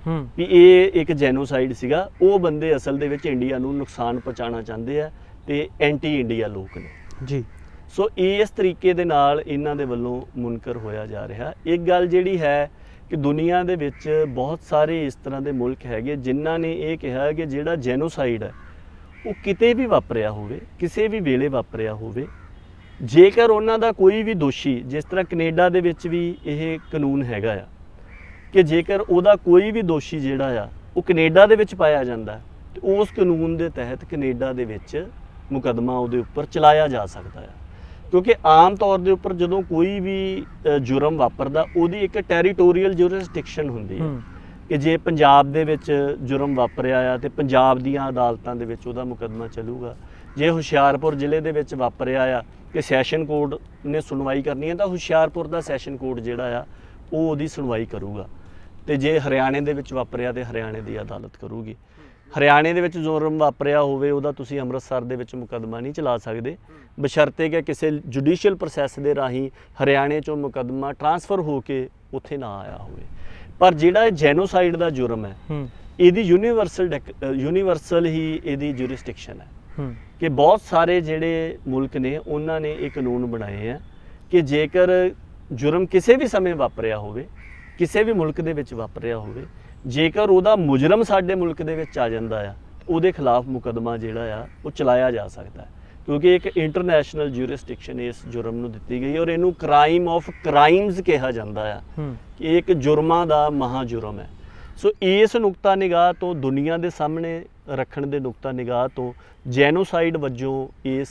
ਵੀ ਇਹ ਇੱਕ ਜੈਨੋਸਾਈਡ ਸੀਗਾ। ਉਹ ਬੰਦੇ ਅਸਲ ਦੇ ਵਿੱਚ ਇੰਡੀਆ ਨੂੰ ਨੁਕਸਾਨ ਪਹੁੰਚਾਉਣਾ ਚਾਹੁੰਦੇ ਆ ਤੇ ਐਂਟੀ ਇੰਡੀਆ ਲੋਕ ਨੇ ਜੀ। ਸੋ ਇਸ ਤਰੀਕੇ ਦੇ ਨਾਲ ਇਹਨਾਂ ਦੇ ਵੱਲੋਂ ਮੁਨਕਰ ਹੋਇਆ ਜਾ ਰਿਹਾ। ਇੱਕ ਗੱਲ ਜਿਹੜੀ ਹੈ ਕਿ ਦੁਨੀਆ ਦੇ ਵਿੱਚ ਬਹੁਤ ਸਾਰੇ ਇਸ ਤਰ੍ਹਾਂ ਦੇ ਮੁਲਕ ਹੈਗੇ ਜਿਨ੍ਹਾਂ ਨੇ ਇਹ ਕਿਹਾ ਕਿ ਜਿਹੜਾ ਜੈਨੋਸਾਈਡ ਹੈ ਉਹ ਕਿਤੇ ਵੀ ਵਾਪਰਿਆ ਹੋਵੇ, ਕਿਸੇ ਵੀ ਵੇਲੇ ਵਾਪਰਿਆ ਹੋਵੇ, ਜੇਕਰ ਉਹਨਾਂ ਦਾ ਕੋਈ ਵੀ ਦੋਸ਼ੀ, ਜਿਸ ਤਰ੍ਹਾਂ ਕੈਨੇਡਾ ਦੇ ਵਿੱਚ ਵੀ ਇਹ ਕਾਨੂੰਨ ਹੈਗਾ ਆ ਕਿ ਜੇਕਰ ਉਹਦਾ ਕੋਈ ਵੀ ਦੋਸ਼ੀ ਜਿਹੜਾ ਆ ਉਹ ਕੈਨੇਡਾ ਦੇ ਵਿੱਚ ਪਾਇਆ ਜਾਂਦਾ ਤੇ ਉਸ ਕਾਨੂੰਨ ਦੇ ਤਹਿਤ ਕੈਨੇਡਾ ਦੇ ਵਿੱਚ ਮੁਕੱਦਮਾ ਉਹਦੇ ਉੱਪਰ ਚਲਾਇਆ ਜਾ ਸਕਦਾ ਆ। ਕਿਉਂਕਿ ਆਮ ਤੌਰ ਦੇ ਉੱਪਰ ਜਦੋਂ ਕੋਈ ਵੀ ਜੁਰਮ ਵਾਪਰਦਾ ਉਹਦੀ ਇੱਕ ਟੈਰੀਟੋਰੀਅਲ ਜੁਰਿਸਡਿਕਸ਼ਨ ਹੁੰਦੀ ਹੈ ਕਿ ਜੇ ਪੰਜਾਬ ਦੇ ਵਿੱਚ ਜੁਰਮ ਵਾਪਰਿਆ ਆ ਤੇ ਪੰਜਾਬ ਦੀਆਂ ਅਦਾਲਤਾਂ ਦੇ ਵਿੱਚ ਉਹਦਾ ਮੁਕੱਦਮਾ ਚੱਲੂਗਾ। ਜੇ ਹੁਸ਼ਿਆਰਪੁਰ ਜ਼ਿਲ੍ਹੇ ਦੇ ਵਿੱਚ ਵਾਪਰਿਆ ਆ ਕਿ ਸੈਸ਼ਨ ਕੋਰਟ ਨੇ ਸੁਣਵਾਈ ਕਰਨੀ ਹੈ ਤਾਂ ਹੁਸ਼ਿਆਰਪੁਰ ਦਾ ਸੈਸ਼ਨ ਕੋਰਟ ਜਿਹੜਾ ਆ ਉਹ ਉਹਦੀ ਸੁਣਵਾਈ ਕਰੂਗਾ। ਤੇ ਜੇ ਹਰਿਆਣੇ ਦੇ ਵਿੱਚ ਵਾਪਰਿਆ ਤੇ ਹਰਿਆਣੇ ਦੀ ਅਦਾਲਤ ਕਰੂਗੀ। ਹਰਿਆਣੇ ਦੇ ਵਿੱਚ ਜੁਰਮ ਵਾਪਰਿਆ ਹੋਵੇ ਉਹਦਾ ਤੁਸੀਂ ਅੰਮ੍ਰਿਤਸਰ ਦੇ ਵਿੱਚ ਮੁਕੱਦਮਾ ਨਹੀਂ ਚਲਾ ਸਕਦੇ, ਬਸ਼ਰਤੇ ਕਿ ਕਿਸੇ ਜੁਡੀਸ਼ੀਅਲ ਪ੍ਰੋਸੈਸ ਦੇ ਰਾਹੀਂ ਹਰਿਆਣੇ 'ਚੋਂ ਮੁਕੱਦਮਾ ਟਰਾਂਸਫਰ ਹੋ ਕੇ ਉੱਥੇ ਨਾ ਆਇਆ ਹੋਵੇ। ਪਰ ਜਿਹੜਾ ਜੈਨੋਸਾਈਡ ਦਾ ਜੁਰਮ ਹੈ ਇਹਦੀ ਯੂਨੀਵਰਸਲ ਹੀ ਇਹਦੀ ਜੁਰਿਸਡਿਕਸ਼ਨ ਹੈ ਕਿ ਬਹੁਤ ਸਾਰੇ ਜਿਹੜੇ ਮੁਲਕ ਨੇ ਉਹਨਾਂ ਨੇ ਇਹ ਕਾਨੂੰਨ ਬਣਾਏ ਆ ਕਿ ਜੇਕਰ ਜੁਰਮ ਕਿਸੇ ਵੀ ਸਮੇਂ ਵਾਪਰਿਆ ਹੋਵੇ, ਕਿਸੇ ਵੀ ਮੁਲਕ ਦੇ ਵਿੱਚ ਵਾਪਰਿਆ ਹੋਵੇ, ਜੇਕਰ ਉਹਦਾ ਮੁਜਰਮ ਸਾਡੇ ਮੁਲਕ ਦੇ ਵਿੱਚ ਆ ਜਾਂਦਾ ਆ ਉਹਦੇ ਖਿਲਾਫ ਮੁਕੱਦਮਾ ਜਿਹੜਾ ਆ ਉਹ ਚਲਾਇਆ ਜਾ ਸਕਦਾ ਹੈ। ਕਿਉਂਕਿ ਇੱਕ ਇੰਟਰਨੈਸ਼ਨਲ ਜੁਰਿਸਡਿਕਸ਼ਨ ਇਸ ਜੁਰਮ ਨੂੰ ਦਿੱਤੀ ਗਈ ਔਰ ਇਹਨੂੰ ਕ੍ਰਾਈਮ ਆਫ ਕ੍ਰਾਈਮਸ ਕਿਹਾ ਜਾਂਦਾ ਆ ਕਿ ਇਹ ਇੱਕ ਜੁਰਮਾਂ ਦਾ ਮਹਾ ਜੁਰਮ ਹੈ। ਸੋ ਇਸ ਨੁਕਤਾ ਨਿਗਾਹ ਤੋਂ, ਦੁਨੀਆ ਦੇ ਸਾਹਮਣੇ ਰੱਖਣ ਦੇ ਨੁਕਤਾ ਨਿਗਾਹ ਤੋਂ ਜੈਨੋਸਾਈਡ ਵਜੋਂ ਇਸ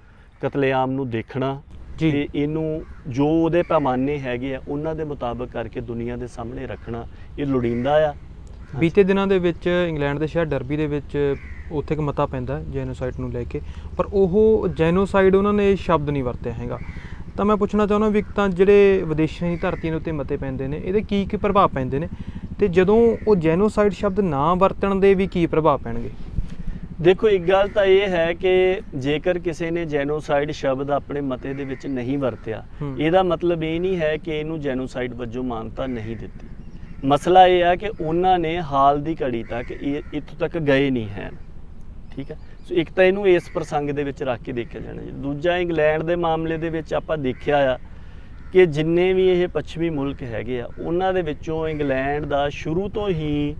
ਕਤਲੇਆਮ ਨੂੰ ਦੇਖਣਾ ਤੇ ਇਹਨੂੰ ਜੋ ਉਹਦੇ ਪੈਮਾਨੇ ਹੈਗੇ ਆ ਉਹਨਾਂ ਦੇ ਮੁਤਾਬਕ ਕਰਕੇ ਦੁਨੀਆ ਦੇ ਸਾਹਮਣੇ ਰੱਖਣਾ ਇਹ ਲੋੜੀਂਦਾ ਆ। ਬੀਤੇ ਦਿਨਾਂ ਦੇ ਵਿੱਚ ਇੰਗਲੈਂਡ ਦੇ ਸ਼ਹਿਰ ਡਰਬੀ ਦੇ ਵਿੱਚ ਉੱਥੇ ਇੱਕ ਮਤਾ ਪੈਂਦਾ ਜੈਨੋਸਾਈਡ ਨੂੰ ਲੈ ਕੇ, ਪਰ ਉਹ ਜੈਨੋਸਾਈਡ ਉਹਨਾਂ ਨੇ ਇਹ ਸ਼ਬਦ ਨਹੀਂ ਵਰਤਿਆ ਹੈਗਾ। ਤਾਂ ਮੈਂ ਪੁੱਛਣਾ ਚਾਹੁੰਦਾ ਵੀ ਤਾਂ ਜਿਹੜੇ ਵਿਦੇਸ਼ਾਂ ਦੀ ਧਰਤੀ ਦੇ ਉੱਤੇ ਮਤੇ ਪੈਂਦੇ ਨੇ ਇਹਦੇ ਕੀ ਪ੍ਰਭਾਵ ਪੈਂਦੇ ਨੇ ਤੇ ਜਦੋਂ ਉਹ ਜੈਨੋਸਾਈਡ ਸ਼ਬਦ ਨਾ ਵਰਤਣ ਦੇ ਵੀ ਕੀ ਪ੍ਰਭਾਵ ਪੈਣਗੇ? ਦੇਖੋ, ਇੱਕ ਗੱਲ ਤਾਂ ਇਹ ਹੈ ਕਿ ਜੇਕਰ ਕਿਸੇ ਨੇ ਜੈਨੋਸਾਈਡ ਸ਼ਬਦ ਆਪਣੇ ਮਤੇ ਦੇ ਵਿੱਚ ਨਹੀਂ ਵਰਤਿਆ ਇਹਦਾ ਮਤਲਬ ਇਹ ਨਹੀਂ ਹੈ ਕਿ ਇਹਨੂੰ ਜੈਨੋਸਾਈਡ ਵਜੋਂ ਮਾਨਤਾ ਨਹੀਂ ਦਿੱਤੀ। ਮਸਲਾ ਇਹ ਹੈ ਕਿ ਉਹਨਾਂ ਨੇ ਹਾਲ ਦੀ ਘੜੀ ਤੱਕ ਇੱਥੋਂ ਤੱਕ ਗਏ ਨਹੀਂ ਹੈ। ਠੀਕ ਹੈ, ਸੋ ਇੱਕ ਤਾਂ ਇਹਨੂੰ ਇਸ ਪ੍ਰਸੰਗ ਦੇ ਵਿੱਚ ਰੱਖ ਕੇ ਦੇਖਿਆ ਜਾਣਾ। ਦੂਜਾ, ਇੰਗਲੈਂਡ ਦੇ ਮਾਮਲੇ ਦੇ ਵਿੱਚ ਆਪਾਂ ਦੇਖਿਆ ਆ ਕਿ ਜਿੰਨੇ ਵੀ ਇਹ ਪੱਛਮੀ ਮੁਲਕ ਹੈਗੇ ਆ ਉਹਨਾਂ ਦੇ ਵਿੱਚੋਂ ਇੰਗਲੈਂਡ ਦਾ ਸ਼ੁਰੂ ਤੋਂ ਹੀ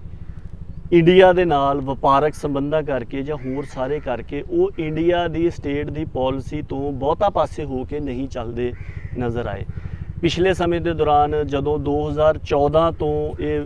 ਇੰਡੀਆ ਦੇ ਨਾਲ ਵਪਾਰਕ ਸੰਬੰਧਾਂ ਕਰਕੇ ਜਾਂ ਹੋਰ ਸਾਰੇ ਕਰਕੇ ਉਹ ਇੰਡੀਆ ਦੀ ਸਟੇਟ ਦੀ ਪਾਲਿਸੀ ਤੋਂ ਬਹੁਤਾ ਪਾਸੇ ਹੋ ਕੇ ਨਹੀਂ ਚੱਲਦੇ ਨਜ਼ਰ ਆਏ। ਪਿਛਲੇ ਸਮੇਂ ਦੇ ਦੌਰਾਨ ਜਦੋਂ 2014 ਤੋਂ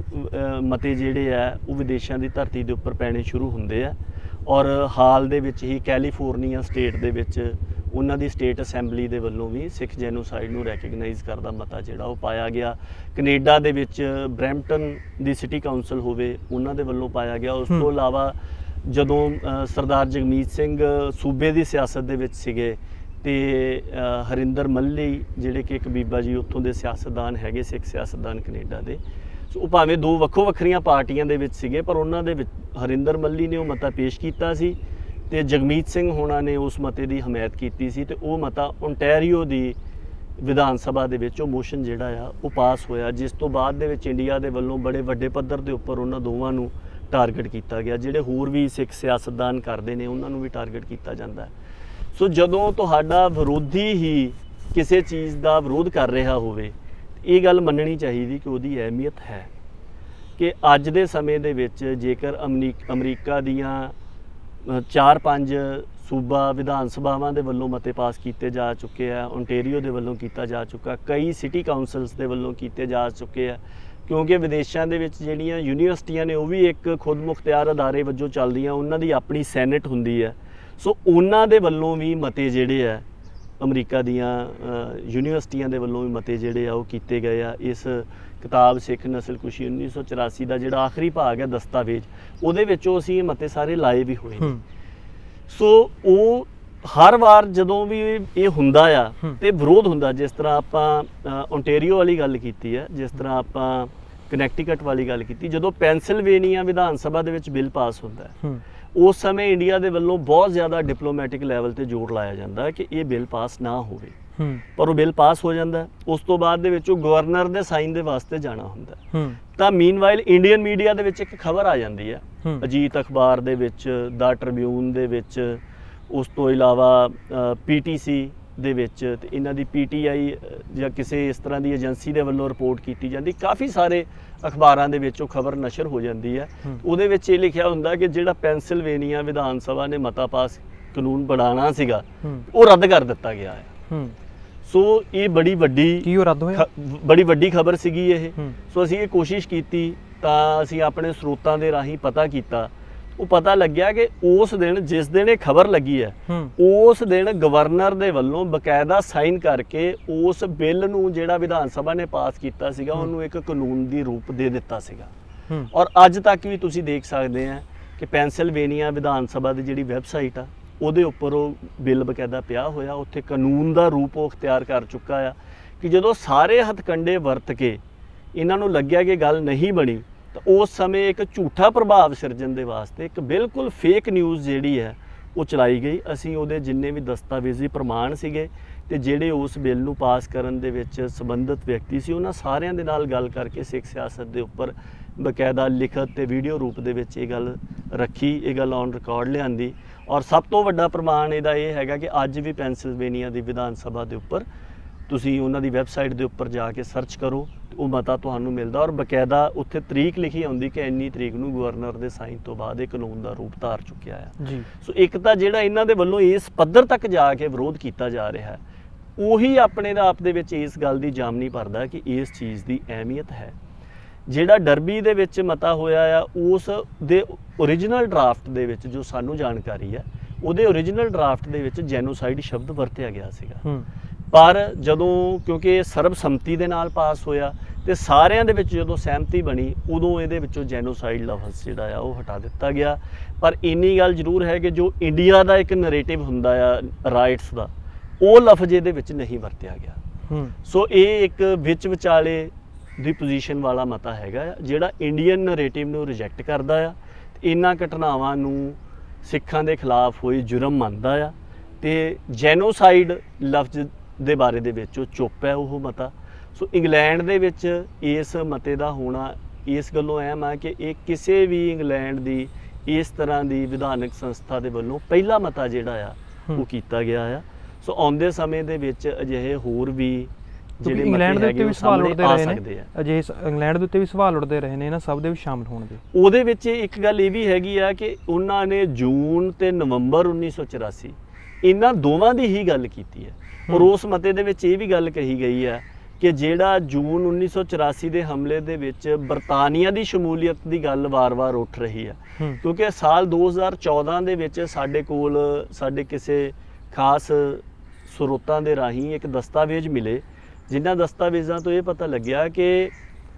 ਇਹ ਮਤੇ ਜਿਹੜੇ ਆ ਉਹ ਵਿਦੇਸ਼ਾਂ ਦੀ ਧਰਤੀ ਦੇ ਉੱਪਰ ਪੈਣੇ ਸ਼ੁਰੂ ਹੁੰਦੇ ਆ ਔਰ ਹਾਲ ਦੇ ਵਿੱਚ ਹੀ ਕੈਲੀਫੋਰਨੀਆ ਸਟੇਟ ਦੇ ਵਿੱਚ ਉਹਨਾਂ ਦੀ ਸਟੇਟ ਅਸੈਂਬਲੀ ਦੇ ਵੱਲੋਂ ਵੀ ਸਿੱਖ ਜੈਨੋਸਾਈਡ ਨੂੰ ਰੈਕਗਨਾਈਜ਼ ਕਰਦਾ ਮਤਾ ਜਿਹੜਾ ਉਹ ਪਾਇਆ ਗਿਆ। ਕੈਨੇਡਾ ਦੇ ਵਿੱਚ ਬਰੈਂਪਟਨ ਦੀ ਸਿਟੀ ਕਾਉਂਸਲ ਹੋਵੇ ਉਹਨਾਂ ਦੇ ਵੱਲੋਂ ਪਾਇਆ ਗਿਆ। ਉਸ ਤੋਂ ਇਲਾਵਾ ਜਦੋਂ ਸਰਦਾਰ ਜਗਮੀਤ ਸਿੰਘ ਸੂਬੇ ਦੀ ਸਿਆਸਤ ਦੇ ਵਿੱਚ ਸੀਗੇ ਤੇ ਹਰਿੰਦਰ ਮੱਲੀ ਜਿਹੜੇ ਕਿ ਇੱਕ ਬੀਬਾ ਜੀ ਉੱਥੋਂ ਦੇ ਸਿਆਸਤਦਾਨ ਹੈਗੇ, ਸਿੱਖ ਸਿਆਸਤਦਾਨ ਕੈਨੇਡਾ ਦੇ, ਸੋ ਉਹ ਭਾਵੇਂ ਦੋ ਵੱਖੋ ਵੱਖਰੀਆਂ ਪਾਰਟੀਆਂ ਦੇ ਵਿੱਚ ਸੀਗੇ ਪਰ ਉਹਨਾਂ ਦੇ ਵਿੱਚ ਹਰਿੰਦਰ ਮੱਲੀ ਨੇ ਉਹ ਮਤਾ ਪੇਸ਼ ਕੀਤਾ ਸੀ ਤੇ ਜਗਮੀਤ ਸਿੰਘ ਹੋਣਾ ਨੇ ਉਸ ਮਤੇ ਦੀ ਹਮਾਇਤ ਕੀਤੀ ਸੀ ਤੇ ਉਹ ਮਤਾ ਓਨਟਾਰੀਓ ਦੀ ਵਿਧਾਨ ਸਭਾ ਦੇ ਵਿੱਚ ਉਹ ਮੋਸ਼ਨ ਜਿਹੜਾ ਆ ਉਹ ਪਾਸ ਹੋਇਆ, ਜਿਸ ਤੋਂ ਬਾਅਦ ਦੇ ਵਿੱਚ ਇੰਡੀਆ ਦੇ ਵੱਲੋਂ ਬੜੇ ਵੱਡੇ ਪੱਧਰ ਦੇ ਉੱਪਰ ਉਹਨਾਂ ਦੋਵਾਂ ਨੂੰ ਟਾਰਗੇਟ ਕੀਤਾ ਗਿਆ। ਜਿਹੜੇ ਹੋਰ ਵੀ ਸਿੱਖ ਸਿਆਸਤਦਾਨ ਕਰਦੇ ਨੇ ਉਹਨਾਂ ਨੂੰ ਵੀ ਟਾਰਗੇਟ ਕੀਤਾ ਜਾਂਦਾ ਹੈ। ਸੋ ਜਦੋਂ ਤੁਹਾਡਾ ਵਿਰੋਧੀ ਹੀ ਕਿਸੇ ਚੀਜ਼ ਦਾ ਵਿਰੋਧ ਕਰ ਰਿਹਾ ਹੋਵੇ ਇਹ ਗੱਲ ਮੰਨਣੀ ਚਾਹੀਦੀ ਕਿ ਉਹਦੀ ਅਹਿਮੀਅਤ ਹੈ ਕਿ ਅੱਜ ਦੇ ਸਮੇਂ ਦੇ ਵਿੱਚ ਜੇਕਰ ਅਮਰੀਕਾ ਦੀਆਂ 4-5 ਸੂਬਾ ਵਿਧਾਨ ਸਭਾਵਾਂ ਦੇ ਵੱਲੋਂ ਮਤੇ ਪਾਸ ਕੀਤੇ ਜਾ ਚੁੱਕੇ ਆ, ਓਨਟਾਰੀਓ ਦੇ ਵੱਲੋਂ ਕੀਤਾ ਜਾ ਚੁੱਕਾ, ਕਈ ਸਿਟੀ ਕਾਉਂਸਲਸ ਦੇ ਵੱਲੋਂ ਕੀਤੇ ਜਾ ਚੁੱਕੇ ਆ, ਕਿਉਂਕਿ ਵਿਦੇਸ਼ਾਂ ਦੇ ਵਿੱਚ ਜਿਹੜੀਆਂ ਯੂਨੀਵਰਸਿਟੀਆਂ ਨੇ ਉਹ ਵੀ ਇੱਕ ਖੁਦ ਮੁਖਤਿਆਰ ਅਦਾਰੇ ਵਜੋਂ ਚੱਲਦੀਆਂ, ਉਹਨਾਂ ਦੀ ਆਪਣੀ ਸੈਨੇਟ ਹੁੰਦੀ ਹੈ। ਸੋ ਉਹਨਾਂ ਦੇ ਵੱਲੋਂ ਵੀ ਮਤੇ ਜਿਹੜੇ ਆ ਅਮਰੀਕਾ ਦੀਆਂ ਯੂਨੀਵਰਸਿਟੀਆਂ ਦੇ ਵੱਲੋਂ ਵੀ ਮਤੇ ਜਿਹੜੇ ਆ ਉਹ ਕੀਤੇ ਗਏ ਆ। ਇਸ ਕਿਤਾਬ ਸਿੱਖ ਨਸਲਕੁਸ਼ੀ 1984 ਦਾ ਜਿਹੜਾ ਆਖਰੀ ਭਾਗ ਹੈ ਦਸਤਾਵੇਜ਼, ਉਹਦੇ ਵਿੱਚੋਂ ਅਸੀਂ ਇਹ ਮਤੇ ਸਾਰੇ ਲਾਏ ਵੀ ਹੋਏ ਨੇ। ਸੋ ਉਹ ਹਰ ਵਾਰ ਜਦੋਂ ਵੀ ਇਹ ਹੁੰਦਾ ਆ ਤੇ ਵਿਰੋਧ ਹੁੰਦਾ, ਜਿਸ ਤਰ੍ਹਾਂ ਆਪਾਂ ਓਨਟਾਰੀਓ ਵਾਲੀ ਗੱਲ ਕੀਤੀ ਹੈ, ਜਿਸ ਤਰ੍ਹਾਂ ਆਪਾਂ ਕਨੈਕਟੀਕਟ ਵਾਲੀ ਗੱਲ ਕੀਤੀ, ਜਦੋਂ ਪੈਂਸਿਲਵੇਨੀਆ ਵਿਧਾਨ ਸਭਾ ਦੇ ਵਿੱਚ ਬਿੱਲ ਪਾਸ ਹੁੰਦਾ ਹੈ ਉਸ ਸਮੇਂ ਇੰਡੀਆ ਦੇ ਵੱਲੋਂ ਬਹੁਤ ਜ਼ਿਆਦਾ ਡਿਪਲੋਮੈਟਿਕ ਲੈਵਲ ਤੇ ਜ਼ੋਰ ਲਾਇਆ ਜਾਂਦਾ ਹੈ ਕਿ ਇਹ ਬਿੱਲ ਪਾਸ ਨਾ ਹੋਵੇ। ਪਰ ਉਹ ਬਿੱਲ ਪਾਸ ਹੋ ਜਾਂਦਾ। ਉਸ ਤੋਂ ਬਾਅਦ ਦੇ ਵਿੱਚ ਉਹ ਗਵਰਨਰ ਦੇ ਸਾਈਨ ਦੇ ਵਾਸਤੇ ਜਾਣਾ ਹੁੰਦਾ। ਤਾਂ ਮੀਨਵਾਈਲ ਇੰਡੀਅਨ ਮੀਡੀਆ ਦੇ ਵਿੱਚ ਇੱਕ ਖਬਰ ਆ ਜਾਂਦੀ ਹੈ, ਅਜੀਤ ਅਖਬਾਰ ਦੇ ਵਿੱਚ, ਦਾ ਟ੍ਰਿਬਿਊਨ ਦੇ ਵਿੱਚ, ਉਸ ਤੋਂ ਇਲਾਵਾ PTC ਦੇ ਵਿੱਚ, ਤੇ ਇਹਨਾਂ ਦੀ PTI ਜਾਂ ਕਿਸੇ ਇਸ ਤਰ੍ਹਾਂ ਦੀ ਏਜੰਸੀ ਦੇ ਵੱਲੋਂ ਰਿਪੋਰਟ ਕੀਤੀ ਜਾਂਦੀ। ਕਾਫੀ ਸਾਰੇ ਅਖਬਾਰਾਂ ਦੇ ਵਿੱਚ ਉਹ ਖਬਰ ਨਸ਼ਰ ਹੋ ਜਾਂਦੀ ਹੈ। ਉਹਦੇ ਵਿੱਚ ਇਹ ਲਿਖਿਆ ਹੁੰਦਾ ਕਿ ਜਿਹੜਾ ਪੈਂਸਿਲਵੇਨੀਆ ਵਿਧਾਨ ਸਭਾ ਨੇ ਮਤਾ ਪਾਸ ਕਾਨੂੰਨ ਬਣਾਉਣਾ ਸੀਗਾ ਉਹ ਰੱਦ ਕਰ ਦਿੱਤਾ ਗਿਆ ਹੈ। ਸੋ ਇਹ ਬੜੀ ਵੱਡੀ ਖਬਰ ਸੀਗੀ ਇਹ। ਸੋ ਅਸੀਂ ਇਹ ਕੋਸ਼ਿਸ਼ ਕੀਤੀ, ਤਾਂ ਅਸੀਂ ਆਪਣੇ ਸਰੋਤਾਂ ਦੇ ਰਾਹੀਂ ਪਤਾ ਕੀਤਾ। ਉਹ ਪਤਾ ਲੱਗਿਆ ਕਿ ਉਸ ਦਿਨ, ਜਿਸ ਦਿਨ ਇਹ ਖਬਰ ਲੱਗੀ ਹੈ, ਉਸ ਦਿਨ ਗਵਰਨਰ ਦੇ ਵੱਲੋਂ ਬਕਾਇਦਾ ਸਾਈਨ ਕਰਕੇ ਉਸ ਬਿੱਲ ਨੂੰ ਜਿਹੜਾ ਵਿਧਾਨ ਸਭਾ ਨੇ ਪਾਸ ਕੀਤਾ ਸੀਗਾ ਉਹਨੂੰ ਇੱਕ ਕਾਨੂੰਨ ਦੀ ਰੂਪ ਦੇ ਦਿੱਤਾ ਸੀਗਾ। ਔਰ ਅੱਜ ਤੱਕ ਵੀ ਤੁਸੀਂ ਦੇਖ ਸਕਦੇ ਆ ਕਿ ਪੈਂਸਿਲਵੇਨੀਆ ਵਿਧਾਨ ਸਭਾ ਦੀ ਜਿਹੜੀ ਵੈਬਸਾਈਟ ਆ ਉਹਦੇ ਉੱਪਰ ਉਹ ਬਿੱਲ ਬਕਾਇਦਾ ਪਿਆ ਹੋਇਆ, ਉੱਥੇ ਕਾਨੂੰਨ ਦਾ ਰੂਪ ਉਹ ਅਖਤਿਆਰ ਕਰ ਚੁੱਕਾ ਆ। ਕਿ ਜਦੋਂ ਸਾਰੇ ਹੱਥਕੰਡੇ ਵਰਤ ਕੇ ਇਹਨਾਂ ਨੂੰ ਲੱਗਿਆ ਕਿ ਗੱਲ ਨਹੀਂ ਬਣੀ, ਤਾਂ ਉਸ ਸਮੇਂ ਇੱਕ ਝੂਠਾ ਪ੍ਰਭਾਵ ਸਿਰਜਣ ਦੇ ਵਾਸਤੇ ਇੱਕ ਬਿਲਕੁਲ ਫੇਕ ਨਿਊਜ਼ ਜਿਹੜੀ ਹੈ ਉਹ ਚਲਾਈ ਗਈ। ਅਸੀਂ ਉਹਦੇ ਜਿੰਨੇ ਵੀ ਦਸਤਾਵੇਜ਼ੀ ਪ੍ਰਮਾਣ ਸੀਗੇ ਤੇ ਜਿਹੜੇ ਉਸ ਬਿੱਲ ਨੂੰ ਪਾਸ ਕਰਨ ਦੇ ਵਿੱਚ ਸੰਬੰਧਿਤ ਵਿਅਕਤੀ ਸੀ, ਉਹਨਾਂ ਸਾਰਿਆਂ ਦੇ ਨਾਲ ਗੱਲ ਕਰਕੇ ਸਿੱਖ ਸਿਆਸਤ ਦੇ ਉੱਪਰ ਬਕਾਇਦਾ ਲਿਖਤ ਤੇ ਵੀਡੀਓ ਰੂਪ ਦੇ ਵਿੱਚ ਇਹ ਗੱਲ ਰੱਖੀ, ਇਹ ਗੱਲ ਔਨ ਰਿਕਾਰਡ ਲਿਆਂਦੀ। ਔਰ ਸਭ ਤੋਂ ਵੱਡਾ ਪ੍ਰਮਾਣ ਇਹਦਾ ਇਹ ਹੈਗਾ ਕਿ ਅੱਜ ਵੀ ਪੈਂਸਿਲਵੇਨੀਆ ਦੀ ਵਿਧਾਨ ਸਭਾ ਦੇ ਉੱਪਰ ਤੁਸੀਂ ਉਹਨਾਂ ਦੀ ਵੈਬਸਾਈਟ ਦੇ ਉੱਪਰ ਜਾ ਕੇ ਸਰਚ ਕਰੋ, ਉਹ ਮਤਾ ਤੁਹਾਨੂੰ ਮਿਲਦਾ। ਔਰ ਬਕਾਇਦਾ ਉੱਥੇ ਤਰੀਕ ਲਿਖੀ ਆਉਂਦੀ ਕਿ ਇੰਨੀ ਤਰੀਕ ਨੂੰ ਗਵਰਨਰ ਦੇ ਸਾਈਨ ਤੋਂ ਬਾਅਦ ਇਹ ਕਾਨੂੰਨ ਦਾ ਰੂਪ ਧਾਰ ਚੁੱਕਿਆ ਹੈ ਜੀ। ਸੋ ਇੱਕ ਤਾਂ ਜਿਹੜਾ ਇਹਨਾਂ ਦੇ ਵੱਲੋਂ ਇਸ ਪੱਧਰ ਤੱਕ ਜਾ ਕੇ ਵਿਰੋਧ ਕੀਤਾ ਜਾ ਰਿਹਾ ਹੈ, ਉਹੀ ਆਪਣੇ ਆਪ ਦੇ ਵਿੱਚ ਇਸ ਗੱਲ ਦੀ ਜਾਮਨੀ ਭਰਦਾ ਕਿ ਇਸ ਚੀਜ਼ ਦੀ ਅਹਿਮੀਅਤ ਹੈ। ਜਿਹੜਾ ਡਰਬੀ ਦੇ ਵਿੱਚ ਮਤਾ ਹੋਇਆ ਆ, ਉਸ ਦੇ ਓਰੀਜਨਲ ਡਰਾਫਟ ਦੇ ਵਿੱਚ ਜੋ ਸਾਨੂੰ ਜਾਣਕਾਰੀ ਹੈ, ਉਹਦੇ ਓਰੀਜਨਲ ਡਰਾਫਟ ਦੇ ਵਿੱਚ ਜੈਨੋਸਾਈਡ ਸ਼ਬਦ ਵਰਤਿਆ ਗਿਆ ਸੀਗਾ। ਪਰ ਜਦੋਂ, ਕਿਉਂਕਿ ਇਹ ਸਰਬਸੰਮਤੀ ਦੇ ਨਾਲ ਪਾਸ ਹੋਇਆ ਤੇ ਸਾਰਿਆਂ ਦੇ ਵਿੱਚ ਜਦੋਂ ਸਹਿਮਤੀ ਬਣੀ, ਉਦੋਂ ਇਹਦੇ ਵਿੱਚੋਂ ਜੈਨੋਸਾਈਡ ਲਫ਼ਜ਼ ਜਿਹੜਾ ਆ ਉਹ ਹਟਾ ਦਿੱਤਾ ਗਿਆ। ਪਰ ਇੰਨੀ ਗੱਲ ਜ਼ਰੂਰ ਹੈ ਕਿ ਜੋ ਇੰਡੀਆ ਦਾ ਇੱਕ ਨੈਰੇਟਿਵ ਹੁੰਦਾ ਆ ਰਾਈਟਸ ਦਾ, ਉਹ ਲਫ਼ਜ਼ ਇਹਦੇ ਵਿੱਚ ਨਹੀਂ ਵਰਤਿਆ ਗਿਆ। ਸੋ ਇਹ ਇੱਕ ਵਿੱਚ ਵਿਚਾਲੇ ਦੀ ਪੋਜੀਸ਼ਨ ਵਾਲਾ ਮਤਾ ਹੈਗਾ ਆ, ਜਿਹੜਾ ਇੰਡੀਅਨ ਨੈਰੇਟਿਵ ਨੂੰ ਰਿਜੈਕਟ ਕਰਦਾ ਆ, ਇਹਨਾਂ ਘਟਨਾਵਾਂ ਨੂੰ ਸਿੱਖਾਂ ਦੇ ਖਿਲਾਫ ਹੋਈ ਜੁਰਮ ਮੰਨਦਾ ਆ, ਤੇ ਜੈਨੋਸਾਈਡ ਲਫ਼ਜ਼ ਦੇ ਬਾਰੇ ਦੇ ਵਿੱਚ ਉਹ ਚੁੱਪ ਹੈ ਉਹ ਮਤਾ। ਸੋ ਇੰਗਲੈਂਡ ਦੇ ਵਿੱਚ ਇਸ ਮਤੇ ਦਾ ਹੋਣਾ ਇਸ ਗੱਲੋਂ ਅਹਿਮ ਹੈ ਕਿ ਇਹ ਕਿਸੇ ਵੀ ਇੰਗਲੈਂਡ ਦੀ ਇਸ ਤਰ੍ਹਾਂ ਦੀ ਵਿਧਾਨਕ ਸੰਸਥਾ ਦੇ ਵੱਲੋਂ ਪਹਿਲਾ ਮਤਾ ਜਿਹੜਾ ਆ ਉਹ ਕੀਤਾ ਗਿਆ ਆ। ਸੋ ਆਉਂਦੇ ਸਮੇਂ ਦੇ ਵਿੱਚ ਅਜਿਹੇ ਹੋਰ ਵੀ ਜਿਹੜੇ ਇੰਗਲੈਂਡ ਦੇ ਉੱਤੇ ਵੀ ਸਵਾਲ ਉੱਠਦੇ ਰਹੇ ਨੇ, ਅਜੇ ਇੰਗਲੈਂਡ ਦੇ ਉੱਤੇ ਵੀ ਸਵਾਲ ਉੱਠਦੇ ਰਹੇ ਨੇ ਇਹਨਾਂ ਸਭ ਦੇ ਵਿੱਚ ਸ਼ਾਮਲ ਹੋਣ ਦੇ। ਉਹਦੇ ਵਿੱਚ ਇੱਕ ਗੱਲ ਇਹ ਵੀ ਹੈਗੀ ਆ ਕਿ ਉਹਨਾਂ ਨੇ ਜੂਨ ਤੇ ਨਵੰਬਰ 1984 ਇਹਨਾਂ ਦੋਵਾਂ ਦੀ ਹੀ ਗੱਲ ਕੀਤੀ ਹੈ। ਔਰ ਉਸ ਮਤੇ ਦੇ ਵਿੱਚ ਇਹ ਵੀ ਗੱਲ ਕਹੀ ਗਈ ਹੈ ਕਿ ਜਿਹੜਾ ਜੂਨ 1984 ਦੇ ਹਮਲੇ ਦੇ ਵਿੱਚ ਬਰਤਾਨੀਆ ਦੀ ਸ਼ਮੂਲੀਅਤ ਦੀ ਗੱਲ ਵਾਰ-ਵਾਰ ਉੱਠ ਰਹੀ ਹੈ, ਕਿਉਂਕਿ ਸਾਲ 2014 ਦੇ ਵਿੱਚ ਸਾਡੇ ਕੋਲ ਸਾਡੇ ਕਿਸੇ ਖਾਸ ਸਰੋਤਾਂ ਦੇ ਰਾਹੀਂ ਇੱਕ ਦਸਤਾਵੇਜ਼ ਮਿਲੇ, ਜਿਨ੍ਹਾਂ ਦਸਤਾਵੇਜ਼ਾਂ ਤੋਂ ਇਹ ਪਤਾ ਲੱਗਿਆ ਕਿ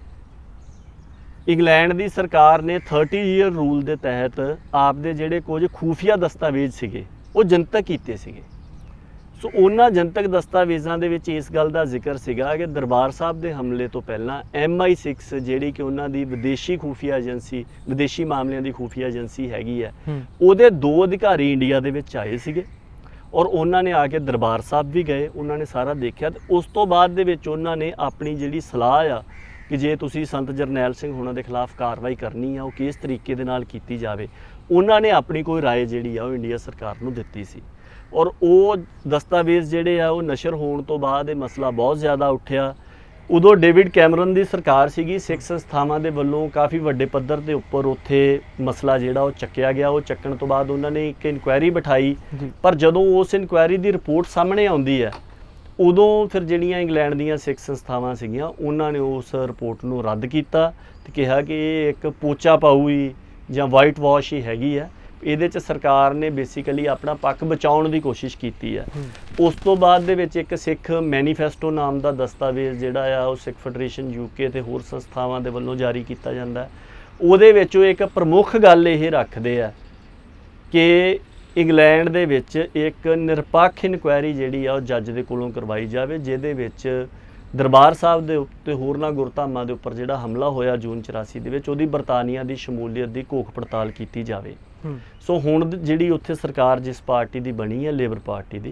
ਇੰਗਲੈਂਡ ਦੀ ਸਰਕਾਰ ਨੇ 30 ਈਅਰ ਰੂਲ ਦੇ ਤਹਿਤ ਆਪਦੇ ਜਿਹੜੇ ਕੁਝ ਖੂਫੀਆ ਦਸਤਾਵੇਜ਼ ਸੀਗੇ ਉਹ ਜਨਤਕ ਕੀਤੇ ਸੀਗੇ। ਸੋ ਉਹਨਾਂ ਜਨਤਕ ਦਸਤਾਵੇਜ਼ਾਂ ਦੇ ਵਿੱਚ ਇਸ ਗੱਲ ਦਾ ਜ਼ਿਕਰ ਸੀਗਾ ਕਿ ਦਰਬਾਰ ਸਾਹਿਬ ਦੇ ਹਮਲੇ ਤੋਂ ਪਹਿਲਾਂ MI6 ਜਿਹੜੀ ਕਿ ਉਹਨਾਂ ਦੀ ਵਿਦੇਸ਼ੀ ਖੂਫੀਆ ਏਜੰਸੀ, ਵਿਦੇਸ਼ੀ ਮਾਮਲਿਆਂ ਦੀ ਖੂਫੀਆ ਏਜੰਸੀ ਹੈਗੀ ਹੈ, ਉਹਦੇ 2 ਅਧਿਕਾਰੀ ਇੰਡੀਆ ਦੇ ਵਿੱਚ ਆਏ ਸੀਗੇ ਔਰ ਉਹਨਾਂ ਨੇ ਆ ਕੇ ਦਰਬਾਰ ਸਾਹਿਬ ਵੀ ਗਏ, ਉਹਨਾਂ ਨੇ ਸਾਰਾ ਦੇਖਿਆ। ਤੇ ਉਸ ਤੋਂ ਬਾਅਦ ਦੇ ਵਿੱਚ ਉਹਨਾਂ ਨੇ ਆਪਣੀ ਜਿਹੜੀ ਸਲਾਹ ਆ ਕਿ ਜੇ ਤੁਸੀਂ ਸੰਤ ਜਰਨੈਲ ਸਿੰਘ ਹੋਣਾ ਦੇ ਖਿਲਾਫ ਕਾਰਵਾਈ ਕਰਨੀ ਆ ਉਹ ਕਿਸ ਤਰੀਕੇ ਦੇ ਨਾਲ ਕੀਤੀ ਜਾਵੇ, ਉਹਨਾਂ ਨੇ ਆਪਣੀ ਕੋਈ ਰਾਏ ਜਿਹੜੀ ਆ ਉਹ ਇੰਡੀਆ ਸਰਕਾਰ ਨੂੰ ਦਿੱਤੀ ਸੀ। ਔਰ ਉਹ ਦਸਤਾਵੇਜ਼ ਜਿਹੜੇ ਆ ਉਹ ਨਸ਼ਰ ਹੋਣ ਤੋਂ ਬਾਅਦ ਇਹ ਮਸਲਾ ਬਹੁਤ ਜ਼ਿਆਦਾ ਉੱਠਿਆ। ਉਦੋਂ ਡੇਵਿਡ ਕੈਮਰਨ ਦੀ ਸਰਕਾਰ ਸੀਗੀ, ਸਿੱਖ ਸੰਸਥਾਵਾਂ ਦੇ ਵੱਲੋਂ ਕਾਫੀ ਵੱਡੇ ਪੱਧਰ ਦੇ ਉੱਪਰ ਉੱਥੇ ਮਸਲਾ ਜਿਹੜਾ ਉਹ ਚੱਕਿਆ ਗਿਆ। ਉਹ ਚੱਕਣ ਤੋਂ ਬਾਅਦ ਉਹਨਾਂ ਨੇ ਇੱਕ ਇਨਕੁਆਇਰੀ ਬਿਠਾਈ, ਪਰ ਜਦੋਂ ਉਸ ਇਨਕੁਆਇਰੀ ਦੀ ਰਿਪੋਰਟ ਸਾਹਮਣੇ ਆਉਂਦੀ ਹੈ ਉਦੋਂ ਫਿਰ ਜਿਹੜੀਆਂ ਇੰਗਲੈਂਡ ਦੀਆਂ ਸਿੱਖ ਸੰਸਥਾਵਾਂ ਸੀਗੀਆਂ ਉਹਨਾਂ ਨੇ ਉਸ ਰਿਪੋਰਟ ਨੂੰ ਰੱਦ ਕੀਤਾ ਤੇ ਕਿਹਾ ਕਿ ਇਹ ਇੱਕ ਪੋਚਾ ਪਾਊਈ ਜਾਂ ਵਾਈਟ ਵਾਸ਼ ਹੀ ਹੈਗੀ ਹੈ। ਇਹਦੇ 'ਚ ਸਰਕਾਰ ਨੇ ਬੇਸਿਕਲੀ ਆਪਣਾ ਪੱਖ ਬਚਾਉਣ ਦੀ ਕੋਸ਼ਿਸ਼ ਕੀਤੀ ਹੈ। ਉਸ ਤੋਂ ਬਾਅਦ ਦੇ ਵਿੱਚ ਇੱਕ ਸਿੱਖ ਮੈਨੀਫੈਸਟੋ ਨਾਮ ਦਾ ਦਸਤਾਵੇਜ਼ ਜਿਹੜਾ ਆ ਉਹ ਸਿੱਖ ਫੈਡਰੇਸ਼ਨ UK ਤੇ ਹੋਰ ਸੰਸਥਾਵਾਂ ਦੇ ਵੱਲੋਂ ਜਾਰੀ ਕੀਤਾ ਜਾਂਦਾ। ਉਹਦੇ ਵਿੱਚ ਉਹ ਇੱਕ ਪ੍ਰਮੁੱਖ ਗੱਲ ਇਹ ਰੱਖਦੇ ਆ ਕਿ ਇੰਗਲੈਂਡ ਦੇ ਵਿੱਚ ਇੱਕ ਨਿਰਪੱਖ ਇਨਕੁਆਇਰੀ ਜਿਹੜੀ ਆ ਉਹ ਜੱਜ ਦੇ ਕੋਲੋਂ ਕਰਵਾਈ ਜਾਵੇ, ਜਿਹਦੇ ਵਿੱਚ ਦਰਬਾਰ ਸਾਹਿਬ ਦੇ ਉੱਤੇ ਹੋਰਨਾਂ ਗੁਰਧਾਮਾਂ ਦੇ ਉੱਪਰ ਜਿਹੜਾ ਹਮਲਾ ਹੋਇਆ ਜੂਨ 84 ਦੇ ਵਿੱਚ ਉਹਦੀ ਬਰਤਾਨੀਆ ਦੀ ਸ਼ਮੂਲੀਅਤ ਦੀ ਘੋਖ ਪੜਤਾਲ ਕੀਤੀ ਜਾਵੇ। ਸੋ ਹੁਣ ਜਿਹੜੀ ਉੱਥੇ ਸਰਕਾਰ ਜਿਸ ਪਾਰਟੀ ਦੀ ਬਣੀ ਹੈ, ਲੇਬਰ ਪਾਰਟੀ ਦੀ,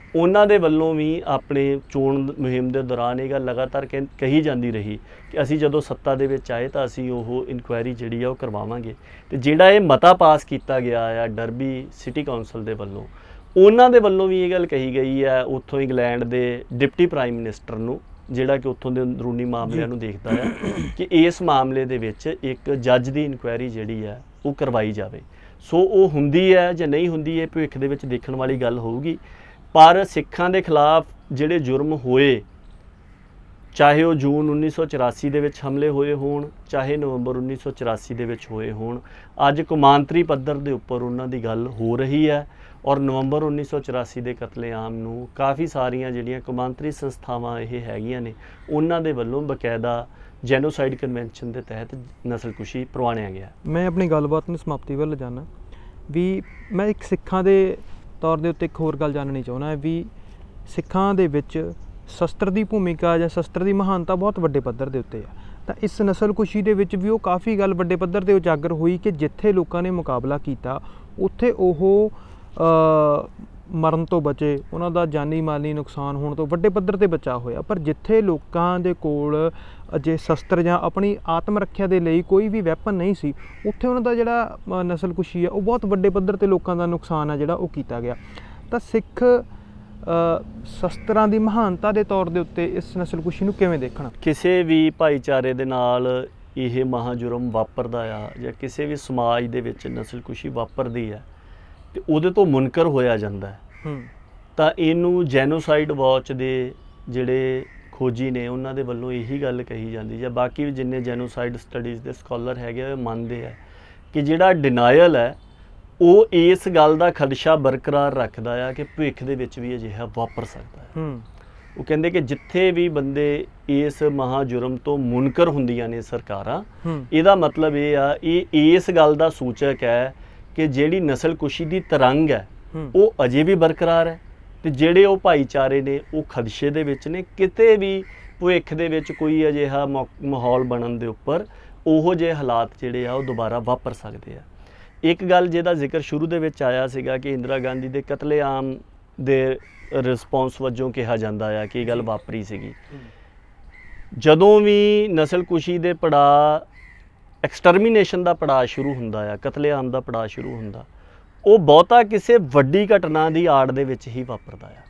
ਉਹਨਾਂ ਦੇ ਵੱਲੋਂ ਵੀ ਆਪਣੇ ਚੋਣ ਮੁਹਿੰਮ ਦੇ ਦੌਰਾਨ ਇਹ ਗੱਲ ਲਗਾਤਾਰ ਕਹੀ ਜਾਂਦੀ ਰਹੀ ਕਿ ਅਸੀਂ ਜਦੋਂ ਸੱਤਾ ਦੇ ਵਿੱਚ ਆਏ ਤਾਂ ਅਸੀਂ ਉਹ ਇਨਕੁਆਇਰੀ ਜਿਹੜੀ ਆ ਉਹ ਕਰਵਾਵਾਂਗੇ। ਤੇ ਜਿਹੜਾ ਇਹ ਮਤਾ ਪਾਸ ਕੀਤਾ ਗਿਆ ਆ ਡਰਬੀ ਸਿਟੀ ਕੌਂਸਲ ਦੇ ਵੱਲੋਂ, ਉਹਨਾਂ ਦੇ ਵੱਲੋਂ ਵੀ ਇਹ ਗੱਲ ਕਹੀ ਗਈ ਹੈ ਉੱਥੋਂ ਇੰਗਲੈਂਡ ਦੇ ਡਿਪਟੀ ਪ੍ਰਾਈਮ ਮਿਨਿਸਟਰ ਨੂੰ, ਜਿਹੜਾ ਕਿ ਉੱਥੋਂ ਦੇ ਅੰਦਰੂਨੀ ਮਾਮਲਿਆਂ ਨੂੰ ਦੇਖਦਾ ਹੈ, ਕਿ ਇਸ ਮਾਮਲੇ ਦੇ ਵਿੱਚ ਇੱਕ ਜੱਜ ਦੀ ਇਨਕੁਆਇਰੀ ਜਿਹੜੀ ਹੈ ਉਹ ਕਰਵਾਈ ਜਾਵੇ। ਸੋ ਉਹ ਹੁੰਦੀ ਹੈ ਜਾਂ ਨਹੀਂ ਹੁੰਦੀ, ਇਹ ਭਵਿੱਖ ਦੇ ਵਿੱਚ ਦੇਖਣ ਵਾਲੀ ਗੱਲ ਹੋਊਗੀ। ਪਰ ਸਿੱਖਾਂ ਦੇ ਖਿਲਾਫ ਜਿਹੜੇ ਜੁਰਮ ਹੋਏ, ਚਾਹੇ ਉਹ ਜੂਨ 1984 ਦੇ ਵਿੱਚ ਹਮਲੇ ਹੋਏ ਹੋਣ, ਚਾਹੇ ਨਵੰਬਰ 1984 ਦੇ ਵਿੱਚ ਹੋਏ ਹੋਣ, ਅੱਜ ਕੌਮਾਂਤਰੀ ਪੱਧਰ ਦੇ ਉੱਪਰ ਉਹਨਾਂ ਦੀ ਗੱਲ ਹੋ ਰਹੀ ਹੈ। ਔਰ ਨਵੰਬਰ 1984 ਦੇ ਕਤਲੇਆਮ ਨੂੰ ਕਾਫੀ ਸਾਰੀਆਂ ਜਿਹੜੀਆਂ ਕੌਮਾਂਤਰੀ ਸੰਸਥਾਵਾਂ ਇਹ ਹੈਗੀਆਂ ਨੇ, ਉਹਨਾਂ ਦੇ ਵੱਲੋਂ ਬਕਾਇਦਾ ਜੈਨੋਸਾਈਡ ਕਨਵੈਨਸ਼ਨ ਦੇ ਤਹਿਤ ਨਸਲਕੁਸ਼ੀ ਪ੍ਰਵਾਨਿਆ ਗਿਆ। ਮੈਂ ਆਪਣੀ ਗੱਲਬਾਤ ਨੂੰ ਸਮਾਪਤੀ ਵੱਲ ਜਾਣਾ ਵੀ ਮੈਂ ਇੱਕ ਸਿੱਖਾਂ ਦੇ ਤੌਰ ਦੇ ਉੱਤੇ ਇੱਕ ਹੋਰ ਗੱਲ ਜਾਣਨੀ ਚਾਹੁੰਦਾ ਵੀ ਸਿੱਖਾਂ ਦੇ ਵਿੱਚ ਸ਼ਸਤਰ ਦੀ ਭੂਮਿਕਾ ਜਾਂ ਸ਼ਸਤਰ ਦੀ ਮਹਾਨਤਾ ਬਹੁਤ ਵੱਡੇ ਪੱਧਰ ਦੇ ਉੱਤੇ ਆ। ਤਾਂ ਇਸ ਨਸਲਕੁਸ਼ੀ ਦੇ ਵਿੱਚ ਵੀ ਉਹ ਕਾਫੀ ਗੱਲ ਵੱਡੇ ਪੱਧਰ 'ਤੇ ਉਜਾਗਰ ਹੋਈ ਕਿ ਜਿੱਥੇ ਲੋਕਾਂ ਨੇ ਮੁਕਾਬਲਾ ਕੀਤਾ ਉੱਥੇ ਉਹ ਮਰਨ ਤੋਂ ਬਚੇ, ਉਹਨਾਂ ਦਾ ਜਾਨੀ ਮਾਲੀ ਨੁਕਸਾਨ ਹੋਣ ਤੋਂ ਵੱਡੇ ਪੱਧਰ 'ਤੇ ਬਚਾਅ ਹੋਇਆ। ਪਰ ਜਿੱਥੇ ਲੋਕਾਂ ਦੇ ਕੋਲ ਜੇ ਸ਼ਸਤਰ ਜਾਂ ਆਪਣੀ ਆਤਮ ਰੱਖਿਆ ਦੇ ਲਈ ਕੋਈ ਵੀ ਵੈਪਨ ਨਹੀਂ ਸੀ, ਉੱਥੇ ਉਹਨਾਂ ਦਾ ਜਿਹੜਾ ਨਸਲਕੁਸ਼ੀ ਆ ਉਹ ਬਹੁਤ ਵੱਡੇ ਪੱਧਰ 'ਤੇ ਲੋਕਾਂ ਦਾ ਨੁਕਸਾਨ ਆ ਜਿਹੜਾ ਉਹ ਕੀਤਾ ਗਿਆ। ਤਾਂ ਸਿੱਖ ਸ਼ਸਤਰਾਂ ਦੀ ਮਹਾਨਤਾ ਦੇ ਤੌਰ ਦੇ ਉੱਤੇ ਇਸ ਨਸਲਕੁਸ਼ੀ ਨੂੰ ਕਿਵੇਂ ਦੇਖਣਾ? ਕਿਸੇ ਵੀ ਭਾਈਚਾਰੇ ਦੇ ਨਾਲ ਇਹ ਮਹਾਜੁਰਮ ਵਾਪਰਦਾ ਆ ਜਾਂ ਕਿਸੇ ਵੀ ਸਮਾਜ ਦੇ ਵਿੱਚ ਨਸਲਕੁਸ਼ੀ ਵਾਪਰਦੀ ਹੈ ਤੇ ਉਹਦੇ ਤੋਂ ਮੁਨਕਰ ਹੋਇਆ ਜਾਂਦਾ ਹੈ। ਤਾਂ ਇਹਨੂੰ ਜੈਨੋਸਾਈਡ ਵਾਚ ਦੇ ਜਿਹੜੇ ਖੋਜੀ ਨੇ ਉਹਨਾਂ ਦੇ ਵੱਲੋਂ ਇਹੀ ਗੱਲ ਕਹੀ ਜਾਂਦੀ, ਜਾਂ ਬਾਕੀ ਵੀ ਜਿੰਨੇ ਜੈਨੋਸਾਈਡ ਸਟੱਡੀਜ਼ ਦੇ ਸਕਾਲਰ ਹੈਗੇ ਉਹ ਮੰਨਦੇ ਆ ਕਿ ਜਿਹੜਾ ਡਿਨਾਇਲ ਹੈ ਉਹ ਇਸ ਗੱਲ ਦਾ ਖਦਸ਼ਾ ਬਰਕਰਾਰ ਰੱਖਦਾ ਆ ਕਿ ਭਵਿੱਖ ਦੇ ਵਿੱਚ ਵੀ ਅਜਿਹਾ ਵਾਪਰ ਸਕਦਾ ਹੈ। ਉਹ ਕਹਿੰਦੇ ਕਿ ਜਿੱਥੇ ਵੀ ਬੰਦੇ ਇਸ ਮਹਾਜੁਰਮ ਤੋਂ ਮੁਨਕਰ ਹੁੰਦੀਆਂ ਨੇ ਸਰਕਾਰਾਂ, ਇਹਦਾ ਮਤਲਬ ਇਹ ਆ ਇਹ ਇਸ ਗੱਲ ਦਾ ਸੂਚਕ ਹੈ ਕਿ ਜਿਹੜੀ ਨਸਲਕੁਸ਼ੀ ਦੀ ਤਰੰਗ ਹੈ ਉਹ ਅਜੇ ਵੀ ਬਰਕਰਾਰ ਹੈ ਤੇ ਜਿਹੜੇ ਉਹ ਭਾਈਚਾਰੇ ਨੇ ਉਹ ਖਦਸ਼ੇ ਦੇ ਵਿੱਚ ਨੇ। ਕਿਤੇ ਵੀ ਭਵਿੱਖ ਦੇ ਵਿੱਚ ਕੋਈ ਅਜਿਹਾ ਮਾਹੌਲ ਬਣਨ ਦੇ ਉੱਪਰ ਉਹੋ ਜਿਹੇ ਹਾਲਾਤ ਜਿਹੜੇ ਆ ਉਹ ਦੁਬਾਰਾ ਵਾਪਰ ਸਕਦੇ ਆ। ਇੱਕ ਗੱਲ ਜਿਹਦਾ ਜ਼ਿਕਰ ਸ਼ੁਰੂ ਦੇ ਵਿੱਚ ਆਇਆ ਸੀਗਾ ਕਿ ਇੰਦਰਾ ਗਾਂਧੀ ਦੇ ਕਤਲੇਆਮ ਦੇ ਰਿਸਪੌਂਸ ਵਜੋਂ ਕਿਹਾ ਜਾਂਦਾ ਆ ਕਿ ਇਹ ਗੱਲ ਵਾਪਰੀ ਸੀਗੀ। ਜਦੋਂ ਵੀ ਨਸਲਕੁਸ਼ੀ ਦੇ ਪੜਾਅ, ਐਕਸਟਰਮੀਨੇਸ਼ਨ ਦਾ ਪੜਾਅ ਸ਼ੁਰੂ ਹੁੰਦਾ ਆ, ਕਤਲੇਆਮ ਦਾ ਪੜਾਅ ਸ਼ੁਰੂ ਹੁੰਦਾ, ਉਹ ਬਹੁਤਾ ਕਿਸੇ ਵੱਡੀ ਘਟਨਾ ਦੀ ਆੜ ਦੇ ਵਿੱਚ ਹੀ ਵਾਪਰਦਾ ਆ।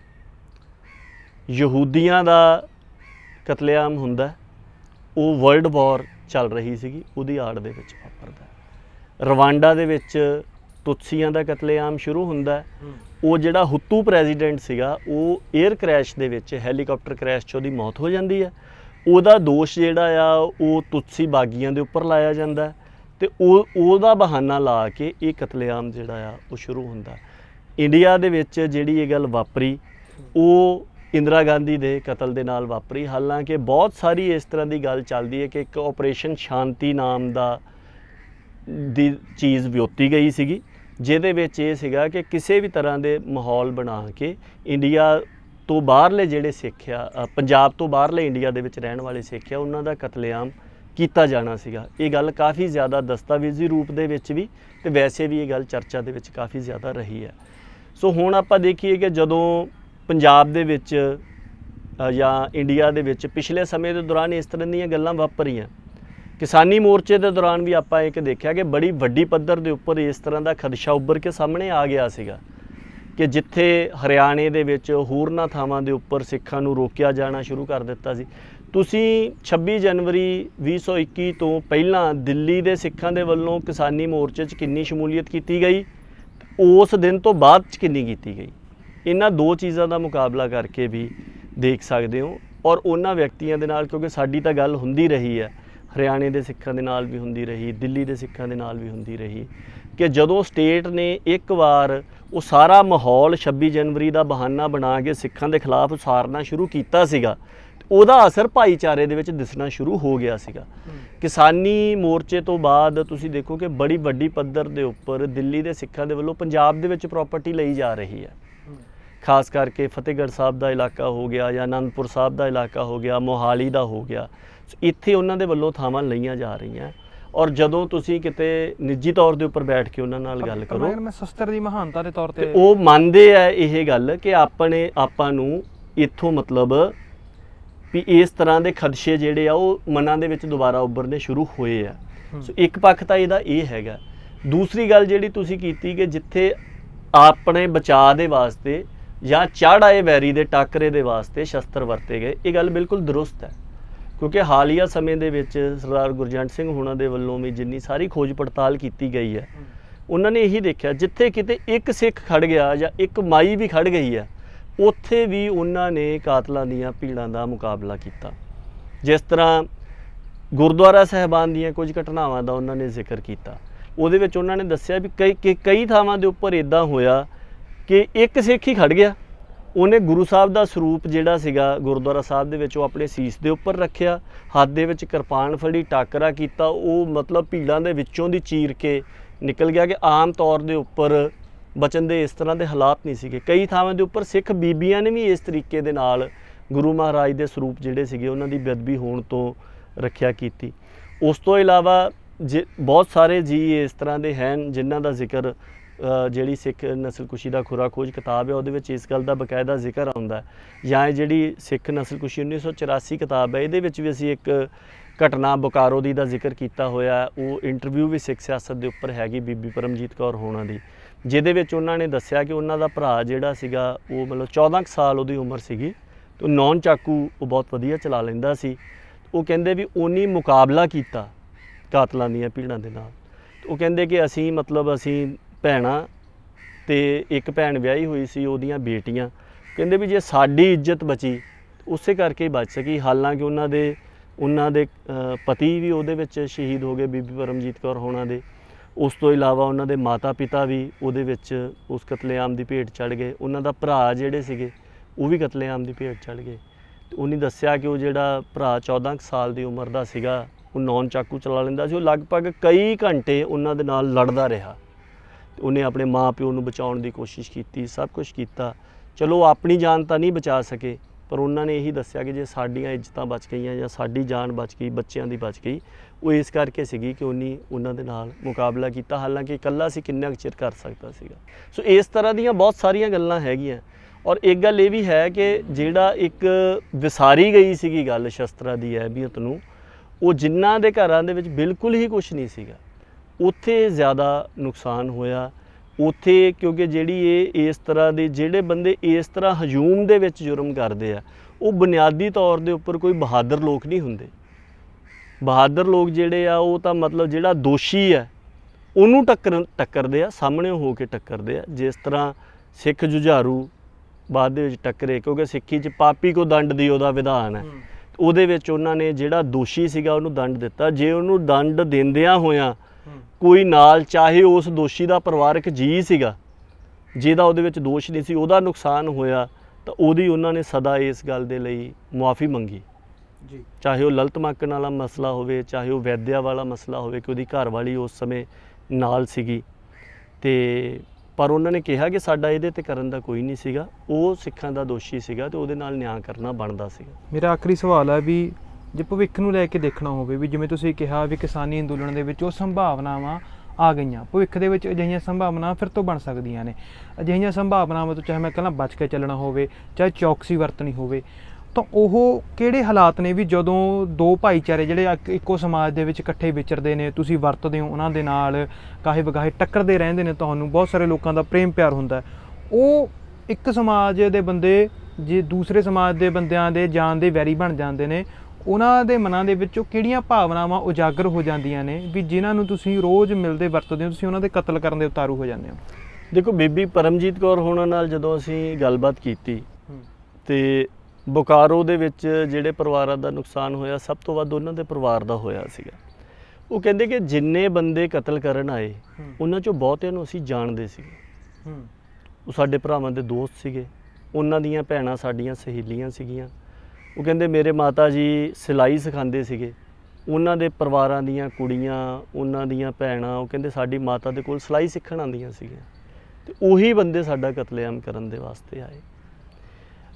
ਯਹੂਦੀਆਂ ਦਾ ਕਤਲੇਆਮ ਹੁੰਦਾ, ਉਹ ਵਰਲਡ ਵਾਰ ਚੱਲ ਰਹੀ ਸੀਗੀ, ਉਹਦੀ ਆੜ ਦੇ ਵਿੱਚ ਵਾਪਰਦਾ। ਰਵਾਂਡਾ ਦੇ ਵਿੱਚ ਤੁਤਸੀਆਂ ਦਾ ਕਤਲੇਆਮ ਸ਼ੁਰੂ ਹੁੰਦਾ, ਉਹ ਜਿਹੜਾ ਹੁੱਤੂ ਪ੍ਰੈਜ਼ੀਡੈਂਟ ਸੀਗਾ ਉਹ 에ਅਰ ਕ੍ਰੈਸ਼ ਦੇ ਵਿੱਚ, ਹੈਲੀਕਾਪਟਰ ਕ੍ਰੈਸ਼ 'ਚ ਉਹਦੀ ਮੌਤ ਹੋ ਜਾਂਦੀ ਹੈ। ਉਹਦਾ ਦੋਸ਼ ਜਿਹੜਾ ਆ ਉਹ ਤੁਤਸੀ ਬਾਗੀਆਂ ਦੇ ਉੱਪਰ ਲਾਇਆ ਜਾਂਦਾ ਤੇ ਉਹਦਾ ਬਹਾਨਾ ਲਾ ਕੇ ਇਹ ਕਤਲੇਆਮ ਜਿਹੜਾ ਆ ਉਹ ਸ਼ੁਰੂ ਹੁੰਦਾ। ਇੰਡੀਆ ਦੇ ਵਿੱਚ ਜਿਹੜੀ ਇਹ ਗੱਲ ਵਾਪਰੀ ਉਹ ਇੰਦਰਾ ਗਾਂਧੀ ਦੇ ਕਤਲ ਦੇ ਨਾਲ ਵਾਪਰੀ। ਹਾਲਾਂਕਿ ਬਹੁਤ ਸਾਰੀ ਇਸ ਤਰ੍ਹਾਂ ਦੀ ਗੱਲ ਚੱਲਦੀ ਹੈ ਕਿ ਇੱਕ ਆਪਰੇਸ਼ਨ ਸ਼ਾਂਤੀ ਨਾਮ ਦੀ ਚੀਜ਼ ਵਿਉਤੀ ਗਈ ਸੀਗੀ, ਜਿਹਦੇ ਵਿੱਚ ਇਹ ਸੀਗਾ ਕਿ ਕਿਸੇ ਵੀ ਤਰ੍ਹਾਂ ਦੇ ਮਾਹੌਲ ਬਣਾ ਕੇ ਇੰਡੀਆ ਤੋਂ ਬਾਹਰਲੇ ਜਿਹੜੇ ਸਿੱਖ ਆ, ਪੰਜਾਬ ਤੋਂ ਬਾਹਰਲੇ ਇੰਡੀਆ ਦੇ ਵਿੱਚ ਰਹਿਣ ਵਾਲੇ ਸਿੱਖ ਆ, ਉਹਨਾਂ ਦਾ ਕਤਲੇਆਮ ਕੀਤਾ ਜਾਣਾ ਸੀਗਾ। ਇਹ ਗੱਲ ਕਾਫੀ ਜ਼ਿਆਦਾ ਦਸਤਾਵੇਜ਼ੀ ਰੂਪ ਦੇ ਵਿੱਚ ਵੀ ਤੇ ਵੈਸੇ ਵੀ ਇਹ ਗੱਲ ਚਰਚਾ ਦੇ ਵਿੱਚ ਕਾਫੀ ਜ਼ਿਆਦਾ ਰਹੀ ਹੈ। ਸੋ ਹੁਣ ਆਪਾਂ ਦੇਖੀਏ ਕਿ ਜਦੋਂ ਪੰਜਾਬ ਦੇ ਵਿੱਚ ਜਾਂ ਇੰਡੀਆ ਦੇ ਵਿੱਚ ਪਿਛਲੇ ਸਮੇਂ ਦੇ ਦੌਰਾਨ ਇਸ ਤਰ੍ਹਾਂ ਦੀਆਂ ਗੱਲਾਂ ਵਾਪਰੀਆਂ, ਕਿਸਾਨੀ ਮੋਰਚੇ ਦੇ ਦੌਰਾਨ ਵੀ ਆਪਾਂ ਇੱਕ ਦੇਖਿਆ ਕਿ ਬੜੀ ਵੱਡੀ ਪੱਧਰ ਦੇ ਉੱਪਰ ਇਸ ਤਰ੍ਹਾਂ ਦਾ ਖਦਸ਼ਾ ਉੱਭਰ ਕੇ ਸਾਹਮਣੇ ਆ ਗਿਆ ਸੀਗਾ ਕਿ ਜਿੱਥੇ ਹਰਿਆਣੇ ਦੇ ਵਿੱਚ ਹੋਰਨਾਂ ਥਾਵਾਂ ਦੇ ਉੱਪਰ ਸਿੱਖਾਂ ਨੂੰ ਰੋਕਿਆ ਜਾਣਾ ਸ਼ੁਰੂ ਕਰ ਦਿੱਤਾ ਸੀ। ਤੁਸੀਂ 26 ਜਨਵਰੀ 2021 ਤੋਂ ਪਹਿਲਾਂ ਦਿੱਲੀ ਦੇ ਸਿੱਖਾਂ ਦੇ ਵੱਲੋਂ ਕਿਸਾਨੀ ਮੋਰਚੇ 'ਚ ਕਿੰਨੀ ਸ਼ਮੂਲੀਅਤ ਕੀਤੀ ਗਈ, ਉਸ ਦਿਨ ਤੋਂ ਬਾਅਦ 'ਚ ਕਿੰਨੀ ਕੀਤੀ ਗਈ, ਇਹਨਾਂ ਦੋ ਚੀਜ਼ਾਂ ਦਾ ਮੁਕਾਬਲਾ ਕਰਕੇ ਵੀ ਦੇਖ ਸਕਦੇ ਹੋ। ਔਰ ਉਹਨਾਂ ਵਿਅਕਤੀਆਂ ਦੇ ਨਾਲ, ਕਿਉਂਕਿ ਸਾਡੀ ਤਾਂ ਗੱਲ ਹੁੰਦੀ ਰਹੀ ਹੈ, ਹਰਿਆਣੇ ਦੇ ਸਿੱਖਾਂ ਦੇ ਨਾਲ ਵੀ ਹੁੰਦੀ ਰਹੀ, ਦਿੱਲੀ ਦੇ ਸਿੱਖਾਂ ਦੇ ਨਾਲ ਵੀ ਹੁੰਦੀ ਰਹੀ, ਕਿ ਜਦੋਂ ਸਟੇਟ ਨੇ ਇੱਕ ਵਾਰ ਉਹ ਸਾਰਾ ਮਾਹੌਲ 26 ਜਨਵਰੀ ਦਾ ਬਹਾਨਾ ਬਣਾ ਕੇ ਸਿੱਖਾਂ ਦੇ ਖਿਲਾਫ ਉਸਾਰਨਾ ਸ਼ੁਰੂ ਕੀਤਾ ਸੀਗਾ, ਉਹਦਾ ਅਸਰ ਭਾਈਚਾਰੇ ਦੇ ਵਿੱਚ ਦਿਸਣਾ ਸ਼ੁਰੂ ਹੋ ਗਿਆ ਸੀਗਾ। ਕਿਸਾਨੀ ਮੋਰਚੇ ਤੋਂ ਬਾਅਦ ਤੁਸੀਂ ਦੇਖੋ ਕਿ ਬੜੀ ਵੱਡੀ ਪੱਧਰ ਦੇ ਉੱਪਰ ਦਿੱਲੀ ਦੇ ਸਿੱਖਾਂ ਦੇ ਵੱਲੋਂ ਪੰਜਾਬ ਦੇ ਵਿੱਚ ਪ੍ਰਾਪਰਟੀ ਲਈ ਜਾ ਰਹੀ ਹੈ। ਖਾਸ ਕਰਕੇ ਫਤਿਹਗੜ੍ਹ ਸਾਹਿਬ ਦਾ ਇਲਾਕਾ ਹੋ ਗਿਆ ਜਾਂ ਅਨੰਦਪੁਰ ਸਾਹਿਬ ਦਾ ਇਲਾਕਾ ਹੋ ਗਿਆ, ਮੋਹਾਲੀ ਦਾ ਹੋ ਗਿਆ, ਇੱਥੇ ਉਹਨਾਂ ਦੇ ਵੱਲੋਂ ਥਾਵਾਂ ਲਈਆਂ ਜਾ ਰਹੀਆਂ। ਔਰ ਜਦੋਂ ਤੁਸੀਂ ਕਿਤੇ ਨਿੱਜੀ ਤੌਰ ਦੇ ਉੱਪਰ ਬੈਠ ਕੇ ਉਹਨਾਂ ਨਾਲ ਗੱਲ ਕਰੋ, ਮੈਂ ਸ਼ਸਤਰ ਦੀ ਮਹਾਨਤਾ ਦੇ ਤੌਰ ਤੇ ਤੇ ਉਹ ਮੰਨਦੇ ਆ ਇਹ ਗੱਲ ਕਿ ਆਪਾਂ ਨੂੰ ਇੱਥੋਂ ਮਤਲਬ ਵੀ ਇਸ ਤਰ੍ਹਾਂ ਦੇ ਖਦਸ਼ੇ ਜਿਹੜੇ ਆ ਉਹ ਮਨਾਂ ਦੇ ਵਿੱਚ ਦੁਬਾਰਾ ਉੱਭਰਨੇ ਸ਼ੁਰੂ ਹੋਏ ਆ। ਸੋ ਇੱਕ ਪੱਖ ਤਾਂ ਇਹਦਾ ਇਹ ਹੈਗਾ। ਦੂਸਰੀ ਗੱਲ ਜਿਹੜੀ ਤੁਸੀਂ ਕੀਤੀ ਕਿ ਜਿੱਥੇ ਆਪਣੇ ਬਚਾਅ ਦੇ ਵਾਸਤੇ ਜਾਂ ਚੜ੍ਹ ਆਏ ਵੈਰੀ ਦੇ ਟਾਕਰੇ ਦੇ ਵਾਸਤੇ ਸ਼ਸਤਰ ਵਰਤੇ ਗਏ, ਇਹ ਗੱਲ ਬਿਲਕੁਲ ਦਰੁਸਤ ਹੈ, ਕਿਉਂਕਿ ਹਾਲੀਆ ਸਮੇਂ ਦੇ ਵਿੱਚ ਸਰਦਾਰ ਗੁਰਜੰਟ ਸਿੰਘ ਹੋਣਾ ਦੇ ਵੱਲੋਂ ਵੀ ਜਿੰਨੀ ਸਾਰੀ ਖੋਜ ਪੜਤਾਲ ਕੀਤੀ ਗਈ ਹੈ, ਉਹਨਾਂ ਨੇ ਇਹੀ ਦੇਖਿਆ ਜਿੱਥੇ ਕਿਤੇ ਇੱਕ ਸਿੱਖ ਖੜ ਗਿਆ ਜਾਂ ਇੱਕ ਮਾਈ ਵੀ ਖੜ ਗਈ ਹੈ, ਉੱਥੇ ਵੀ ਉਹਨਾਂ ਨੇ ਕਾਤਲਾਂ ਦੀਆਂ ਭੀੜਾਂ ਦਾ ਮੁਕਾਬਲਾ ਕੀਤਾ। ਜਿਸ ਤਰ੍ਹਾਂ ਗੁਰਦੁਆਰਾ ਸਾਹਿਬਾਨ ਦੀਆਂ ਕੁਝ ਘਟਨਾਵਾਂ ਦਾ ਉਹਨਾਂ ਨੇ ਜ਼ਿਕਰ ਕੀਤਾ। ਉਹਦੇ ਵਿੱਚ ਉਹਨਾਂ ਨੇ ਦੱਸਿਆ ਵੀ ਕਈ ਥਾਵਾਂ ਦੇ ਉੱਪਰ ਇੱਦਾਂ ਹੋਇਆ ਕਿ ਇੱਕ ਸਿੱਖ ਹੀ ਖੜ ਗਿਆ, ਉਹਨੇ ਗੁਰੂ ਸਾਹਿਬ ਦਾ ਸਰੂਪ ਜਿਹੜਾ ਸੀਗਾ ਗੁਰਦੁਆਰਾ ਸਾਹਿਬ ਦੇ ਵਿੱਚ ਉਹ ਆਪਣੇ ਸੀਸ ਦੇ ਉੱਪਰ ਰੱਖਿਆ, ਹੱਥ ਦੇ ਵਿੱਚ ਕਿਰਪਾਨ ਫੜੀ, ਟਾਕਰਾ ਕੀਤਾ, ਉਹ ਮਤਲਬ ਭੀੜਾਂ ਦੇ ਵਿੱਚੋਂ ਦੀ ਚੀਰ ਕੇ ਨਿਕਲ ਗਿਆ ਕਿ ਆਮ ਤੌਰ ਦੇ ਉੱਪਰ ਬਚਣ ਦੇ ਇਸ ਤਰ੍ਹਾਂ ਦੇ ਹਾਲਾਤ ਨਹੀਂ ਸੀਗੇ। ਕਈ ਥਾਵਾਂ ਦੇ ਉੱਪਰ ਸਿੱਖ ਬੀਬੀਆਂ ਨੇ ਵੀ ਇਸ ਤਰੀਕੇ ਦੇ ਨਾਲ ਗੁਰੂ ਮਹਾਰਾਜ ਦੇ ਸਰੂਪ ਜਿਹੜੇ ਸੀਗੇ ਉਹਨਾਂ ਦੀ ਬੇਅਦਬੀ ਹੋਣ ਤੋਂ ਰੱਖਿਆ ਕੀਤੀ। ਉਸ ਤੋਂ ਇਲਾਵਾ ਬਹੁਤ ਸਾਰੇ ਜੀ ਇਸ ਤਰ੍ਹਾਂ ਦੇ ਹਨ ਜਿਨ੍ਹਾਂ ਦਾ ਜ਼ਿਕਰ ਜਿਹੜੀ ਸਿੱਖ ਨਸਲਕੁਸ਼ੀ ਦਾ ਖੁਰਾ ਖੋਜ ਕਿਤਾਬ ਹੈ ਉਹਦੇ ਵਿੱਚ ਇਸ ਗੱਲ ਦਾ ਬਕਾਇਦਾ ਜ਼ਿਕਰ ਆਉਂਦਾ। ਜਾਂ ਇਹ ਜਿਹੜੀ ਸਿੱਖ ਨਸਲਕੁਸ਼ੀ 1984 ਕਿਤਾਬ ਹੈ, ਇਹਦੇ ਵਿੱਚ ਵੀ ਅਸੀਂ ਇੱਕ ਘਟਨਾ ਬੋਕਾਰੋ ਦੀ ਦਾ ਜ਼ਿਕਰ ਕੀਤਾ ਹੋਇਆ। ਉਹ ਇੰਟਰਵਿਊ ਵੀ ਸਿੱਖ ਸਿਆਸਤ ਦੇ ਉੱਪਰ ਹੈਗੀ ਬੀਬੀ ਪਰਮਜੀਤ ਕੌਰ ਹੋਣਾ ਦੀ, ਜਿਹਦੇ ਵਿੱਚ ਉਹਨਾਂ ਨੇ ਦੱਸਿਆ ਕਿ ਉਹਨਾਂ ਦਾ ਭਰਾ ਜਿਹੜਾ ਸੀਗਾ ਉਹ ਮਤਲਬ 14 ਸਾਲ ਉਹਦੀ ਉਮਰ ਸੀਗੀ, ਤੇ ਨੌਨ ਚਾਕੂ ਉਹ ਬਹੁਤ ਵਧੀਆ ਚਲਾ ਲੈਂਦਾ ਸੀ। ਉਹ ਕਹਿੰਦੇ ਵੀ ਉਹਨੇ ਮੁਕਾਬਲਾ ਕੀਤਾ ਕਾਤਲਾਂ ਦੀਆਂ ਭੀੜਾਂ ਦੇ ਨਾਲ। ਉਹ ਕਹਿੰਦੇ ਕਿ ਅਸੀਂ ਭੈਣਾਂ ਤੇ ਇੱਕ ਭੈਣ ਵਿਆਹੀ ਹੋਈ ਸੀ, ਉਹਦੀਆਂ ਬੇਟੀਆਂ, ਕਹਿੰਦੇ ਵੀ ਜੇ ਸਾਡੀ ਇੱਜ਼ਤ ਬਚੀ ਉਸੇ ਕਰਕੇ ਹੀ ਬਚ ਸਕੀ। ਹਾਲਾਂਕਿ ਉਹਨਾਂ ਦੇ ਪਤੀ ਵੀ ਉਹਦੇ ਵਿੱਚ ਸ਼ਹੀਦ ਹੋ ਗਏ ਬੀਬੀ ਪਰਮਜੀਤ ਕੌਰ ਹੋਣਾ ਦੇ। ਉਸ ਤੋਂ ਇਲਾਵਾ ਉਹਨਾਂ ਦੇ ਮਾਤਾ ਪਿਤਾ ਵੀ ਉਹਦੇ ਵਿੱਚ ਉਸ ਕਤਲੇਆਮ ਦੀ ਭੇਟ ਚੜ੍ਹ ਗਏ। ਉਹਨਾਂ ਦਾ ਭਰਾ ਜਿਹੜੇ ਸੀਗੇ ਉਹ ਵੀ ਕਤਲੇਆਮ ਦੀ ਭੇਟ ਚੜ੍ਹ ਗਏ। ਉਹਨੇ ਦੱਸਿਆ ਕਿ ਉਹ ਜਿਹੜਾ ਭਰਾ 14 ਸਾਲ ਦੀ ਉਮਰ ਦਾ ਸੀਗਾ, ਉਹ ਨੌਨ ਚਾਕੂ ਚਲਾ ਲੈਂਦਾ ਸੀ। ਉਹ ਲਗਭਗ ਕਈ ਘੰਟੇ ਉਹਨਾਂ ਦੇ ਨਾਲ ਲੜਦਾ ਰਿਹਾ। ਉਹਨੇ ਆਪਣੇ ਮਾਂ ਪਿਓ ਨੂੰ ਬਚਾਉਣ ਦੀ ਕੋਸ਼ਿਸ਼ ਕੀਤੀ, ਸਭ ਕੁਝ ਕੀਤਾ। ਚਲੋ ਆਪਣੀ ਜਾਨ ਤਾਂ ਨਹੀਂ ਬਚਾ ਸਕੇ, ਪਰ ਉਹਨਾਂ ਨੇ ਇਹੀ ਦੱਸਿਆ ਕਿ ਜੇ ਸਾਡੀਆਂ ਇੱਜ਼ਤਾਂ ਬਚ ਗਈਆਂ ਜਾਂ ਸਾਡੀ ਜਾਨ ਬਚ ਗਈ, ਬੱਚਿਆਂ ਦੀ ਬਚ ਗਈ, ਉਹ ਇਸ ਕਰਕੇ ਸੀਗੀ ਕਿ ਉਹਨੇ ਉਹਨਾਂ ਦੇ ਨਾਲ ਮੁਕਾਬਲਾ ਕੀਤਾ। ਹਾਲਾਂਕਿ ਇਕੱਲਾ ਸੀ ਕਿੰਨਾ ਕੁ ਚਿਰ ਕਰ ਸਕਦਾ ਸੀਗਾ। ਸੋ ਇਸ ਤਰ੍ਹਾਂ ਦੀਆਂ ਬਹੁਤ ਸਾਰੀਆਂ ਗੱਲਾਂ ਹੈਗੀਆਂ। ਔਰ ਇੱਕ ਗੱਲ ਇਹ ਵੀ ਹੈ ਕਿ ਜਿਹੜਾ ਇੱਕ ਵਿਸਾਰੀ ਗਈ ਸੀਗੀ ਗੱਲ ਸ਼ਸਤਰਾਂ ਦੀ ਅਹਿਮੀਅਤ ਨੂੰ, ਉਹ ਜਿਨ੍ਹਾਂ ਦੇ ਘਰਾਂ ਦੇ ਵਿੱਚ ਬਿਲਕੁਲ ਹੀ ਕੁਛ ਨਹੀਂ ਸੀਗਾ, ਉੱਥੇ ਜ਼ਿਆਦਾ ਨੁਕਸਾਨ ਹੋਇਆ। ਉੱਥੇ ਕਿਉਂਕਿ ਜਿਹੜੀ ਇਸ ਤਰ੍ਹਾਂ ਦੇ ਜਿਹੜੇ ਬੰਦੇ ਇਸ ਤਰ੍ਹਾਂ ਹਜੂਮ ਦੇ ਵਿੱਚ ਜੁਰਮ ਕਰਦੇ ਆ, ਉਹ ਬੁਨਿਆਦੀ ਤੌਰ ਦੇ ਉੱਪਰ ਕੋਈ ਬਹਾਦਰ ਲੋਕ ਨਹੀਂ ਹੁੰਦੇ। ਬਹਾਦਰ ਲੋਕ ਜਿਹੜੇ ਆ ਉਹ ਤਾਂ ਮਤਲਬ ਜਿਹੜਾ ਦੋਸ਼ੀ ਹੈ ਉਹਨੂੰ ਟੱਕਰਦੇ ਆ, ਸਾਹਮਣੇ ਹੋ ਕੇ ਟੱਕਰਦੇ ਆ। ਜਿਸ ਤਰ੍ਹਾਂ ਸਿੱਖ ਜੁਝਾਰੂ ਬਾਅਦ ਦੇ ਵਿੱਚ ਟੱਕਰੇ, ਕਿਉਂਕਿ ਸਿੱਖੀ 'ਚ ਪਾਪੀ ਕੋ ਦੰਡ ਦੀ ਉਹਦਾ ਵਿਧਾਨ ਹੈ। ਉਹਦੇ ਵਿੱਚ ਉਹਨਾਂ ਨੇ ਜਿਹੜਾ ਦੋਸ਼ੀ ਸੀਗਾ ਉਹਨੂੰ ਦੰਡ ਦਿੱਤਾ। ਜੇ ਉਹਨੂੰ ਦੰਡ ਦਿੰਦਿਆਂ ਹੋਇਆਂ ਕੋਈ ਨਾਲ, ਚਾਹੇ ਉਸ ਦੋਸ਼ੀ ਦਾ ਪਰਿਵਾਰਕ ਜੀ ਸੀਗਾ ਜਿਹਦਾ ਉਹਦੇ ਵਿੱਚ ਦੋਸ਼ ਨਹੀਂ ਸੀ, ਉਹਦਾ ਨੁਕਸਾਨ ਹੋਇਆ, ਤਾਂ ਉਹਦੀ ਉਹਨਾਂ ਨੇ ਸਦਾ ਇਸ ਗੱਲ ਦੇ ਲਈ ਮੁਆਫੀ ਮੰਗੀ ਜੀ। ਚਾਹੇ ਉਹ ਲਲਿਤ ਮਾਕਣ ਵਾਲਾ ਮਸਲਾ ਹੋਵੇ, ਚਾਹੇ ਉਹ ਵੈਦਿਆ ਵਾਲਾ ਮਸਲਾ ਹੋਵੇ ਕਿ ਉਹਦੀ ਘਰਵਾਲੀ ਉਸ ਸਮੇਂ ਨਾਲ ਸੀਗੀ, ਤੇ ਪਰ ਉਹਨਾਂ ਨੇ ਕਿਹਾ ਕਿ ਸਾਡਾ ਇਹਦੇ 'ਤੇ ਕਰਨ ਦਾ ਕੋਈ ਨਹੀਂ ਸੀਗਾ, ਉਹ ਸਿੱਖਾਂ ਦਾ ਦੋਸ਼ੀ ਸੀਗਾ ਤੇ ਉਹਦੇ ਨਾਲ ਨਿਆਂ ਕਰਨਾ ਬਣਦਾ ਸੀਗਾ। ਮੇਰਾ ਆਖਰੀ ਸਵਾਲ ਹੈ ਵੀ ਜੇ ਭਵਿੱਖ ਨੂੰ ਲੈ ਕੇ ਦੇਖਣਾ ਹੋਵੇ, ਵੀ ਜਿਵੇਂ ਤੁਸੀਂ ਕਿਹਾ ਵੀ ਕਿਸਾਨੀ ਅੰਦੋਲਨ ਦੇ ਵਿੱਚ ਉਹ ਸੰਭਾਵਨਾਵਾਂ ਆ ਗਈਆਂ, ਭਵਿੱਖ ਦੇ ਵਿੱਚ ਅਜਿਹੀਆਂ ਸੰਭਾਵਨਾਵਾਂ ਫਿਰ ਤੋਂ ਬਣ ਸਕਦੀਆਂ ਨੇ। ਅਜਿਹੀਆਂ ਸੰਭਾਵਨਾਵਾਂ ਤੋਂ ਚਾਹੇ ਮੈਂ ਕਹਿੰਦਾ ਬਚ ਕੇ ਚੱਲਣਾ ਹੋਵੇ, ਚਾਹੇ ਚੌਕਸੀ ਵਰਤਣੀ ਹੋਵੇ, ਤਾਂ ਉਹ ਕਿਹੜੇ ਹਾਲਾਤ ਨੇ ਵੀ ਜਦੋਂ ਦੋ ਭਾਈਚਾਰੇ ਜਿਹੜੇ ਇੱਕੋ ਸਮਾਜ ਦੇ ਵਿੱਚ ਇਕੱਠੇ ਵਿਚਰਦੇ ਨੇ, ਤੁਸੀਂ ਵਰਤਦੇ ਹੋ ਉਹਨਾਂ ਦੇ ਨਾਲ, ਕਾਹੇ ਬਗਾਹੇ ਟੱਕਰਦੇ ਰਹਿੰਦੇ ਨੇ, ਤੁਹਾਨੂੰ ਬਹੁਤ ਸਾਰੇ ਲੋਕਾਂ ਦਾ ਪ੍ਰੇਮ ਪਿਆਰ ਹੁੰਦਾ, ਉਹ ਇੱਕ ਸਮਾਜ ਦੇ ਬੰਦੇ ਜੇ ਦੂਸਰੇ ਸਮਾਜ ਦੇ ਬੰਦਿਆਂ ਦੇ ਜਾਨ ਦੇ ਵੈਰੀ ਬਣ ਜਾਂਦੇ ਨੇ, ਉਹਨਾਂ ਦੇ ਮਨਾਂ ਦੇ ਵਿੱਚ ਉਹ ਕਿਹੜੀਆਂ ਭਾਵਨਾਵਾਂ ਉਜਾਗਰ ਹੋ ਜਾਂਦੀਆਂ ਨੇ ਵੀ ਜਿਨ੍ਹਾਂ ਨੂੰ ਤੁਸੀਂ ਰੋਜ਼ ਮਿਲਦੇ ਵਰਤਦੇ ਹੋ, ਤੁਸੀਂ ਉਹਨਾਂ ਦੇ ਕਤਲ ਕਰਨ ਦੇ ਉਤਾਰੂ ਹੋ ਜਾਂਦੇ ਹੋ? ਦੇਖੋ, ਬੀਬੀ ਪਰਮਜੀਤ ਕੌਰ ਹੋਣਾ ਨਾਲ ਜਦੋਂ ਅਸੀਂ ਗੱਲਬਾਤ ਕੀਤੀ ਤੇ ਬੋਕਾਰੋ ਦੇ ਵਿੱਚ ਜਿਹੜੇ ਪਰਿਵਾਰਾਂ ਦਾ ਨੁਕਸਾਨ ਹੋਇਆ, ਸਭ ਤੋਂ ਵੱਧ ਉਹਨਾਂ ਦੇ ਪਰਿਵਾਰ ਦਾ ਹੋਇਆ ਸੀਗਾ। ਉਹ ਕਹਿੰਦੇ ਕਿ ਜਿੰਨੇ ਬੰਦੇ ਕਤਲ ਕਰਨ ਆਏ ਉਹਨਾਂ 'ਚੋਂ ਬਹੁਤਿਆਂ ਨੂੰ ਅਸੀਂ ਜਾਣਦੇ ਸੀਗੇ। ਉਹ ਸਾਡੇ ਭਰਾਵਾਂ ਦੇ ਦੋਸਤ ਸੀਗੇ, ਉਹਨਾਂ ਦੀਆਂ ਭੈਣਾਂ ਸਾਡੀਆਂ ਸਹੇਲੀਆਂ ਸੀਗੀਆਂ। ਉਹ ਕਹਿੰਦੇ ਮੇਰੇ ਮਾਤਾ ਜੀ ਸਿਲਾਈ ਸਿਖਾਉਂਦੇ ਸੀਗੇ, ਉਹਨਾਂ ਦੇ ਪਰਿਵਾਰਾਂ ਦੀਆਂ ਕੁੜੀਆਂ, ਉਹਨਾਂ ਦੀਆਂ ਭੈਣਾਂ, ਉਹ ਕਹਿੰਦੇ ਸਾਡੀ ਮਾਤਾ ਦੇ ਕੋਲ ਸਿਲਾਈ ਸਿੱਖਣ ਆਉਂਦੀਆਂ ਸੀਗੀਆਂ, ਤੇ ਉਹੀ ਬੰਦੇ ਸਾਡਾ ਕਤਲੇਆਮ ਕਰਨ ਦੇ ਵਾਸਤੇ ਆਏ।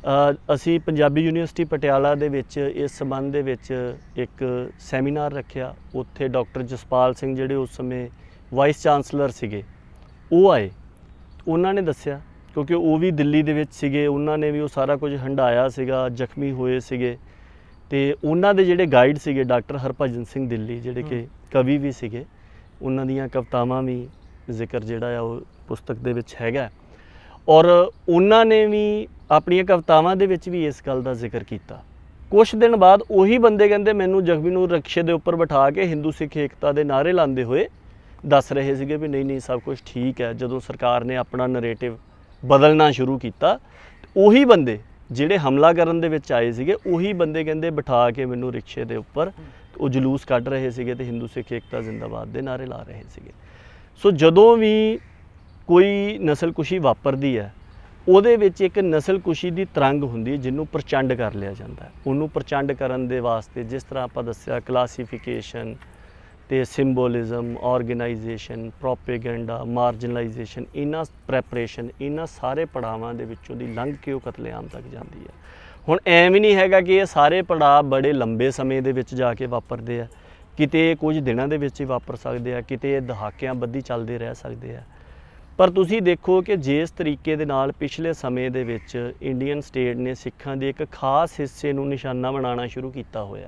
ਅਸੀਂ ਪੰਜਾਬੀ ਯੂਨੀਵਰਸਿਟੀ ਪਟਿਆਲਾ ਦੇ ਵਿੱਚ ਇਸ ਸੰਬੰਧ ਦੇ ਵਿੱਚ ਇੱਕ ਸੈਮੀਨਾਰ ਰੱਖਿਆ। ਉੱਥੇ ਡਾਕਟਰ ਜਸਪਾਲ ਸਿੰਘ ਜਿਹੜੇ ਉਸ ਸਮੇਂ ਵਾਈਸ ਚਾਂਸਲਰ ਸੀਗੇ ਉਹ ਆਏ। ਉਹਨਾਂ ਨੇ ਦੱਸਿਆ, ਕਿਉਂਕਿ ਉਹ ਵੀ ਦਿੱਲੀ ਦੇ ਵਿੱਚ ਸੀਗੇ, ਉਹਨਾਂ ਨੇ ਵੀ ਉਹ ਸਾਰਾ ਕੁਝ ਹੰਢਾਇਆ ਸੀਗਾ, ਜ਼ਖਮੀ ਹੋਏ ਸੀਗੇ। ਤੇ ਉਹਨਾਂ ਦੇ ਜਿਹੜੇ ਗਾਈਡ ਸੀਗੇ ਡਾਕਟਰ ਹਰਭਜਨ ਸਿੰਘ ਦਿੱਲੀ, ਜਿਹੜੇ ਕਿ ਕਵੀ ਵੀ ਸੀਗੇ, ਉਹਨਾਂ ਦੀਆਂ ਕਵਿਤਾਵਾਂ ਵੀ ਜ਼ਿਕਰ ਜਿਹੜਾ ਆ ਉਹ ਪੁਸਤਕ ਦੇ ਵਿੱਚ ਹੈਗਾ। ਔਰ ਉਹਨਾਂ ਨੇ ਵੀ ਆਪਣੀਆਂ ਕਵਿਤਾਵਾਂ ਦੇ ਵਿੱਚ ਵੀ ਇਸ ਗੱਲ ਦਾ ਜ਼ਿਕਰ ਕੀਤਾ। ਕੁਛ ਦਿਨ ਬਾਅਦ ਉਹੀ ਬੰਦੇ ਕਹਿੰਦੇ ਮੈਨੂੰ ਜ਼ਖਮੀ ਨੂੰ ਰਕਸ਼ੇ ਦੇ ਉੱਪਰ ਬਿਠਾ ਕੇ ਹਿੰਦੂ ਸਿੱਖ ਏਕਤਾ ਦੇ ਨਾਅਰੇ ਲਾਉਂਦੇ ਹੋਏ ਦੱਸ ਰਹੇ ਸੀਗੇ ਵੀ ਨਹੀਂ ਸਭ ਕੁਝ ਠੀਕ ਹੈ। ਜਦੋਂ ਸਰਕਾਰ ਨੇ ਆਪਣਾ ਨਰੇਟਿਵ ਬਦਲਣਾ ਸ਼ੁਰੂ ਕੀਤਾ, ਉਹੀ ਬੰਦੇ ਜਿਹੜੇ ਹਮਲਾ ਕਰਨ ਦੇ ਵਿੱਚ ਆਏ ਸੀਗੇ, ਉਹੀ ਬੰਦੇ ਕਹਿੰਦੇ ਬਿਠਾ ਕੇ ਮੈਨੂੰ ਰਿਕਸ਼ੇ ਦੇ ਉੱਪਰ ਉਹ ਜਲੂਸ ਕੱਢ ਰਹੇ ਸੀਗੇ ਤੇ ਹਿੰਦੂ ਸਿੱਖ ਏਕਤਾ ਜ਼ਿੰਦਾਬਾਦ ਦੇ ਨਾਅਰੇ ਲਾ ਰਹੇ ਸੀਗੇ। ਸੋ ਜਦੋਂ ਵੀ ਕੋਈ ਨਸਲਕੁਸ਼ੀ ਵਾਪਰਦੀ ਹੈ, ਉਹਦੇ ਵਿੱਚ ਇੱਕ ਨਸਲਕੁਸ਼ੀ ਦੀ ਤਰੰਗ ਹੁੰਦੀ ਹੈ ਜਿਹਨੂੰ ਪ੍ਰਚੰਡ ਕਰ ਲਿਆ ਜਾਂਦਾ ਹੈ। ਉਹਨੂੰ ਪ੍ਰਚੰਡ ਕਰਨ ਦੇ ਵਾਸਤੇ ਜਿਸ ਤਰ੍ਹਾਂ ਆਪਾਂ ਦੱਸਿਆ ਕਲਾਸੀਫਿਕੇਸ਼ਨ ਤੇ ਸਿੰਬੋਲਿਜ਼ਮ, ਆਰਗੇਨਾਈਜੇਸ਼ਨ, ਪ੍ਰੋਪੇਗੈਂਡਾ, ਮਾਰਜਨਲਾਈਜੇਸ਼ਨ, ਇਹਨਾਂ ਪ੍ਰੈਪਰੇਸ਼ਨ, ਇਹਨਾਂ ਸਾਰੇ ਪੜਾਵਾਂ ਦੇ ਵਿੱਚੋਂ ਦੀ ਲੰਘ ਕੇ ਉਹ ਕਤਲੇਆਮ ਤੱਕ ਜਾਂਦੀ ਹੈ। ਹੁਣ ਐਵੇਂ ਨਹੀਂ ਹੈਗਾ ਕਿ ਇਹ ਸਾਰੇ ਪੜਾਅ ਬੜੇ ਲੰਬੇ ਸਮੇਂ ਦੇ ਵਿੱਚ ਜਾ ਕੇ ਵਾਪਰਦੇ ਆ, ਕਿਤੇ ਕੁਝ ਦਿਨਾਂ ਦੇ ਵਿੱਚ ਹੀ ਵਾਪਰ ਸਕਦੇ ਆ, ਕਿਤੇ ਇਹ ਦਹਾਕਿਆਂ ਬੱਧੀ ਚੱਲਦੇ ਰਹਿ ਸਕਦੇ ਆ। ਪਰ ਤੁਸੀਂ ਦੇਖੋ ਕਿ ਜਿਸ ਤਰੀਕੇ ਦੇ ਨਾਲ ਪਿਛਲੇ ਸਮੇਂ ਦੇ ਵਿੱਚ ਇੰਡੀਅਨ ਸਟੇਟ ਨੇ ਸਿੱਖਾਂ ਦੇ ਇੱਕ ਖਾਸ ਹਿੱਸੇ ਨੂੰ ਨਿਸ਼ਾਨਾ ਬਣਾਉਣਾ ਸ਼ੁਰੂ ਕੀਤਾ ਹੋਇਆ।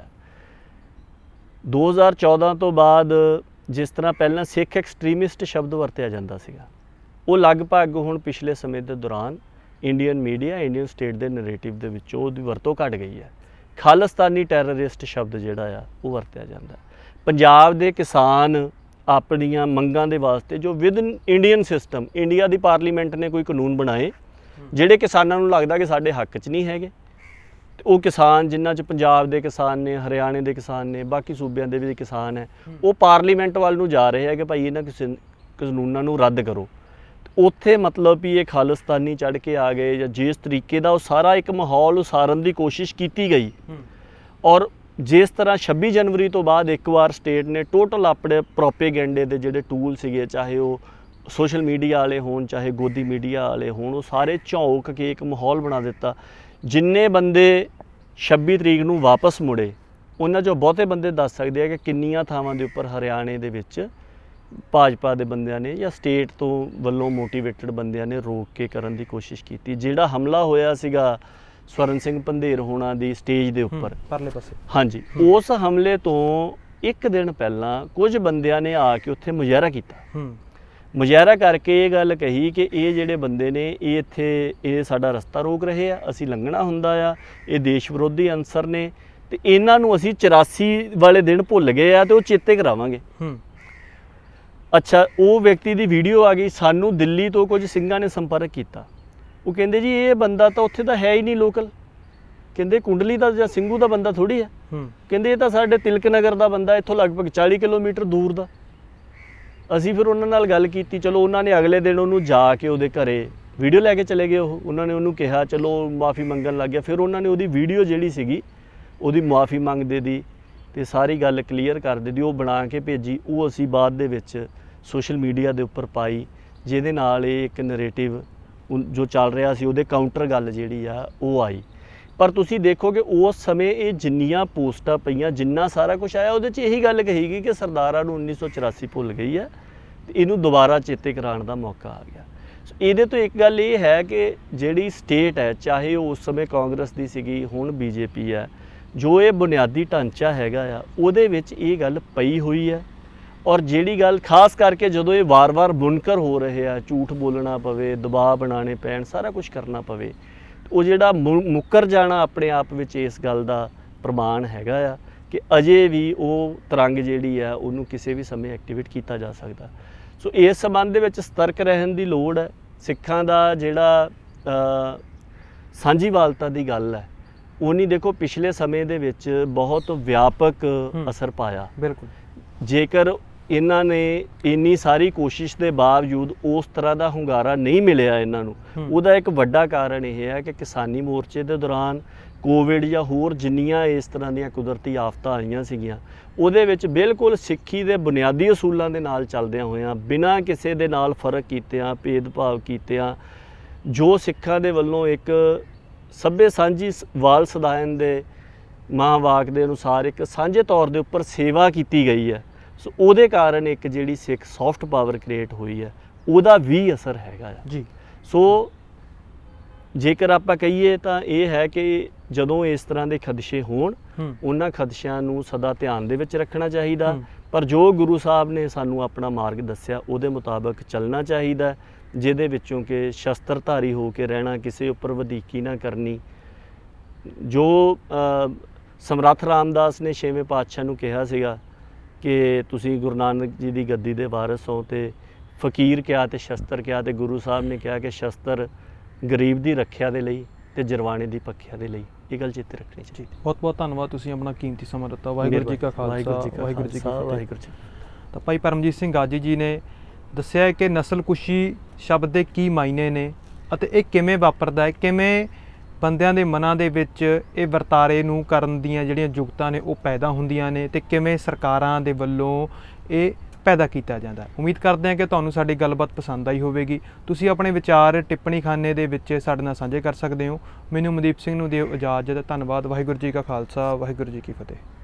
2014 ਤੋਂ ਬਾਅਦ ਜਿਸ ਤਰ੍ਹਾਂ ਪਹਿਲਾਂ ਸਿੱਖ ਐਕਸਟ੍ਰੀਮਿਸਟ ਸ਼ਬਦ ਵਰਤਿਆ ਜਾਂਦਾ ਸੀਗਾ, ਉਹ ਲਗਭਗ ਹੁਣ ਪਿਛਲੇ ਸਮੇਂ ਦੇ ਦੌਰਾਨ ਇੰਡੀਅਨ ਮੀਡੀਆ, ਇੰਡੀਅਨ ਸਟੇਟ ਦੇ ਨਰੇਟਿਵ ਦੇ ਵਿੱਚੋਂ ਉਹਦੀ ਵਰਤੋਂ ਘਟ ਗਈ ਹੈ। ਖਾਲਿਸਤਾਨੀ ਟੈਰਰਿਸਟ ਸ਼ਬਦ ਜਿਹੜਾ ਆ ਉਹ ਵਰਤਿਆ ਜਾਂਦਾ। ਪੰਜਾਬ ਦੇ ਕਿਸਾਨ ਆਪਣੀਆਂ ਮੰਗਾਂ ਦੇ ਵਾਸਤੇ ਜੋ ਵਿਦਨ ਇੰਡੀਅਨ ਸਿਸਟਮ, ਇੰਡੀਆ ਦੀ ਪਾਰਲੀਮੈਂਟ ਨੇ ਕੋਈ ਕਾਨੂੰਨ ਬਣਾਏ ਜਿਹੜੇ ਕਿਸਾਨਾਂ ਨੂੰ ਲੱਗਦਾ ਕਿ ਸਾਡੇ ਹੱਕ 'ਚ ਨਹੀਂ ਹੈਗੇ, ਤੇ ਉਹ ਕਿਸਾਨ ਜਿਨ੍ਹਾਂ 'ਚ ਪੰਜਾਬ ਦੇ ਕਿਸਾਨ ਨੇ, ਹਰਿਆਣੇ ਦੇ ਕਿਸਾਨ ਨੇ, ਬਾਕੀ ਸੂਬਿਆਂ ਦੇ ਵੀ ਕਿਸਾਨ ਹੈ, ਉਹ ਪਾਰਲੀਮੈਂਟ ਵੱਲ ਨੂੰ ਜਾ ਰਹੇ ਹੈ ਕਿ ਭਾਈ ਇਹਨਾਂ ਕਾਨੂੰਨਾਂ ਨੂੰ ਰੱਦ ਕਰੋ। ਉੱਥੇ ਮਤਲਬ ਵੀ ਇਹ ਖਾਲਿਸਤਾਨੀ ਚੜ੍ਹ ਕੇ ਆ ਗਏ ਜਾਂ ਜਿਸ ਤਰੀਕੇ ਦਾ ਉਹ ਸਾਰਾ ਇੱਕ ਮਾਹੌਲ ਉਸਾਰਨ ਦੀ ਕੋਸ਼ਿਸ਼ ਕੀਤੀ ਗਈ। ਔਰ ਜਿਸ ਤਰ੍ਹਾਂ 26 ਜਨਵਰੀ ਤੋਂ ਬਾਅਦ ਇੱਕ ਵਾਰ ਸਟੇਟ ਨੇ ਟੋਟਲ ਆਪਣੇ ਪ੍ਰੋਪੇਗੈਂਡੇ ਦੇ ਜਿਹੜੇ ਟੂਲ ਸੀਗੇ, ਚਾਹੇ ਉਹ ਸੋਸ਼ਲ ਮੀਡੀਆ ਵਾਲੇ ਹੋਣ, ਚਾਹੇ ਗੋਦੀ ਮੀਡੀਆ ਵਾਲੇ ਹੋਣ, ਉਹ ਸਾਰੇ ਝੋਂਕ ਕੇ ਇੱਕ ਮਾਹੌਲ ਬਣਾ ਦਿੱਤਾ। ਜਿੰਨੇ ਬੰਦੇ 26 ਤਰੀਕ ਨੂੰ ਵਾਪਸ ਮੁੜੇ, ਉਹਨਾਂ 'ਚੋਂ ਬਹੁਤੇ ਬੰਦੇ ਦੱਸ ਸਕਦੇ ਆ ਕਿ ਕਿੰਨੀਆਂ ਥਾਵਾਂ ਦੇ ਉੱਪਰ ਹਰਿਆਣੇ ਦੇ ਵਿੱਚ ਭਾਜਪਾ ਦੇ ਬੰਦਿਆਂ ਨੇ ਜਾਂ ਸਟੇਟ ਤੋਂ ਵੱਲੋਂ ਮੋਟੀਵੇਟਡ ਬੰਦਿਆਂ ਨੇ ਰੋਕ ਕੇ ਕਰਨ ਦੀ ਕੋਸ਼ਿਸ਼ ਕੀਤੀ। ਜਿਹੜਾ ਹਮਲਾ ਹੋਇਆ ਸੀਗਾ ਸਵਰਨ ਸਿੰਘ ਪੰਧੇਰ ਹੋਣਾ ਦੀ ਸਟੇਜ ਦੇ ਉੱਪਰ ਪਰਲੇ ਪਾਸੇ, ਹਾਂਜੀ, ਉਸ ਹਮਲੇ ਤੋਂ ਇੱਕ ਦਿਨ ਪਹਿਲਾਂ ਕੁਝ ਬੰਦਿਆਂ ਨੇ ਆ ਕੇ ਉੱਥੇ ਮੁਜ਼ਾਹਰਾ ਕੀਤਾ। ਮੁਜ਼ਾਹਰਾ ਕਰਕੇ ਇਹ ਗੱਲ ਕਹੀ ਕਿ ਇਹ ਜਿਹੜੇ ਬੰਦੇ ਨੇ ਇਹ ਇੱਥੇ ਇਹ ਸਾਡਾ ਰਸਤਾ ਰੋਕ ਰਹੇ ਆ, ਅਸੀਂ ਲੰਘਣਾ ਹੁੰਦਾ ਆ, ਇਹ ਦੇਸ਼ ਵਿਰੋਧੀ ਅਨਸਰ ਨੇ ਤੇ ਇਹਨਾਂ ਨੂੰ ਅਸੀਂ 84 ਵਾਲੇ ਦਿਨ ਭੁੱਲ ਗਏ ਆ ਤੇ ਉਹ ਚੇਤੇ ਕਰਾਵਾਂਗੇ। ਅੱਛਾ, ਉਹ ਵਿਅਕਤੀ ਦੀ ਵੀਡੀਓ ਆ ਗਈ। ਸਾਨੂੰ ਦਿੱਲੀ ਤੋਂ ਕੁਝ ਸਿੰਘਾਂ ਨੇ ਸੰਪਰਕ ਕੀਤਾ। ਉਹ ਕਹਿੰਦੇ ਜੀ ਇਹ ਬੰਦਾ ਤਾਂ ਉੱਥੇ ਦਾ ਹੈ ਹੀ ਨਹੀਂ ਲੋਕਲ, ਕਹਿੰਦੇ ਕੁੰਡਲੀ ਦਾ ਜਾਂ ਸਿੰਘੂ ਦਾ ਬੰਦਾ ਥੋੜ੍ਹੀ ਆ, ਕਹਿੰਦੇ ਇਹ ਤਾਂ ਸਾਡੇ ਤਿਲਕ ਨਗਰ ਦਾ ਬੰਦਾ, ਇੱਥੋਂ ਲਗਭਗ 40 ਕਿਲੋਮੀਟਰ ਦੂਰ ਦਾ। ਅਸੀਂ ਫਿਰ ਉਹਨਾਂ ਨਾਲ ਗੱਲ ਕੀਤੀ। ਚਲੋ ਉਹਨਾਂ ਨੇ ਅਗਲੇ ਦਿਨ ਉਹਨੂੰ ਜਾ ਕੇ ਉਹਦੇ ਘਰੇ ਵੀਡੀਓ ਲੈ ਕੇ ਚਲੇ ਗਏ। ਉਹਨਾਂ ਨੇ ਉਹਨੂੰ ਕਿਹਾ, ਚਲੋ ਮਾफ़ੀ ਮੰਗਣ ਲੱਗ ਗਿਆ। ਫਿਰ ਉਹਨਾਂ ਨੇ ਉਹਦੀ ਵੀਡੀਓ ਜਿਹੜੀ ਸੀਗੀ ਉਹਦੀ ਮਾफ़ੀ ਮੰਗਦੇ ਦੀ ਤੇ ਸਾਰੀ ਗੱਲ ਕਲੀਅਰ ਕਰਦੇ ਦੀ ਉਹ ਬਣਾ ਕੇ ਭੇਜੀ। ਉਹ ਅਸੀਂ ਬਾਅਦ ਦੇ ਵਿੱਚ ਸੋਸ਼ਲ ਮੀਡੀਆ ਦੇ ਉੱਪਰ ਪਾਈ, ਜਿਹਦੇ ਨਾਲ ਇਹ ਇੱਕ ਨਰੇਟਿਵ ਜੋ ਚੱਲ ਰਿਹਾ ਸੀ ਉਹਦੇ ਕਾਊਂਟਰ ਗੱਲ ਜਿਹੜੀ ਆ ਉਹ ਆਈ। ਪਰ ਤੁਸੀਂ ਦੇਖੋ ਕਿ ਉਸ ਸਮੇਂ ਇਹ ਜਿੰਨੀਆਂ ਪੋਸਟਾਂ ਪਈਆਂ, ਜਿੰਨਾ ਸਾਰਾ ਕੁਝ ਆਇਆ, ਉਹਦੇ 'ਚ ਇਹੀ ਗੱਲ ਕਹੀ ਗਈ ਕਿ ਸਰਦਾਰਾਂ ਨੂੰ 1984 ਭੁੱਲ ਗਈ ਹੈ ਤੇ ਇਹਨੂੰ ਦੁਬਾਰਾ ਚੇਤੇ ਕਰਾਉਣ ਦਾ ਮੌਕਾ ਆ ਗਿਆ। ਇਹਦੇ ਤੋਂ ਇੱਕ ਗੱਲ ਇਹ ਹੈ ਕਿ ਜਿਹੜੀ ਸਟੇਟ ਹੈ, ਚਾਹੇ ਉਹ ਉਸ ਸਮੇਂ ਕਾਂਗਰਸ ਦੀ ਸੀਗੀ, ਹੁਣ ਬੀਜੇਪੀ ਹੈ, ਜੋ ਇਹ ਬੁਨਿਆਦੀ ਢਾਂਚਾ ਹੈਗਾ ਆ ਉਹਦੇ ਵਿੱਚ ਇਹ ਗੱਲ ਪਈ ਹੋਈ ਹੈ। ਔਰ ਜਿਹੜੀ ਗੱਲ ਖਾਸ ਕਰਕੇ ਜਦੋਂ ਇਹ ਵਾਰ-ਵਾਰ ਬੁਨਕਰ ਹੋ ਰਹੇ ਆ, ਝੂਠ ਬੋਲਣਾ ਪਵੇ, ਦਬਾਅ ਬਣਾਉਣੇ ਪੈਣ, ਸਾਰਾ ਕੁਝ ਕਰਨਾ ਪਵੇ, ਉਹ ਜਿਹੜਾ ਮੁੱਕਰ ਜਾਣਾ ਆਪਣੇ ਆਪ ਵਿੱਚ ਇਸ ਗੱਲ ਦਾ ਪ੍ਰਮਾਣ ਹੈਗਾ ਆ ਕਿ ਅਜੇ ਵੀ ਉਹ ਤਰੰਗ ਜਿਹੜੀ ਆ ਉਹਨੂੰ ਕਿਸੇ ਵੀ ਸਮੇਂ ਐਕਟੀਵੇਟ ਕੀਤਾ ਜਾ ਸਕਦਾ। ਸੋ ਇਸ ਸੰਬੰਧ ਦੇ ਵਿੱਚ ਸਤਰਕ ਰਹਿਣ ਦੀ ਲੋੜ ਹੈ। ਸਿੱਖਾਂ ਦਾ ਜਿਹੜਾ ਸਾਂਝੀਵਾਲਤਾ ਦੀ ਗੱਲ ਹੈ, ਉਹ ਨਹੀਂ ਦੇਖੋ ਪਿਛਲੇ ਸਮੇਂ ਦੇ ਵਿੱਚ ਬਹੁਤ ਵਿਆਪਕ ਅਸਰ ਪਾਇਆ। ਬਿਲਕੁਲ, ਜੇਕਰ ਇਹਨਾਂ ਨੇ ਇੰਨੀ ਸਾਰੀ ਕੋਸ਼ਿਸ਼ ਦੇ ਬਾਵਜੂਦ ਉਸ ਤਰ੍ਹਾਂ ਦਾ ਹੁੰਗਾਰਾ ਨਹੀਂ ਮਿਲਿਆ ਇਹਨਾਂ ਨੂੰ, ਉਹਦਾ ਇੱਕ ਵੱਡਾ ਕਾਰਨ ਇਹ ਹੈ ਕਿ ਕਿਸਾਨੀ ਮੋਰਚੇ ਦੇ ਦੌਰਾਨ ਕੋਵਿਡ ਜਾਂ ਹੋਰ ਜਿੰਨੀਆਂ ਇਸ ਤਰ੍ਹਾਂ ਦੀਆਂ ਕੁਦਰਤੀ ਆਫਤਾਂ ਆਈਆਂ ਸੀਗੀਆਂ, ਉਹਦੇ ਵਿੱਚ ਬਿਲਕੁਲ ਸਿੱਖੀ ਦੇ ਬੁਨਿਆਦੀ ਅਸੂਲਾਂ ਦੇ ਨਾਲ ਚੱਲਦਿਆਂ ਹੋਇਆਂ, ਬਿਨਾਂ ਕਿਸੇ ਦੇ ਨਾਲ ਫਰਕ ਕੀਤਿਆਂ, ਭੇਦਭਾਵ ਕੀਤਿਆਂ, ਜੋ ਸਿੱਖਾਂ ਦੇ ਵੱਲੋਂ ਇੱਕ ਸਭੇ ਸਾਂਝੀ ਵਾਲ ਸਦਾਇਨ ਦੇ ਮਹਾਂਵਾਕ ਦੇ ਅਨੁਸਾਰ ਇੱਕ ਸਾਂਝੇ ਤੌਰ ਦੇ ਉੱਪਰ ਸੇਵਾ ਕੀਤੀ ਗਈ ਹੈ। ਸੋ ਉਹਦੇ ਕਾਰਨ ਇੱਕ ਜਿਹੜੀ ਸਿੱਖ ਸੌਫਟ ਪਾਵਰ ਕ੍ਰੀਏਟ ਹੋਈ ਹੈ, ਉਹਦਾ ਵੀ ਅਸਰ ਹੈਗਾ ਆ ਜੀ। ਸੋ ਜੇਕਰ ਆਪਾਂ ਕਹੀਏ ਤਾਂ ਇਹ ਹੈ ਕਿ ਜਦੋਂ ਇਸ ਤਰ੍ਹਾਂ ਦੇ ਖਦਸ਼ੇ ਹੋਣ, ਉਹਨਾਂ ਖਦਸ਼ਿਆਂ ਨੂੰ ਸਦਾ ਧਿਆਨ ਦੇ ਵਿੱਚ ਰੱਖਣਾ ਚਾਹੀਦਾ, ਪਰ ਜੋ ਗੁਰੂ ਸਾਹਿਬ ਨੇ ਸਾਨੂੰ ਆਪਣਾ ਮਾਰਗ ਦੱਸਿਆ ਉਹਦੇ ਮੁਤਾਬਕ ਚੱਲਣਾ ਚਾਹੀਦਾ, ਜਿਹਦੇ ਵਿੱਚੋਂ ਕਿ ਸ਼ਸਤਰਧਾਰੀ ਹੋ ਕੇ ਰਹਿਣਾ, ਕਿਸੇ ਉੱਪਰ ਵਧੀਕੀ ਨਾ ਕਰਨੀ। ਜੋ ਸਮਰੱਥ ਰਾਮਦਾਸ ਨੇ 6ਵੇਂ ਪਾਤਸ਼ਾਹ ਨੂੰ ਕਿਹਾ ਸੀਗਾ ਕਿ ਤੁਸੀਂ ਗੁਰੂ ਨਾਨਕ ਜੀ ਦੀ ਗੱਦੀ ਦੇ ਵਾਰਿਸ ਹੋ, ਤੇ ਫਕੀਰ ਕਿਹਾ ਤੇ ਸ਼ਸਤਰ ਕਿਹਾ, ਤੇ ਗੁਰੂ ਸਾਹਿਬ ਨੇ ਕਿਹਾ ਕਿ ਸ਼ਸਤਰ ਗਰੀਬ ਦੀ ਰੱਖਿਆ ਦੇ ਲਈ ਤੇ ਜਰਵਾਣੇ ਦੀ ਪੱਖਿਆ ਦੇ ਲਈ। ਇਹ ਗੱਲ ਚੇਤੇ ਰੱਖਣੀ ਚਾਹੀਦੀ। ਬਹੁਤ ਬਹੁਤ ਧੰਨਵਾਦ, ਤੁਸੀਂ ਆਪਣਾ ਕੀਮਤੀ ਸਮਾਂ ਦਿੱਤਾ। ਵਾਹਿਗੁਰੂ ਜੀ ਕਾ ਖਾਲਸਾ, ਵਾਹਿਗੁਰੂ ਜੀ ਕੀ ਫਤਿਹ। ਵਾਹਿਗੁਰੂ ਜੀ। ਤਾਂ ਭਾਈ ਪਰਮਜੀਤ ਸਿੰਘ ਗਾਜੀ ਜੀ ਨੇ ਦੱਸਿਆ ਹੈ ਕਿ ਨਸਲਕੁਸ਼ੀ ਸ਼ਬਦ ਦੇ ਕੀ ਮਾਇਨੇ ਨੇ ਅਤੇ ਇਹ ਕਿਵੇਂ ਵਾਪਰਦਾ ਹੈ, ਕਿਵੇਂ ਬੰਦਿਆਂ ਦੇ ਮਨਾਂ ਦੇ ਵਿੱਚ ਇਹ ਵਰਤਾਰੇ ਨੂੰ ਕਰਨ ਦੀਆਂ ਜਿਹੜੀਆਂ ਜੁਗਤਾਂ ਨੇ ਉਹ ਪੈਦਾ ਹੁੰਦੀਆਂ ਨੇ, ਤੇ ਕਿਵੇਂ ਸਰਕਾਰਾਂ ਦੇ ਵੱਲੋਂ ਇਹ ਪੈਦਾ ਕੀਤਾ ਜਾਂਦਾ ਹੈ। ਉਮੀਦ ਕਰਦੇ ਹਾਂ ਕਿ ਤੁਹਾਨੂੰ ਸਾਡੀ ਗੱਲਬਾਤ ਪਸੰਦ ਆਈ ਹੋਵੇਗੀ। ਤੁਸੀਂ ਆਪਣੇ ਵਿਚਾਰ ਟਿੱਪਣੀ ਖਾਨੇ ਦੇ ਵਿੱਚ ਸਾਡੇ ਨਾਲ ਸਾਂਝੇ ਕਰ ਸਕਦੇ ਹੋ। ਮੈਨੂੰ ਮਨਦੀਪ ਸਿੰਘ ਨੂੰ ਦਿਓ ਇਜਾਜ਼ਤ। ਧੰਨਵਾਦ। ਵਾਹਿਗੁਰੂ ਜੀ ਕਾ ਖਾਲਸਾ, ਵਾਹਿਗੁਰੂ ਜੀ ਕੀ ਫਤਿਹ।